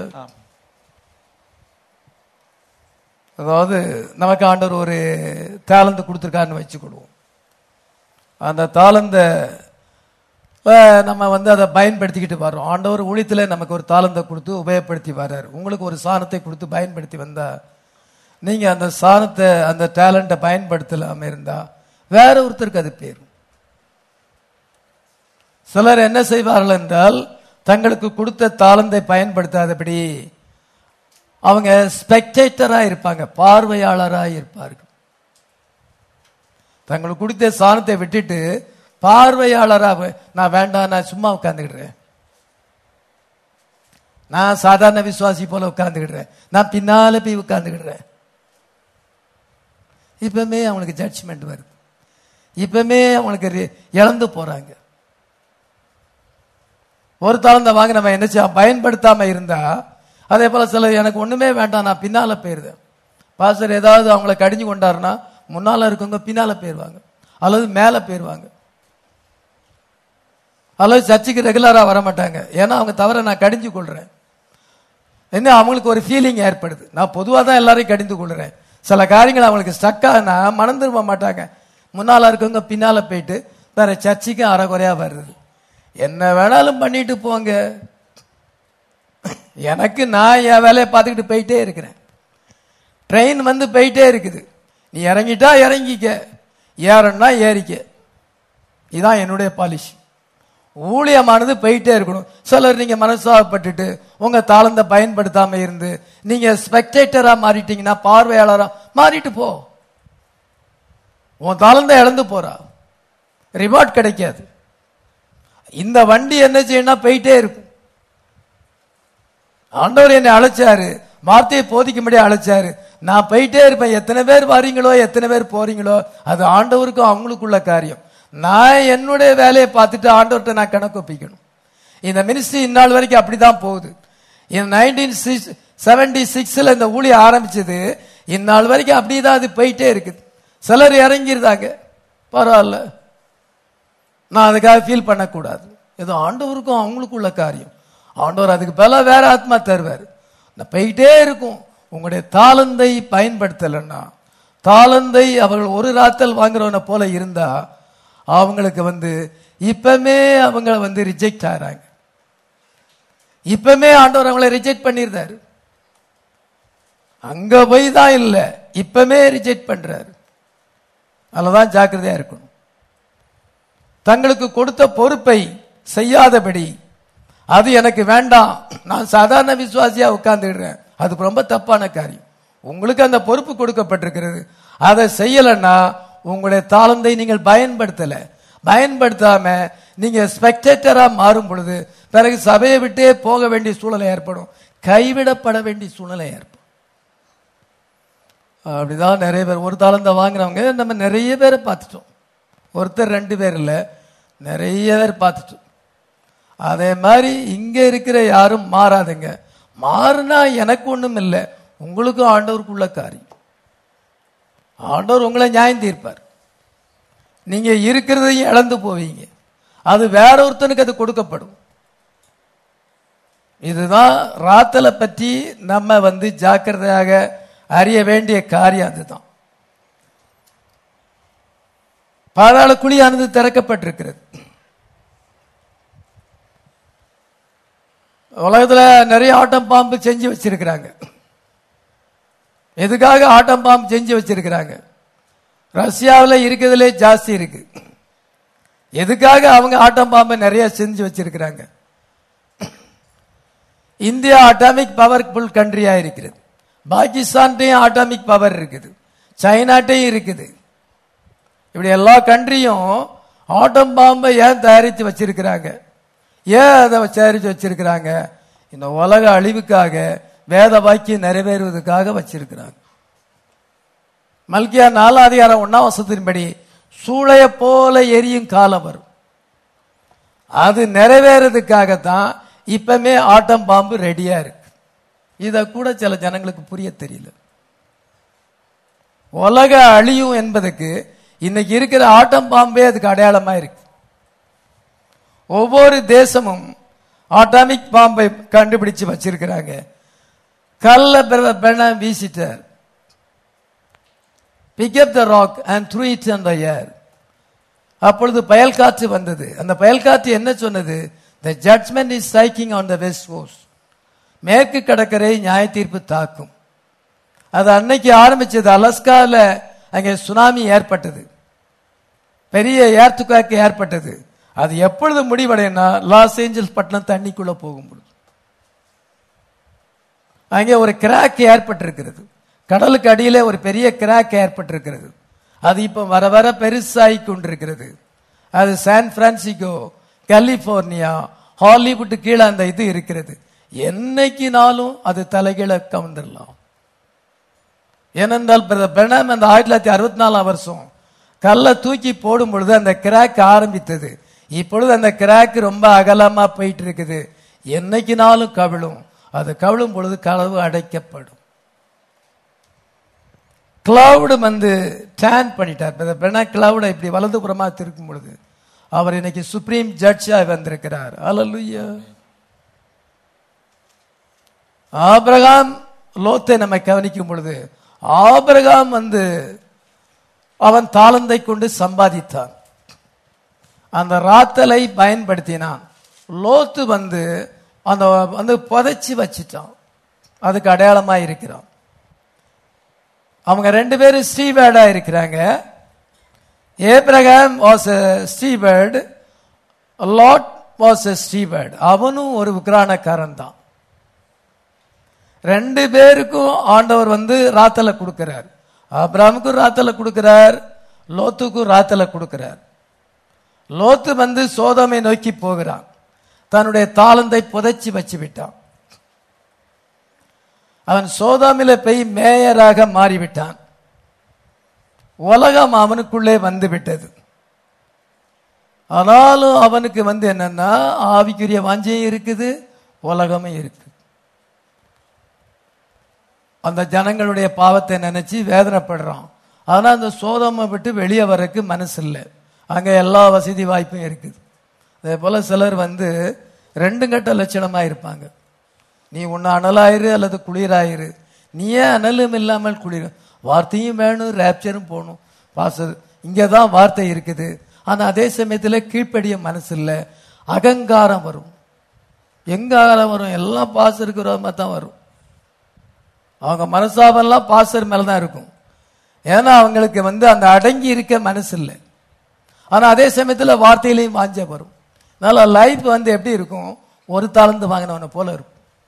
அதாவது நமக்கு ஆண்டவர் ஒரு தாளந்து கொடுத்துருக்காருன்னு வச்சுக்கொள்வோம். அந்த தாளந்தை நம்ம அதை பயன்படுத்திக்கிட்டு வர்றோம். ஆண்டவர் ஊழியத்தில் நமக்கு ஒரு தாளந்தை கொடுத்து உபயோகப்படுத்தி வர்றார். உங்களுக்கு ஒரு சாணத்தை கொடுத்து பயன்படுத்தி வந்தா, நீங்க அந்த சாணத்தை, அந்த டேலண்ட்டை பயன்படுத்தலாம இருந்தா வேற ஒருத்தருக்கு அது பேரும். சிலர் என்ன செய்வார்கள் என்றால், தங்களுக்கு கொடுத்த தாளந்தை பயன்படுத்தாதபடி அவங்க ஸ்பெக்டேட்டரா இருப்பாங்க, பார்வையாளராக இருப்பார்கள். தங்களுக்கு கொடுத்த சாணத்தை விட்டுட்டு பார்வையாளராக, நான் வேண்டாம், நான் சும்மா உட்கார்ந்துக்கிடுறேன், நான் சாதாரண விசுவாசி போல உட்கார்ந்துக்கிடுறேன், நான் பின்னால போய் உட்கார்ந்துக்கிடுறேன். இப்பவுமே அவங்களுக்கு ஜட்ஜ்மெண்ட் வருது, இப்பவுமே அவங்களுக்கு இழந்து போறாங்க. ஒரு தாளந்தை வாங்க நம்ம என்ன செய்ய பயன்படுத்தாம இருந்தா, அதே போல சில எனக்கு ஒண்ணுமே வேண்டாம், நான் பின்னால போயிருந்தேன். பாஸ்டர் ஏதாவது அவங்கள கடிஞ்சு கொண்டாருன்னா முன்னால இருக்கவங்க பின்னால போயிருவாங்க, அல்லது மேல போயிருவாங்க, அல்லது சர்ச்சுக்கு ரெகுலரா வர மாட்டாங்க. ஏன்னா அவங்க தவிர நான் கடிஞ்சு கொள்றேன். என்ன அவங்களுக்கு ஒரு ஃபீலிங் ஏற்படுது, நான் பொதுவாக தான் எல்லாரையும் கடிந்து கொள்றேன். சில காரியங்கள் அவங்களுக்கு ஸ்டக்கானா மனம் திரும்ப மாட்டாங்க, முன்னால இருக்கவங்க பின்னால போயிட்டு வேற சர்ச்சுக்கு அறகுறையா வருது. என்ன வேணாலும் பண்ணிட்டு போங்க, எனக்கு நான் என் வேலையை பார்த்துக்கிட்டு போயிட்டே இருக்கிறேன். ட்ரெயின் போயிட்டே இருக்குது, நீ இறங்கிட்டா இறங்கிக்க, ஏறன்னா ஏறிக்க. இதுதான் என்னுடைய பாலிசி. ஊழியமானது போயிட்டே இருக்கணும். சிலர் நீங்க மனசாகப்பட்டுட்டு உங்க தாளந்தை பயன்படுத்தாம இருந்து நீங்க ஸ்பெக்டேட்டரா மாறிட்டீங்கன்னா, பார்வையாளரா மாறிட்டு போ. உன் தாளந்தை இழந்து போறா, ரிவார்ட் கிடைக்காது. இந்த வண்டி என்ன செய்யணும், போயிட்டே இருக்கும். ஆண்டவர் என்னை அழைச்சாரு, வார்த்தையை போதிக்கும்படி அழைச்சாரு, நான் போயிட்டே இருப்பேன். எத்தனை பேர் வரீங்களோ, எத்தனை பேர் போறீங்களோ, அது ஆண்டவருக்கும் அவங்களுக்குள்ள காரியம். நான் என்னுடைய வேலையை பார்த்துட்டு ஆண்டவர்கிட்ட நான் கணக்கு ஒப்பிக்கணும். இந்த மினிஸ்ட்ரி இந்நாள் வரைக்கும் அப்படிதான் போகுது. இந்த 1976 இந்த ஊழியம் ஆரம்பிச்சது, இந்நாள் வரைக்கும் அப்படிதான் அது போயிட்டே இருக்குது. சிலர் இறங்கிருந்தாங்க, பரவாயில்ல, நான் அதுக்காக ஃபீல் பண்ணக்கூடாது. ஏதோ ஆண்டவருக்கும் அவங்களுக்குள்ள காரியம். ஆண்டவர் அதுக்கு பல வேற ஆத்மா தருவார். போயிட்டே இருக்கும். உங்களுடைய தாளந்தை பயன்படுத்தலைன்னா, தாளந்தை அவர்கள் ஒரு ராத்தல் வாங்குறவனை போல இருந்தா அவங்களுக்கு இப்பமே அவங்கள ரிஜெக்ட் ஆகிறாங்க. இப்பமே ஆண்டவர் அவங்கள ரிஜெக்ட் பண்ணிருந்தாரு. அங்க போய் தான் இல்ல, இப்பமே ரிஜெக்ட் பண்றாரு. அதுதான் ஜாக்கிரதையா இருக்கணும். தங்களுக்கு கொடுத்த பொறுப்பை செய்யாதபடி, அது எனக்கு வேண்டாம், நான் சாதாரண விசுவாசியா உட்கார்ந்துடுறேன், அது ரொம்ப தப்பான காரியம். உங்களுக்கு அந்த பொறுப்பு கொடுக்கப்பட்டிருக்கிறது, அதை செய்யலன்னா உங்களுடைய தாளந்தை நீங்கள் பயன்படுத்தாம நீங்க ஸ்பெக்டேட்டரா மாறும் பொழுது பிறகு சபையை விட்டே போக வேண்டிய சூழ்நிலை ஏற்படும், கைவிடப்பட வேண்டிய சூழ்நிலை ஏற்படும். அப்படிதான் நிறைய பேர் ஒரு தாளந்தை வாங்குறவங்க நம்ம நிறைய பேரை பார்த்துட்டோம். ஒருத்தர் 2 பேர் இல்ல, நிறைய பேர் பார்த்துட்டோம். அதே மாதிரி இங்க இருக்கிற யாரும் மாறாதுங்க. மாறினா எனக்கு ஒண்ணும் இல்லை, உங்களுக்கும் ஆண்டவருக்குள்ள காரியம். ஆண்டவர் உங்களை நியாயம் தீர்ப்பார். நீங்க இருக்கிறதையும் இழந்து போவீங்க, அது வேற ஒருத்தனுக்கு அது கொடுக்கப்படும். இதுதான் ராத்தலை பற்றி நம்ம ஜாக்கிரதையாக அறிய வேண்டிய காரியம். அதுதான் பாதாள குழியானது திறக்கப்பட்டிருக்கிறது. உலகத்துல நிறைய ஆட்டம் பாம்பு செஞ்சு வச்சிருக்கிறாங்க. எதுக்காக ஆட்டம் பாம்பு செஞ்சு வச்சிருக்கிறாங்க? ரஷ்யாவில் இருக்கிறதுலே ஜாஸ்தி இருக்கு. எதுக்காக அவங்க ஆட்டம் பாம்பை நிறைய செஞ்சு வச்சிருக்கிறாங்க? இந்தியா அட்டாமிக் பவர்ஃபுல் கண்ட்ரியா இருக்கிறது. பாகிஸ்தான்டையும் அட்டாமிக் பவர் இருக்குது, சைனாட்டையும் இருக்குது. இப்படி எல்லா கண்ட்ரியும் ஆட்டம் பாம்பை ஏன் தயாரித்து வச்சிருக்கிறாங்க? ஏன் அதை தயாரித்து வச்சிருக்கிறாங்க? இந்த உலக அழிவுக்காக, வேத வாக்கியம் நிறைவேறுவதற்காக வச்சிருக்கிறாங்க. மல்கியா 4:1 சூளைய போல எரியும் காலம் வரும். அது நிறைவேறதுக்காகத்தான் இப்பமே ஆட்டம் பாம்பு ரெடியா இருக்கு. இத கூட சில ஜனங்களுக்கு புரிய தெரியல. உலக அழியும் என்பதுக்கு இன்னைக்கு இருக்கிற ஆட்டம் பாம்பே அதுக்கு அடையாளமா இருக்கு. ஒவ்வொரு தேசமும் ஆட்டாமிக் பாம்பை கண்டுபிடிச்சு வச்சிருக்கிறாங்க. கல்ல வீசிட்டார். Pick up the rock and threw it in the air. அப்பொழுது பயல் காற்று வந்தது. அந்த பயல் காற்று என்ன சொன்னது? The judgment is striking on the west coast. மேற்கு கடற்கரை நியாய தீர்ப்பு தாக்கும். அது அன்னைக்கு ஆரம்பிச்சது. அலஸ்கால அங்கே சுனாமி ஏற்பட்டது, பெரிய ஏர்த்துக்காக்கு ஏற்பட்டது. அது எப்பொழுது முடிவடைனா லாஸ் ஏஞ்சல்ஸ் பட்டணம் தண்ணிக்குள்ள போகும்பொழுது அங்கே ஒரு கிராக் ஏற்பட்டிருக்கிறது. கடலுக்கு அடியிலே ஒரு பெரிய கிராக் ஏற்பட்டிருக்கிறது. அது இப்ப வர வர பெருசாகி கொண்டிருக்கிறது. அது சான் பிரான்சிஸ்கோ, கலிபோர்னியா, ஹாலிவுட் கீழே அந்த இது இருக்கிறது. என்னைக்குனாலும் அது தலைகீழ கவுந்துடலாம். ஏனென்றால் பெர்னாம் அந்த 1964 கல்லை தூக்கி போடும் பொழுது அந்த கிராக் ஆரம்பித்தது. இப்பொழுது அந்த கிராக் ரொம்ப அகலமா போயிட்டு இருக்குது. என்னைக்குனாலும் கவிழும். அது கவிழும் பொழுது கதவு அடைக்கப்படும். கிளவுடு டேன் பண்ணிட்டார். கிளவுட இப்படி வலதுபுறமா திருக்கும் பொழுது அவர் இன்னைக்கு சுப்ரீம் ஜட்ஜா வந்திருக்கிறார். அல்லேலூயா. ஆபிரகாம் லோத்தை நம்ம கவனிக்கும் பொழுது ஆபிரகாம் அவன் தாளந்தை கொண்டு சம்பாதித்தான், அந்த ராத்தலை பயன்படுத்தினான். லோத்து அந்த புதைச்சி வச்சிட்டான், அதுக்கு அடையாளமா இருக்கிறான். அவங்க 2 பேரும் ஸ்டீவர்டா இருக்கிறாங்க. Abraham was a steward, Lot was a steward. அவனும் ஒரு உக்ரானக்காரன் தான். 2 பேருக்கும் ஆண்டவர் ராத்தலை கொடுக்கிறார். ஆபிரகாமுக்கும் ராத்தலை கொடுக்கிறார், லோத்துக்கும் ராத்தலை கொடுக்கிறார். லோத்து சோதோமை நோக்கி போகிறான். தன்னுடைய தாளந்தை புதைச்சி வச்சு விட்டான். அவன் சோதோமில போய் மேயராக மாறிவிட்டான். உலகம் அவனுக்குள்ளே வந்து விட்டது. ஆனாலும் அவனுக்கு என்னன்னா ஆவிக்குரிய வாஞ்சையும் இருக்குது, உலகமும் இருக்கு. அந்த ஜனங்களுடைய பாவத்தை நினைச்சு வேதனைப்படுறான். ஆனா அந்த சோதோமை விட்டு வெளியே வரக்கு மனசு இல்லை. அங்க எல்லா வசதி வாய்ப்பும் இருக்குது. அதே போல சிலர் 2 கட்ட லட்சணமா இருப்பாங்க. நீ ஒன்னு அனலாயிரு அல்லது குளிராயிரு. நீ ஏன் அனலும் இல்லாமல் குளிர்? வார்த்தையும் வேணும், ரேப்சரும் போகணும். பாஸ்டர் இங்கதான் வார்த்தை இருக்குது, ஆனா அதே சமயத்துல கீழ்ப்படிய மனசு இல்ல, அகங்காரம் வரும். எங்காரம் வரும்? எல்லாம் பாஸ்டருக்கு விரோதமா தான் வரும். அவங்க மனசாபெல்லாம் பாஸ்டர் மேலதான் இருக்கும். ஏன்னா அவங்களுக்கு அந்த அடங்கி இருக்க மனசு இல்லை. ஆனா அதே சமயத்துல வார்த்தையிலையும் வாஞ்ச வரும். அதனால லைஃப் எப்படி இருக்கும்? ஒரு தாளந்து வாங்கினவனை போல இருக்கும்.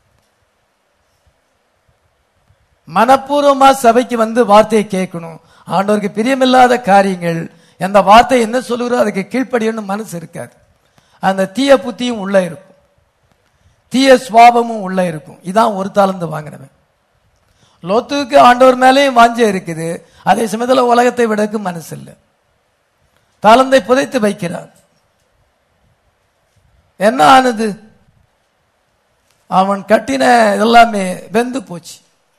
மனப்பூர்வமா சபைக்கு வார்த்தையை கேட்கணும். ஆண்டவருக்கு பிரியமில்லாத காரியங்கள், அந்த வார்த்தை என்ன சொல்லுகிறோ அதுக்கு கீழ்ப்படியணும் மனசு இருக்காது. அந்த தீய புத்தியும் உள்ள இருக்கும், தீய சுவாபமும் உள்ள இருக்கும். இதான் ஒரு தாளந்து வாங்கினவன். லோத்துக்கு ஆண்டவர் மேலேயும் வாஞ்ச இருக்குது, அதே சமயத்தில் உலகத்தை விடக்கு மனசு இல்லை. தாளந்தை புதைத்து வைக்கிறார். என்ன ஆனது? அவன் கட்டின எல்லாமே வெந்து போச்சு.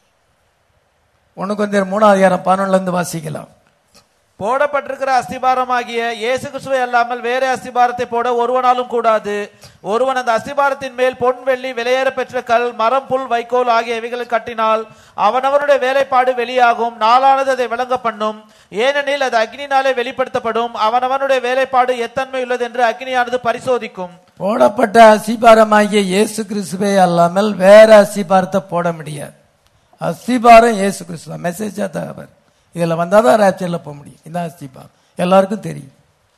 1 கொரிந்தியர் 3:11 வாசிக்கலாம். போடப்பட்டிருக்கிற அஸ்திபாரமாகிய இயேசு கிறிஸ்துவை அல்லாமல் வேற அஸ்திபாரத்தை போட ஒருவனாலும் கூடாது. ஒருவன் அந்த அஸ்திபாரத்தின் மேல் பொன் வெள்ளி விலையேற பெற்ற கல் மரம் புல் வைக்கோல் ஆகியவைகளை கட்டினால் அவனவனுடைய வேலைப்பாடு வெளியாகும். நாளானது அதை விளங்க பண்ணும். ஏனெனில் அது அக்னினாலே வெளிப்படுத்தப்படும். அவனவனுடைய வேலைப்பாடு எத்தன்மை உள்ளது என்று அக்னியானது பரிசோதிக்கும். போடப்பட்ட அஸ்திபாரமாகிய இயேசு கிறிஸ்துவை அல்லாமல் வேற அஸ்திபாரத்தை போட முடியாது. அஸ்திபாரம் இயேசு கிறிஸ்து. மெசேஜா தகவல் இதுல வந்தாதான் ராப்சர்ல போக முடியும். இதான் அஸ்திபாரம், எல்லாருக்கும் தெரியும்.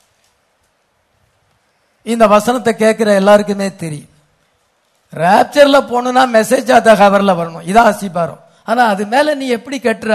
இந்த வசனத்தை கேட்கிற எல்லாருக்குமே தெரியும். ராப்சர்ல போகணும்னா மெசேஜா தகவல்ல வரணும். இதான் அஸ்திபாரம். ஆனா அது மேல நீ எப்படி கட்டுற?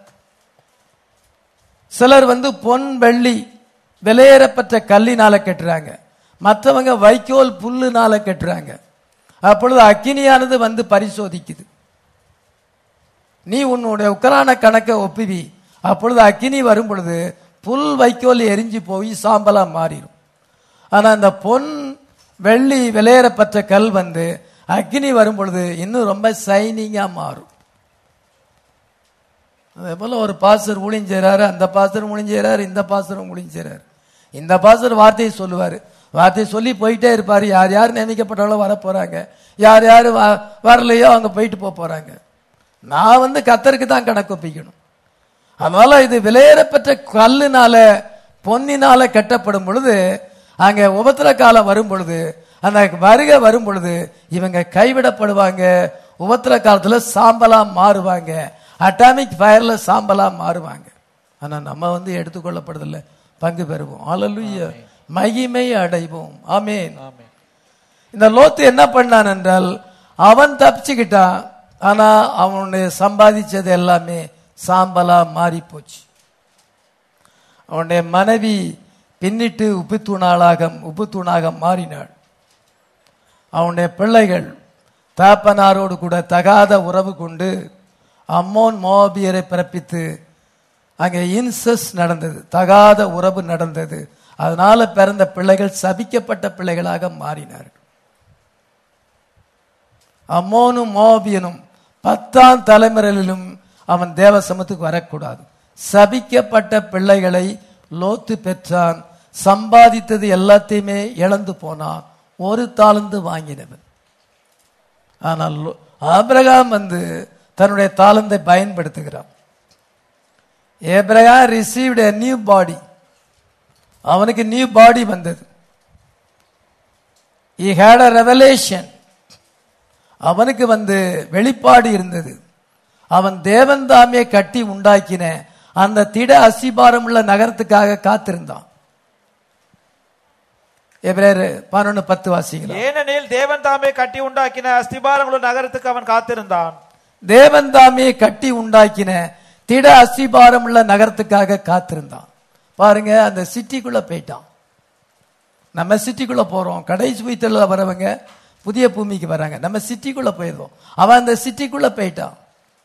சிலர் பொன் வெள்ளி விலையேறப்பட்ட கல்லினால கட்டுறாங்க, மற்றவங்க வைக்கோல் புல்லுனால கட்டுறாங்க. அப்பொழுது அக்கினியானது பரிசோதிக்குது. நீ உன்னுடைய உக்கரான கணக்கை ஒப்புவி. அப்பொழுது அக்கினி வரும் பொழுது புல் வைக்கோல் எரிஞ்சு போய் சாம்பலா மாறிடும். ஆனா அந்த பொன் வெள்ளி விலையேறப்பட்ட கல் அக்கினி வரும் பொழுது இன்னும் ரொம்ப சைனிங்கா மாறும். அதே போல ஒரு பாஸ்டர் ஊழியஞ்சேராரு, அந்த பாஸ்டர் ஊழியஞ்சேராரு, இந்த பாஸ்டரும் ஊழியஞ்சேராரு. இந்த பாஸ்டர் வார்த்தையை சொல்லுவாரு, வார்த்தையை சொல்லி போயிட்டே இருப்பாரு. யார் யார் நியமிக்கப்பட்டாலும் வர போறாங்க, யார் யாரு வரலையோ அவங்க போயிட்டு போறாங்க. நான் கத்தருக்கு தான் கணக்கு ஒப்பிக்கணும். அதனால இது விலையேறப்பட்ட கல்லுனால பொன்னினால கட்டப்படும் பொழுது, அங்க உபத்திர காலம் வரும் பொழுது, அந்த வருகை வரும் பொழுது இவங்க கைவிடப்படுவாங்க. உபத்திர காலத்துல சாம்பலா மாறுவாங்க, அட்டாமிக் ஃபயர்ல சாம்பலா மாறுவாங்க. ஆனா நம்ம எடுத்துக்கொள்ளப்படுதில்லை, பங்கு பெறுவோம். அல்லேலூயா, மகிமை அடைவோம். ஆமென். இந்த லோத்து என்ன பண்ணான் என்றால், அவன் தப்பிச்சுக்கிட்டான். ஆனா அவனுடைய சம்பாதிச்சது எல்லாமே சாம்பலா மாறி போச்சு. அவனுடைய மனைவி பின்னிட்டு உப்பு தூணாக மாறினாள். அவனுடைய பிள்ளைகள் தாப்பனாரோடு கூட தகாத உறவு கொண்டு அம்மோன் மோபியரை பிறப்பித்து அங்கே இன்சஸ் நடந்தது, தகாத உறவு நடந்தது. அதனால பிறந்த பிள்ளைகள் சபிக்கப்பட்ட பிள்ளைகளாக மாறினார்கள். அம்மோனும் மோபியனும் 10ஆம் தலைமுறையிலும் அவன் தேவ சமூகத்துக்கு வரக்கூடாது. சபிக்கப்பட்ட பிள்ளைகளை லோத்து பெற்றான். சம்பாதித்தது எல்லாத்தையுமே இழந்து போனான். ஒரு தாளந்து வாங்கினவன். ஆனால் ஆபிரகாம் தன்னுடைய தாளந்தை பயன்படுத்துகிறான். Abraham received a new body. அவனுக்கு நியூ பாடி வந்தது. he had a revelation. அவனுக்கு வெளிப்பாடு இருந்தது. அவன் தேவன் தாமே கட்டி உண்டாக்கின அந்த திட அஸ்திபாரம் உள்ள நகரத்துக்காக காத்திருந்தான். எபிரேயர் 11:10 வாசிக்கலாம். ஏனெனில் தேவன் தாமே கட்டி உண்டாக்கின அஸ்திபாரம் உள்ள நகரத்துக்கு அவன் காத்திருந்தான். தேவன் தாமே கட்டி உண்டாக்கின திட அஸ்திபாரம் உள்ள நகரத்துக்காக காத்திருந்தான். பாருங்க, அந்த சிட்டிக்குள்ள போயிட்டான். நம்ம சிட்டிக்குள்ள போறோம், கடைசி வீட்டில் வரவங்க புதிய பூமிக்கு வராங்க, நம்ம சிட்டிக்குள்ள போயிடுறோம். அவன் அந்த சிட்டிக்குள்ள போயிட்டான்.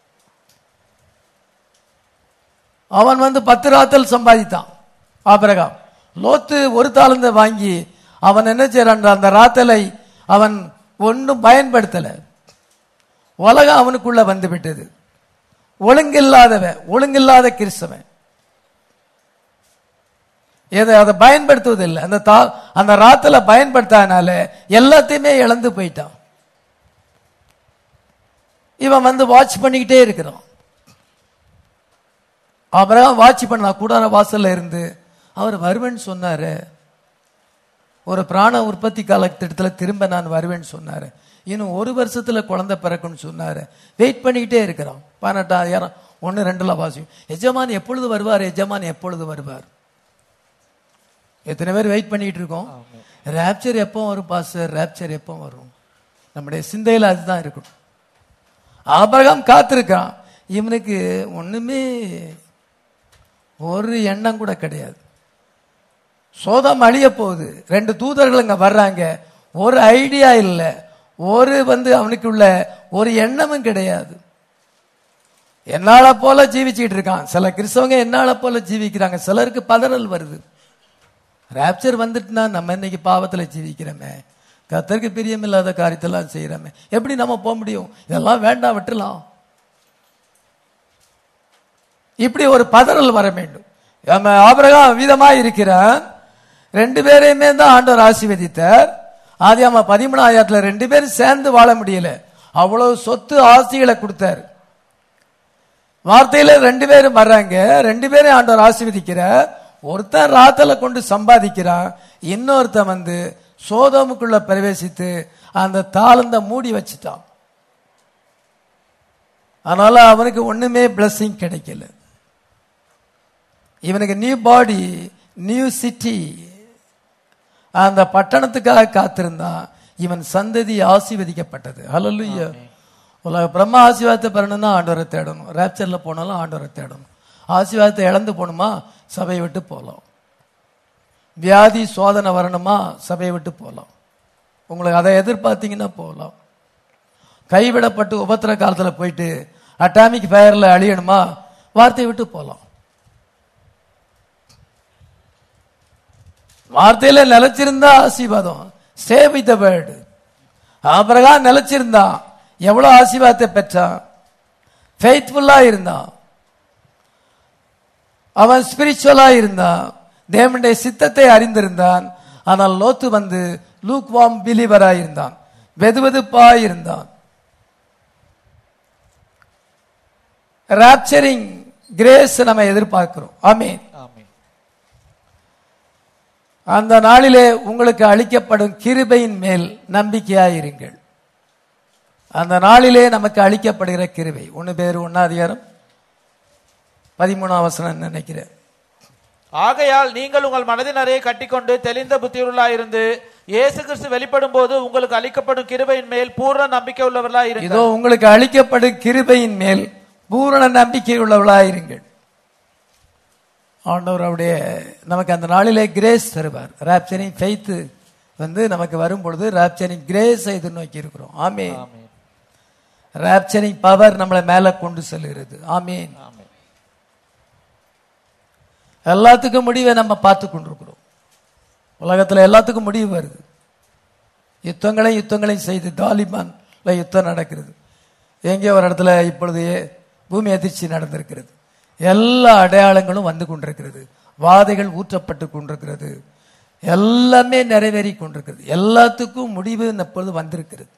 அவன் 10 ராத்தல் சம்பாதித்தான் ஆபிரகாம். லோத்து ஒரு தாளந்தை வாங்கி அவன் என்ன செய்யறான், அந்த ராத்தலை அவன் ஒன்றும் பயன்படுத்தல. உலகம் அவனுக்குள்ள வந்து விட்டது. ஒழுங்கில்லாத கிறிஸ்தவன் அதை பயன்படுத்துவதில்லை. அந்த ராத்தல பயன்படுத்தாதனால எல்லாத்தையுமே இழந்து போயிட்டான். இவன் வாட்ச் பண்ணிக்கிட்டே இருக்கிறான். அப்புறம் வாட்ச் பண்ணா கூடார வாசல்ல இருந்து அவர் வருவேன்னு சொன்னாரு. ஒரு பிராண உற்பத்தி காலத்திட்டத்தில் திரும்ப நான் வருவேன்னு சொன்னாரு. இன்னும் 1 வருஷத்துல குழந்தை பிறக்கும்னு சொன்னாரு. வெயிட் பண்ணிக்கிட்டே இருக்கிறோம். 18,000 1-2 வாசியும். எஜமான் எப்பொழுது வருவார், எஜமான் எப்பொழுது வருவார்? எத்தனை பேர் வெயிட் பண்ணிட்டு இருக்கோம்? ரேப்சர் எப்போ வரும் பாஸ்டர், ரேப்சர் எப்போ வரும்? நம்முடைய சிந்தையில் அதுதான் இருக்கணும். ஆபிரகாம் காத்திருக்கான். இவனுக்கு ஒண்ணுமே ஒரு எண்ணம் கூட கிடையாது. சோதம் அழிய போகுது. 2 தூதர்கள் அங்க வர்றாங்க. ஒரு ஐடியா இல்லை, ஒரு அவனுக்கு உள்ள ஒரு எண்ணமும் கிடையாது. என்னால போல ஜீவிச்சுட்டு இருக்கான். சில கிறிஸ்தவங்க என்னால போல ஜீவிக்கிறாங்க. சிலருக்கு பதறல் வருது. ராப்சர் வந்துட்டுனா நம்ம இன்னைக்கு பாவத்துல ஜீவிக்கிறோமே, கர்த்தருக்கு பிரியமில்லாத காரியத்தெல்லாம் செய்யறோமே, எப்படி நம்ம போக முடியும்? இதெல்லாம் வேண்டாம், விட்டுலாம். இப்படி ஒரு பதறல் வர வேண்டும். ஆபிரகாம் விதமா இருக்கிறான். 2 பேரையுமே தான் ஆண்டவர் ஆசீர்வதித்தார். ஆதியாகமம் 13 2 பேரும் சேர்ந்து வாழ முடியல. அவ்வளவு சொத்து ஆஸ்திகளை கொடுத்தார். வார்த்தையில 2 பேரும் வர்றாங்க. 2 பேரும் ஆண்டவர் ஆசீர்வதிக்கிறார். ஒருத்தன் ராத்தல கொண்டு சம்பாதிக்கிறான், இன்னொருத்தன் சோதோமுக்குள்ள பிரவேசித்து அந்த தாளந்த மூடி வச்சுட்டான். அதனால அவனுக்கு ஒண்ணுமே பிளஸிங் கிடைக்கல. இவனுக்கு நியூ பாடி, நியூ சிட்டி, அந்த பட்டணத்துக்காக காத்திருந்தான். இவன் சந்ததி ஆசீர்வதிக்கப்பட்டது. ஹல்லேலூயா. உலக பிரம்ம ஆசீர்வாதத்தை பெறணும்னா ஆண்டவரை தேடணும். ராப்சர்ல போனாலும் ஆண்டவரை தேடணும். ஆசீர்வாதத்தை இழந்து போகணுமா, சபையை விட்டு போகலாம். வியாதி சோதனை வரணுமா, சபையை விட்டு போகலாம். உங்களுக்கு அதை எதிர்பார்த்தீங்கன்னா போகலாம். கைவிடப்பட்டு உபத்திர காலத்தில் போயிட்டு அட்டாமிக் ஃபயர்ல அழியணுமா, வார்த்தையை விட்டு போகலாம். வார்த்தையில நிலைச்சிருந்தா ஆசீர்வாதம். Stay with the word. Abraham நிலைச்சிருந்தான், எவ்வளவு ஆசீர்வாதத்தை பெற்றான். ஃபெய்த்ஃபுல்லா இருந்தான், அவன் ஸ்பிரிச்சுவலா இருந்தான், தேவனுடைய சித்தத்தை அறிந்திருந்தான். ஆனால் லோத்து லூக் வார்ம் பிலீவரா இருந்தான், வெதுவெதுப்பாய் இருந்தான். ராப்சரிங் கிரேஸ் நம்ம எதிர்பார்க்கிறோம். ஆமென். அந்த நாளிலே உங்களுக்கு அளிக்கப்படும் கிருபையின் மேல் நம்பிக்கையாயிருங்கள். அந்த நாளிலே நமக்கு அளிக்கப்படுகிற கிருபை. 1 பேர் 1:13 நினைக்கிறேன். ஆகையால் நீங்கள் உங்கள் மனதின் அறையை கட்டிக்கொண்டு தெளிந்த புத்தியுள்ளவர்களாயிருந்து இயேசு கிறிஸ்து வெளிப்படும் போது உங்களுக்கு அளிக்கப்படும் கிருபையின் மேல் பூரண நம்பிக்கை உள்ளவர்களாயிருங்கள். இதோ உங்களுக்கு அளிக்கப்படும் கிருபையின் மேல் பூரண நம்பிக்கை உள்ளவர்களாயிருங்கள். ஆண்டவர் அவருடைய நமக்கு அந்த நாளிலே கிரேஸ் தருவார். ராப்சரிங் ஃபெய்த் நமக்கு வரும் பொழுது ராப்சரிங் கிரேஸ் எதிர்நோக்கி இருக்கிறோம். ஆமென். ராப்சரிங் பவர் நம்மளை மேல கொண்டு செல்கிறது. ஆமென். எல்லாத்துக்கும் முடிவை நம்ம பார்த்து கொண்டிருக்கிறோம். உலகத்துல எல்லாத்துக்கும் முடிவு வருது. யுத்தங்களையும் செய்து தாலிபான்ல யுத்தம் நடக்கிறது. எங்கே ஒரு இடத்துல இப்பொழுது பூமி அதிர்ச்சி நடந்திருக்கிறது. எல்லா அடையாளங்களும் வந்து கொண்டிருக்கிறது. வாதைகள் ஊற்றப்பட்டு கொண்டிருக்கிறது. எல்லாமே நிறைவேறி கொண்டிருக்கிறது. எல்லாத்துக்கும் முடிவு இப்பொழுது வந்திருக்கிறது.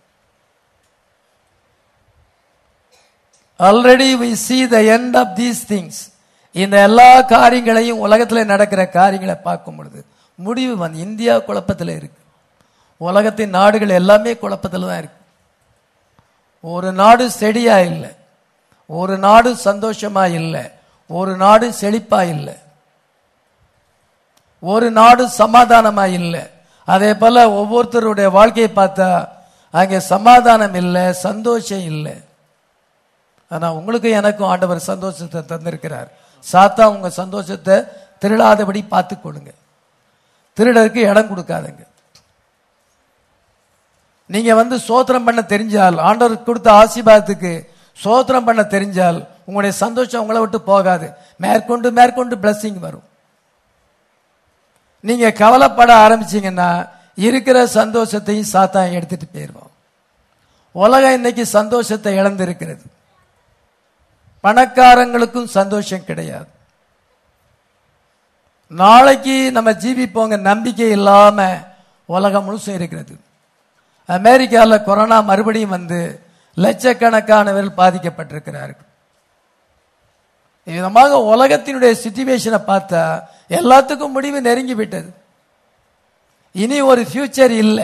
Already we see the end of these things. இந்த எல்லா காரியங்களையும் உலகத்தில் நடக்கிற காரியங்களை பார்க்கும் பொழுது முடிவு இந்தியா குழப்பத்தில் இருக்கு. உலகத்தின் நாடுகள் எல்லாமே குழப்பத்தில் தான் இருக்கு. ஒரு நாடு செடியா இல்லை, ஒரு நாடு சந்தோஷமா இல்லை, ஒரு நாடு செழிப்பா இல்லை, ஒரு நாடு சமாதானமா இல்லை. அதே போல ஒவ்வொருத்தருடைய வாழ்க்கையை பார்த்தா அங்கே சமாதானம் இல்லை, சந்தோஷம் இல்லை. ஆனா உங்களுக்கு எனக்கும் ஆண்டவர் சந்தோஷத்தை தந்திருக்கிறார். சாத்தா உங்க சந்தோஷத்தை திருடாதபடி பார்த்து கொள்ளுங்க. திருடருக்கு இடம் கொடுக்காதுங்க. நீங்க சோத்திரம் பண்ண தெரிஞ்சால், ஆண்டவர் கொடுத்த ஆசீர்வாதத்துக்கு சோத்திரம் பண்ண தெரிஞ்சால் உங்களுடைய சந்தோஷம் உங்களை விட்டு போகாது. மேற்கொண்டு மேற்கொண்டு பிளஸிங் வரும். நீங்க கவலைப்பட ஆரம்பிச்சீங்கன்னா இருக்கிற சந்தோஷத்தையும் சாத்தான் எடுத்துட்டு போயிருவோம். உலகம் இன்னைக்கு சந்தோஷத்தை இழந்து இருக்கிறது. பணக்காரங்களுக்கும் சந்தோஷம் கிடையாது. நாளைக்கு நம்ம ஜீவிப்போங்க நம்பிக்கை இல்லாம உலகம் முழுசும் இருக்கிறது. அமெரிக்காவில் கொரோனா மறுபடியும் லட்சக்கணக்கானவர்கள் பாதிக்கப்பட்டிருக்கிறார்கள். விதமாக உலகத்தினுடைய சிச்சுவேஷனை பார்த்தா எல்லாத்துக்கும் முடிவு நெருங்கி விட்டது. இனி ஒரு ஃபியூச்சர் இல்லை.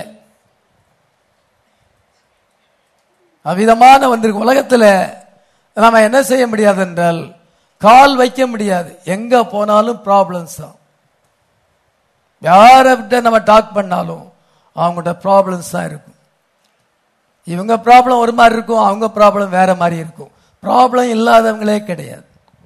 அவ்விதமான வந்திருக்கு. உலகத்துல நாம என்ன செய்ய முடியாது என்றால் கால் வைக்க முடியாது. எங்க போனாலும் ப்ராப்ளம்ஸ் தான். யார்கிட்ட நம்ம டாக் பண்ணாலும் அவங்கள்ட்ட ப்ராப்ளம்ஸ் தான் இருக்கும். இவங்க ப்ராப்ளம் ஒரு மாதிரி இருக்கும், அவங்க ப்ராப்ளம் வேற மாதிரி இருக்கும். ப்ராப்ளம் இல்லாதவங்களே கிடையாது.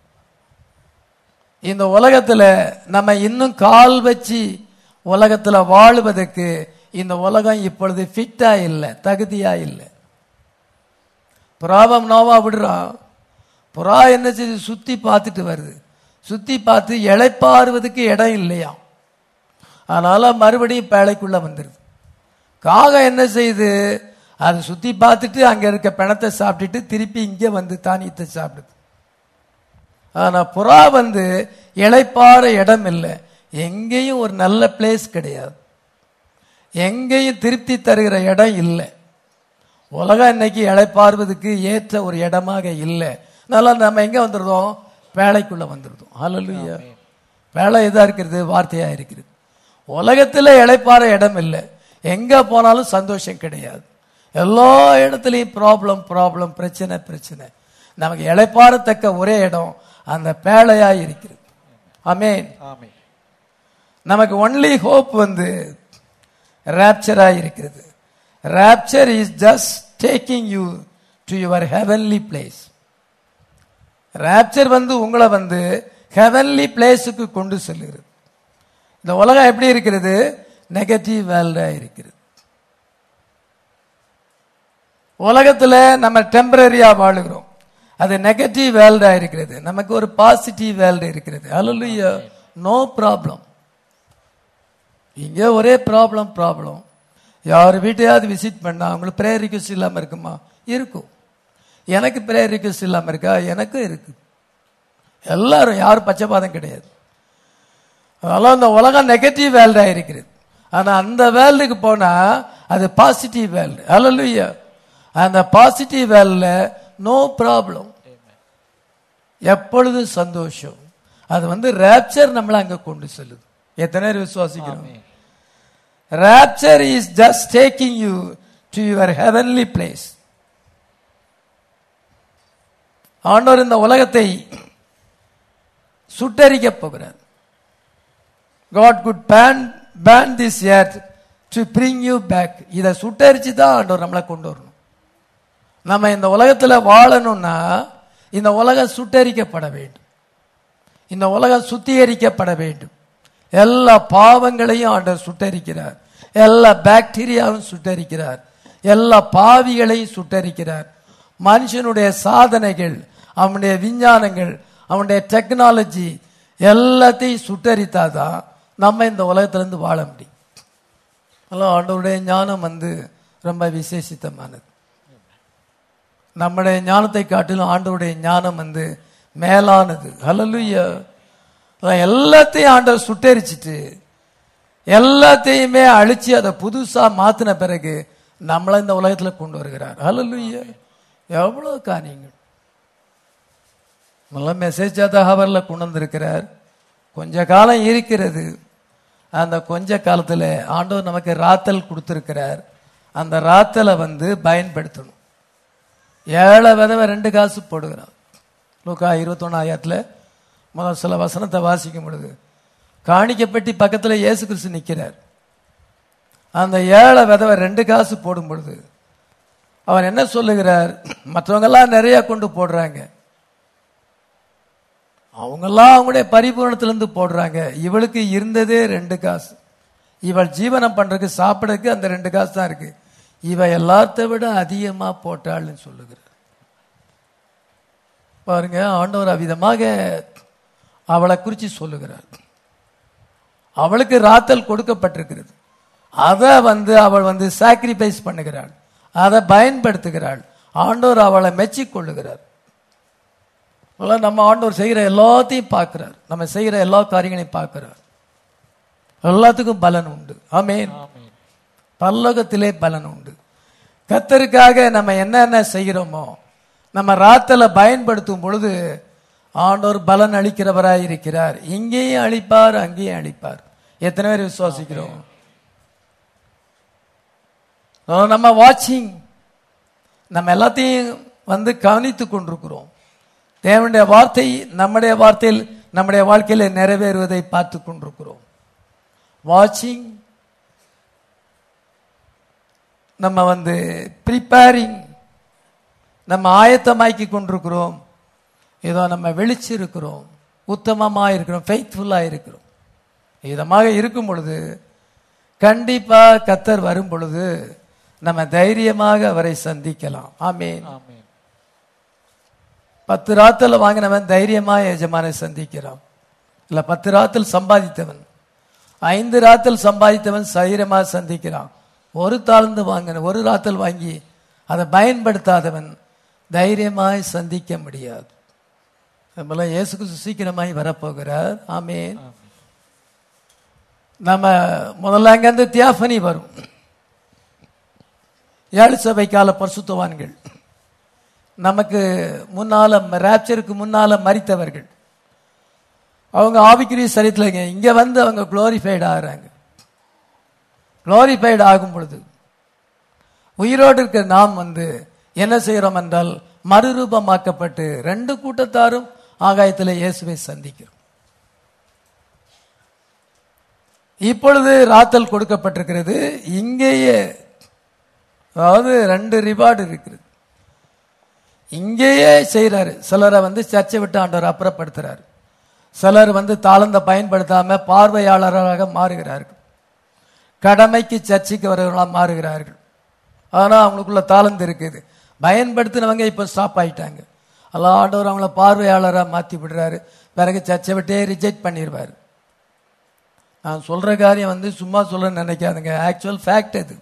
இந்த உலகத்துல நம்ம இன்னும் கால் வச்சு உலகத்துல வாழுவதற்கு இந்த உலகம் இப்பொழுது ஃபிட்டா இல்லை, தகுதியா இல்லை. புறாவை நோவா விடுறான். புறா என்ன செய்து சுத்தி பார்த்துட்டு வருது. சுத்தி பார்த்து இளைப்பாறுவதற்கு இடம் இல்லையா, அதனால மறுபடியும் பேழைக்குள்ள வந்துருது. காகம் என்ன செய்யுது, அது சுத்தி பார்த்துட்டு அங்க இருக்க பிணத்தை சாப்பிட்டுட்டு திருப்பி இங்க வந்து தானியத்தை சாப்பிடுது. ஆனா புறா வந்து இளைப்பாற இடம் இல்லை, எங்கேயும் ஒரு நல்ல பிளேஸ் கிடையாது, எங்கேயும் திருப்தி தருகிற இடம் இல்லை. உலகம் இன்னைக்கு இளைப்பாறுவதற்கு ஏற்ற ஒரு இடமாக இல்லை. அதனால நம்ம எங்க வந்துருந்தோம், வேலைக்குள்ள வந்துருந்தோம். ஹல்லேலூயா. வேலை எதா இருக்கிறது, வார்த்தையா இருக்கிறது. உலகத்துல இளைப்பாற இடம் இல்லை, எங்க போனாலும் சந்தோஷம் கிடையாது. எல்லா இடத்துலையும் ப்ராப்ளம் ப்ராப்ளம், பிரச்சனை பிரச்சனை. நமக்கு இளைப்பாறத்தக்க ஒரே இடம் அந்த பேழையா இருக்கிறது. ஆமென். நமக்கு ஒன்லி ஹோப் வந்து ராப்சரா இருக்கிறது. Rapture is just taking you to your heavenly place. Rapture வந்து உங்களை வந்து ஹெவன்லி பிளேஸுக்கு கொண்டு செல்கிறது. இந்த உலகம் எப்படி இருக்கிறது, நெகட்டிவ் வேர்ல்டா இருக்கிறது. உலகத்துல நம்ம டெம்பரரியா வாழுகிறோம், அது நெகட்டிவ் வேர்ல்டா இருக்கிறது. நமக்கு ஒரு பாசிட்டிவ் வேர்ல்டு இருக்கிறது. ஹல்லேலூயா. No problem. இங்க ஒரே ப்ராப்ளம் ப்ராப்ளம். யார் வீட்டையாவது விசிட் பண்ணா அவங்களுக்கு ப்ரேயர் ரிக்வெஸ்ட் இல்லாம இருக்குமா? இருக்கும். எனக்கு ப்ரேயர் ரிக்வெஸ்ட் இல்லாம இருக்கா? எனக்கும் இருக்கு. எல்லாரும், யாரும் பச்சைபாதம் கிடையாது. அதெல்லாம் இந்த உலகம் நெகட்டிவ் வேர்ல்டா இருக்கிறது. ஆனா அந்த வேர்ல்டுக்கு போனா அது பாசிட்டிவ் வேர்ல்டு. ஹல்லேலூயா. அந்த பாசிட்டிவ் வேர்ல்ட்ல நோ ப்ராப்ளம், எப்பொழுதும் சந்தோஷம். அது வந்து ராப்சர் நம்மள அங்க கொண்டு செல்லுது. எத்தனை பேர் விசுவாசிக்கிறோம்? Rapture is just taking you to your heavenly place. ஆண்டவர் இந்த உலகத்தை சுட்டரிக்க போகிறார். God could ban this earth to bring you back. இதை சுட்டரிச்சு தான் ஆண்டவர் நம்மளை கொண்டு வரணும். நம்ம இந்த உலகத்துல வாழணும்னா இந்த உலகம் சுட்டரிக்கப்பட வேண்டும், இந்த உலகம் சுத்திகரிக்கப்பட வேண்டும். எல்லா பாவங்களையும் ஆண்டவர் சுட்டரிக்கிறார், எல்லா பாக்டீரியாவும் சுட்டரிக்கிறார், எல்லா பாவிகளையும் சுட்டரிக்கிறார். மனுஷனுடைய சாதனைகள், அவனுடைய விஞ்ஞானங்கள், அவனுடைய டெக்னாலஜி எல்லாத்தையும் சுட்டரித்தாதான் நம்ம இந்த உலகத்திலிருந்து வாழ முடியும். ஆண்டவருடைய ஞானம் வந்து ரொம்ப விசேஷித்தமானது. நம்முடைய ஞானத்தை காட்டிலும் ஆண்டவருடைய ஞானம் வந்து மேலானது. ஹல்லேலூயா. எல்லாத்தையும் ஆண்டவர் சுட்டரிச்சிட்டு எல்லாத்தையுமே அழிச்சு அதை புதுசா மாத்தின பிறகு நம்மளை இந்த உலகத்துல கொண்டு வருகிறார். ஹல்லேலூயா. எவ்வளவு காரியங்கள். நல்ல மெசேஜா தான் ஹவர்ல கொண்டு வந்திருக்கிறார். கொஞ்ச காலம் இருக்கிறது, அந்த கொஞ்ச காலத்துல ஆண்டவர் நமக்கு ராத்தல் கொடுத்திருக்கிறார். அந்த ராத்தலை வந்து பயன்படுத்தணும். 7 விதவை 2 காசு போடுகிறார். லூக்கா 21 முதல் சில வசனத்தை வாசிக்கும் பொழுது காணிக்கப்பட்டி பக்கத்துல இயேசு கிறிஸ்து நிற்கிறார். அந்த 7 விதவை 2 காசு போடும் பொழுது அவர் என்ன சொல்லுகிறார், மற்றவங்க எல்லாம் நிறைய கொண்டு போடுறாங்க, அவங்கெல்லாம் அவங்களுடைய பரிபூரணத்திலிருந்து போடுறாங்க, இவளுக்கு இருந்ததே 2 காசு, இவள் ஜீவனம் பண்றதுக்கு சாப்பிடறதுக்கு அந்த 2 காசு தான் இருக்கு, இவ எல்லாத்த விட அதிகமா போட்டாள்னு சொல்லுகிறார். பாருங்க, ஆண்டவர் அவ்விதமாக அவளை குறிச்சு சொல்லுகிறார். அவளுக்கு ராத்தல் கொடுக்கப்பட்டிருக்கிறது, அதை வந்து அவள் வந்து சாக்ரிஃபைஸ் பண்ணுகிறாள், அதை பயன்படுத்துகிறாள். ஆண்டவர் அவளை மெச்சி கொள்ளுகிறார். நம்ம ஆண்டவர் செய்கிற எல்லாத்தையும் பார்க்கிறார், நம்ம செய்கிற எல்லா காரியங்களையும் பார்க்கிறார். எல்லாத்துக்கும் பலன் உண்டு. ஆமென். பரலோகத்திலே பலன் உண்டு. கர்த்தருக்காக நம்ம என்னென்ன செய்கிறோமோ நம்ம ராத்தலை பயன்படுத்தும் பொழுது ஆண்டவர் பலன் அளிக்கிறவராய் இருக்கிறார். இங்கேயும் அளிப்பார், அங்கேயும் அளிப்பார். எத்தனை பேர் விசுவாசிக்கிறோம்? நம்ம வாட்சிங், நம்ம எல்லாத்தையும் கவனித்துக் கொண்டிருக்கிறோம். தேவனுடைய வார்த்தை நம்முடைய வார்த்தையில் நம்முடைய வாழ்க்கையில நிறைவேறுவதை பார்த்து கொண்டிருக்கிறோம். வாட்சிங், நம்ம ப்ரிப்பேரிங், நம்ம ஆயத்தமாக்கி கொண்டிருக்கிறோம். ஏதோ நம்ம வெளிச்சிருக்கிறோம், உத்தமமா இருக்கிறோம், ஃபெய்த்ஃபுல்லா இருக்கிறோம். இதமாக இருக்கும் பொழுது கண்டிப்பா கர்த்தர் வரும் பொழுது நம்ம தைரியமாக அவரை சந்திக்கலாம். ஆமென். 10 ராத்தல் வாங்கினவன் தைரியமா எஜமானை சந்திக்கிறான். இல்ல 10 ராத்தல் சம்பாதித்தவன், 5 ராத்தல் சம்பாதித்தவன் தைரியமா சந்திக்கிறான். 1 தாளந்து வாங்கின, 1 ராத்தல் வாங்கி அதை பயன்படுத்தாதவன் தைரியமாய் சந்திக்க முடியாது. நம்மள இயேசு கிறிஸ்து சீக்கிரமாய் வரப்போகிறார். ஆமென். நம்ம முதல்ல அங்கிருந்து தியாஃபனி வரும். 7 சபை கால பரிசுத்தவான்கள், நமக்கு முன்னால ராப்சருக்கு முன்னால மரித்தவர்கள், அவங்க ஆவிக்குரிய சரித்திரங்க இங்க அவங்க குளோரிஃபைடு ஆகிறாங்க. குளோரிஃபைடு ஆகும் பொழுது உயிரோடு இருக்க நாம் என்ன செய்யறோம் என்றால் மறுரூபமாக்கப்பட்டு 2 கூட்டத்தாரும் ஆகாயத்தில் இயேசுவை சந்திக்கிறோம். இப்பொழுது ராத்தல் கொடுக்கப்பட்டிருக்கிறது. இங்கேயே அதாவது 2 ரிவார்டு இருக்கிறது. இங்கேயே செய்யறாரு. சிலரை சர்ச்சை விட்டு ஆண்டவர் அப்புறப்படுத்துறாரு. சிலர் தாளந்த பயன்படுத்தாம பார்வையாளராக மாறுகிறார்கள். கடமைக்கு சர்ச்சைக்கு வரவர்களாக மாறுகிறார்கள். ஆனா அவங்களுக்குள்ள தாளந்து இருக்குது. பயன்படுத்தினவங்க இப்ப ஸ்டாப் ஆயிட்டாங்க. அல்ல ஆண்டவர் அவங்கள பார்வையாளராக மாத்தி விடுறாரு. பிறகு சர்ச்சை விட்டே ரிஜெக்ட் பண்ணிடுவாரு. நான் சொல்ற காரியம் சும்மா சொல்ல நினைக்காதுங்க. ஆக்சுவல் ஃபேக்ட் அது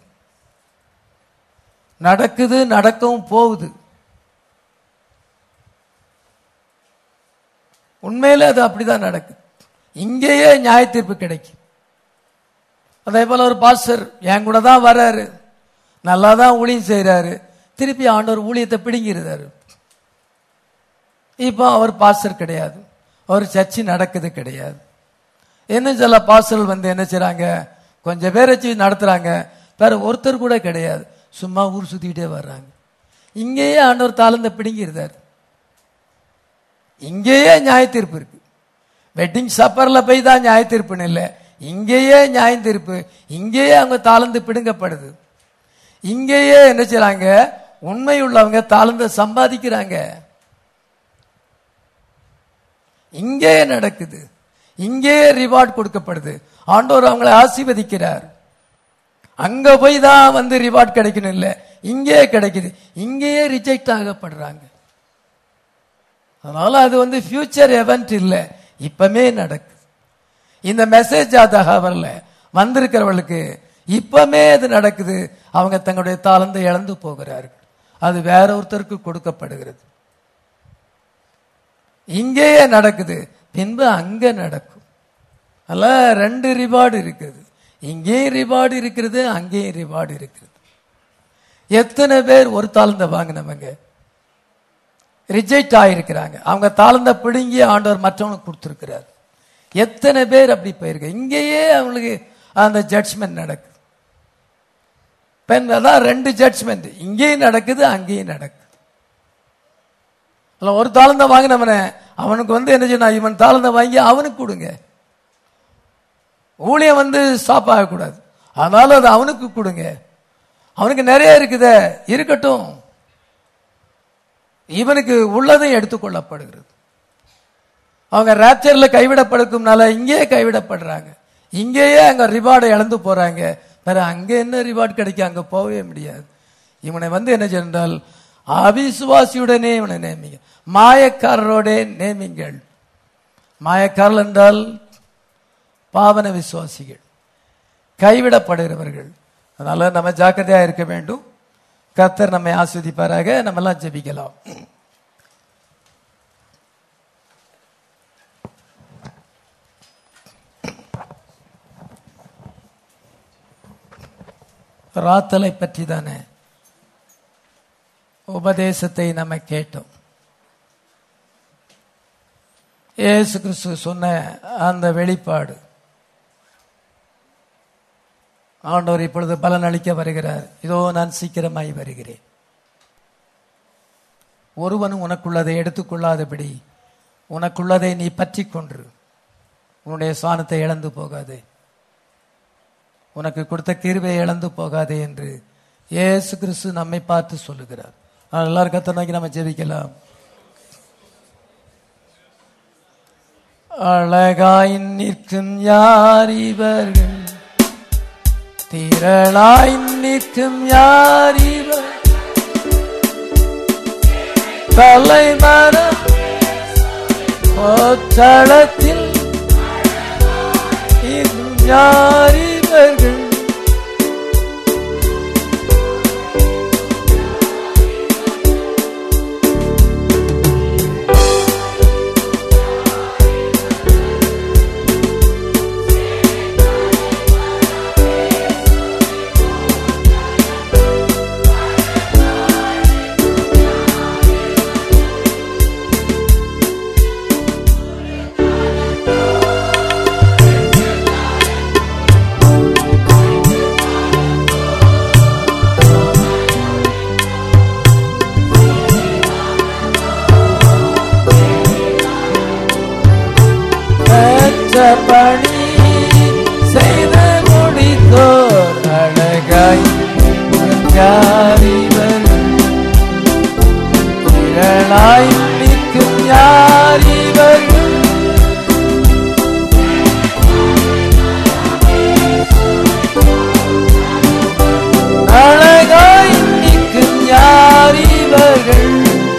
நடக்குது, நடக்கவும் போகுது. உண்மையில அது அப்படிதான் நடக்குது. இங்கேயே நியாய தீர்ப்பு கிடைக்கும். அதே போல ஒரு பாஸ்டர் என் கூட தான் வர்றாரு, நல்லா தான் ஊழியம் செய்யறாரு, திருப்பி ஆண்டவர் ஊழியத்தை பிடுங்கிறாரு. இப்போ அவர் பாஸ்டர் கிடையாது, அவர் சர்ச்சை நடக்குது கிடையாது. இன்னும் சில பாஸ்டர்கள் என்ன செய்றாங்க, கொஞ்சம் பேரை வச்சு நடத்துறாங்க, வேற ஒருத்தர் கூட கிடையாது, சும்மா ஊர் சுத்திக்கிட்டே வர்றாங்க. இங்கேயே ஆண்டவர் தாளந்த பிடுங்கிறார். இங்கேயே நியாய தீர்ப்பு இருக்கு. வெட்டிங் சப்பர்ல போய் தான் நியாய தீர்ப்புன்னு இல்லை, இங்கேயே நியாய தீர்ப்பு. இங்கேயே அவங்க தாளந்து பிடுங்கப்படுது. இங்கேயே என்ன செய்றாங்க, உண்மை உள்ளவங்க தாளந்த சம்பாதிக்கிறாங்க. இங்கேயே நடக்குது. இங்கேயே ரிவார்ட் கொடுக்கப்படுது. ஆண்டவர் அவங்களை ஆசீர்வதிக்கிறார். அங்க போய் தான் ரிவார்ட் கிடைக்கணும் இல்ல, இங்கேயே கிடைக்குது. இங்கேயே ரிஜெக்ட் ஆகப்படுறாங்க. அதனால அது ஃபியூச்சர் எவென்ட் இல்ல, இப்பமே நடக்குது. இந்த மெசேஜ் தகவல்ல வந்திருக்கிறவர்களுக்கு இப்பமே அது நடக்குது. அவங்க தங்களுடைய தாளந்தை இழந்து போகிறார்கள். அது வேற ஒருத்தருக்கு கொடுக்கப்படுகிறது. இங்கேயே நடக்குது, பின்பு அங்க நடக்கும். அல்ல 2 ரிவார்டு இருக்குது. இங்கேயும் ரிவார்டு இருக்கிறது, அங்கேயும் ரிவார்டு இருக்கிறது. எத்தனை பேர் ஒரு தாளந்த வாங்கினவங்க ரிஜெக்ட் ஆயிருக்கிறாங்க. அவங்க தாளந்த பிடுங்கி ஆண்டவர் மற்றவனுக்கு கொடுத்திருக்கிறார். எத்தனை பேர் அப்படி போயிருக்க. இங்கேயே அவங்களுக்கு அந்த ஜட்ஜ்மெண்ட் நடக்குது. அதான் 2 ஜட்ஜ்மெண்ட், இங்கேயும் நடக்குது, அங்கேயும் நடக்குது. ஒரு தாளந்த வாங்கினவன அவனுக்கு என்ன செய்யணும், இவன் தாளந்த வாங்கி அவனுக்கு கொடுங்க. ஊழியம் ஸ்டாப் ஆகக்கூடாது, அதனால அது அவனுக்கு கொடுங்க. அவனுக்கு நிறைய இருக்குதே, இருக்கட்டும். இவனுக்கு உள்ளதும் எடுத்துக்கொள்ளப்படுகிறது. அவங்க ராப்சர்ல கைவிடப்படுக்கும்னால இங்கேயே கைவிடப்படுறாங்க. இங்கேயே அங்க ரிவார்டை இழந்து போறாங்க. வேற அங்க என்ன ரிவார்டு கிடைக்கும், அங்க போகவே முடியாது. இவனை என்ன சென்றால் அவிசுவாசியுடனே இவனை நேமிங்க, மாயக்காரரோட நேமிங்கள். மாயக்காரர் என்றால் பாவன விசுவாசிகள், கைவிடப்படுகிறவர்கள். அதனால நம்ம ஜாக்கிரதையா இருக்க வேண்டும். கர்த்தர் நம்மை ஆஸ்வதிப்பாராக. நம்ம எல்லாம் ஜெபிக்கலாம். ராத்தலை பற்றி தானே உபதேசத்தை நம்ம கேட்டோம். இயேசு கிறிஸ்து சொன்ன அந்த வெளிப்பாடு, ஆண்டவர் இப்பொழுது பலன் அளிக்க வருகிறார். இதோ நான் சீக்கிரமாய் வருகிறேன். ஒருவனும் உனக்குள்ளதை எடுத்துக்கொள்ளாதபடி உனக்குள்ளதை நீ பற்றி கொன்று உன்னுடைய சாணத்தை இழந்து போகாதே, உனக்கு கொடுத்த கிருபையை இழந்து போகாதே என்று இயேசு கிறிஸ்து நம்மை பார்த்து சொல்லுகிறார். எல்லாரும் கர்த்தரை நோக்கி நம்ம ஜெபிக்கலாம். அழகாய் நிற்கும் யார் இவர்கள், திரளாய் நிற்கும் யார் இவர், தலைமரம் போற்றளத்தில் யார் இவர்கள், பணி செய்த முடித்தோர் அழகாய் யார் இவர்கள், திரளாய் நிற்கும் யார் இவர்கள், அழகாய் நிற்கும் யார் இவர்கள்.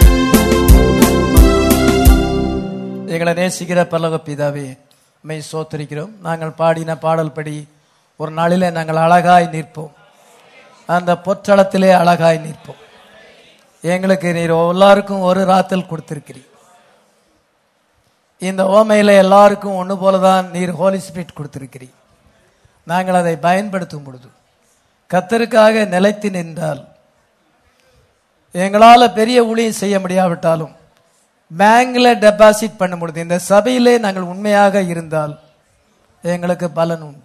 எங்களை நேசிக்கிற பரலோக பிதாவே, மை சோத்தரிக்கிறோம். நாங்கள் பாடின பாடல் படி ஒரு நாளிலே நாங்கள் அழகாய் நிற்போம், அந்த பொற்றளத்திலே அழகாய் நிற்போம். எங்களுக்கு நீர் எல்லாருக்கும் ஒரு ராத்தல் கொடுத்திருக்கிறீர். இந்த ஓமையில எல்லாருக்கும் ஒன்று போலதான் நீர் ஹோலி ஸ்பிரிட் கொடுத்திருக்கிறீர். நாங்கள் அதை பயன்படுத்தும் பொழுது கர்த்தருக்காக நிலைத்து நின்றால், எங்களால் பெரிய ஊழியம் செய்ய முடியாவிட்டாலும் பேங்க்ல டெபாசிட் பண்ணும் பொழுது, இந்த சபையிலே நாங்கள் உண்மையாக இருந்தால் எங்களுக்கு பலன் உண்டு.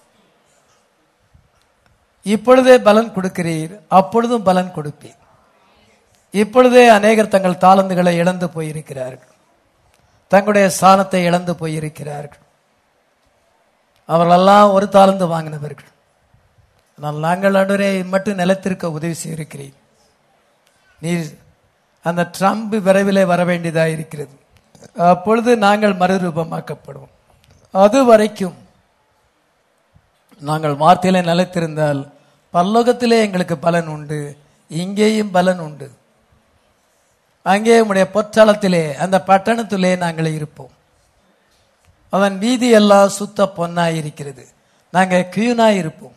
இப்பொழுதே பலன் கொடுக்கிறீர், அப்பொழுதும் பலன் கொடுப்பீர். இப்பொழுதே அநேகர் தங்கள் தாளந்துகளை இழந்து போயிருக்கிறார்கள், தங்களுடைய ஸ்தானத்தை இழந்து போயிருக்கிறார்கள். அவர்களெல்லாம் ஒரு தாளந்து வாங்கினவர்கள். ஆனால் நாங்கள் ஆண்டவரே மட்டும் நிலைத்திருக்க உதவி செய்திருக்கிறீர். நீர் அந்த ட்ரம்ப் விரைவிலே வர வேண்டியதாக இருக்கிறது. அப்பொழுது நாங்கள் மறுரூபமாக்கப்படுவோம். அது வரைக்கும் நாங்கள் வார்த்தையிலே நிலைத்திருந்தால் பரலோகத்திலே எங்களுக்கு பலன் உண்டு, இங்கேயும் பலன் உண்டு. அங்கே உடைய பொற்றாளத்திலே அந்த பட்டணத்திலே நாங்கள் இருப்போம். அவன் வீதி எல்லாம் சுத்த பொன்னாய் இருக்கிறது. நாங்கள் கியூனாய் இருப்போம்.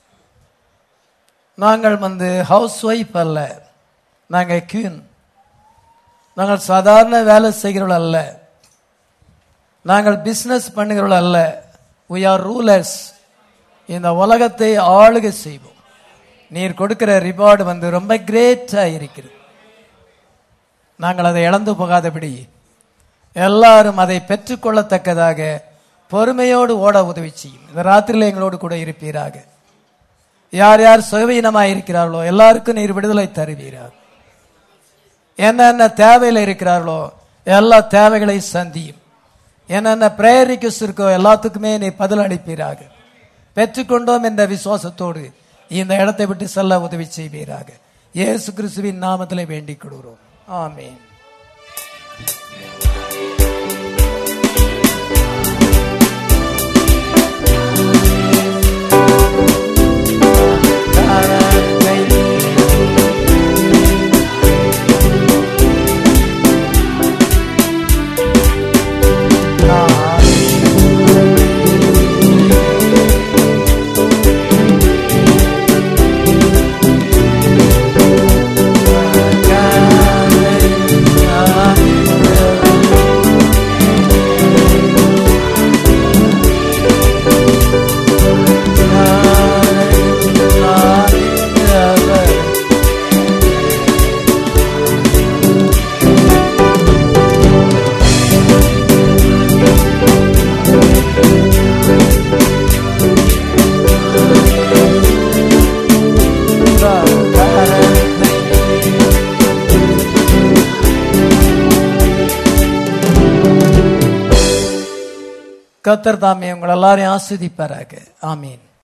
நாங்கள் ஹவுஸ் ஒய்ஃப் அல்ல, நாங்கள் கியூன். நாங்கள் சாதாரண வேலை செய்கிறவர்கள் அல்ல, நாங்கள் பிசினஸ் பண்ணுகிறவர்கள் அல்ல. we are rulers. இந்த உலகத்தை ஆளுகை செய்வோம். நீர் கொடுக்கிற ரிவார்டு ரொம்ப கிரேட்டா இருக்கிறது. நாங்கள் அதை இழந்து போகாதபடி எல்லாரும் அதை பெற்றுக்கொள்ளத்தக்கதாக பொறுமையோடு ஓட உதவி செய்யும். இந்த ராத்திரியில் எங்களோடு கூட இருப்பீராக. யார் யார் சுகவீனமாக இருக்கிறார்களோ எல்லாருக்கும் நீர் விடுதலை தருவீராக. என்னென்ன தேவையில் இருக்கிறார்களோ எல்லா தேவைகளை சந்தியும். என்னென்ன பிரேயர் ரிக்வெஸ்ட் இருக்கோ எல்லாத்துக்குமே நீ பதில் அளிப்பீராக. பெற்றுக்கொண்டோம் என்ற விசுவாசத்தோடு இந்த இடத்தை விட்டு செல்ல உதவி செய்வீராக. இயேசு கிறிஸ்துவின் நாமத்திலே வேண்டிக் கொள்கிறோம். ஆமென். கர்த்தர் தாமே உங்கள் எல்லாரையும் ஆஸ்வதிப்பாராக. ஆமீன்.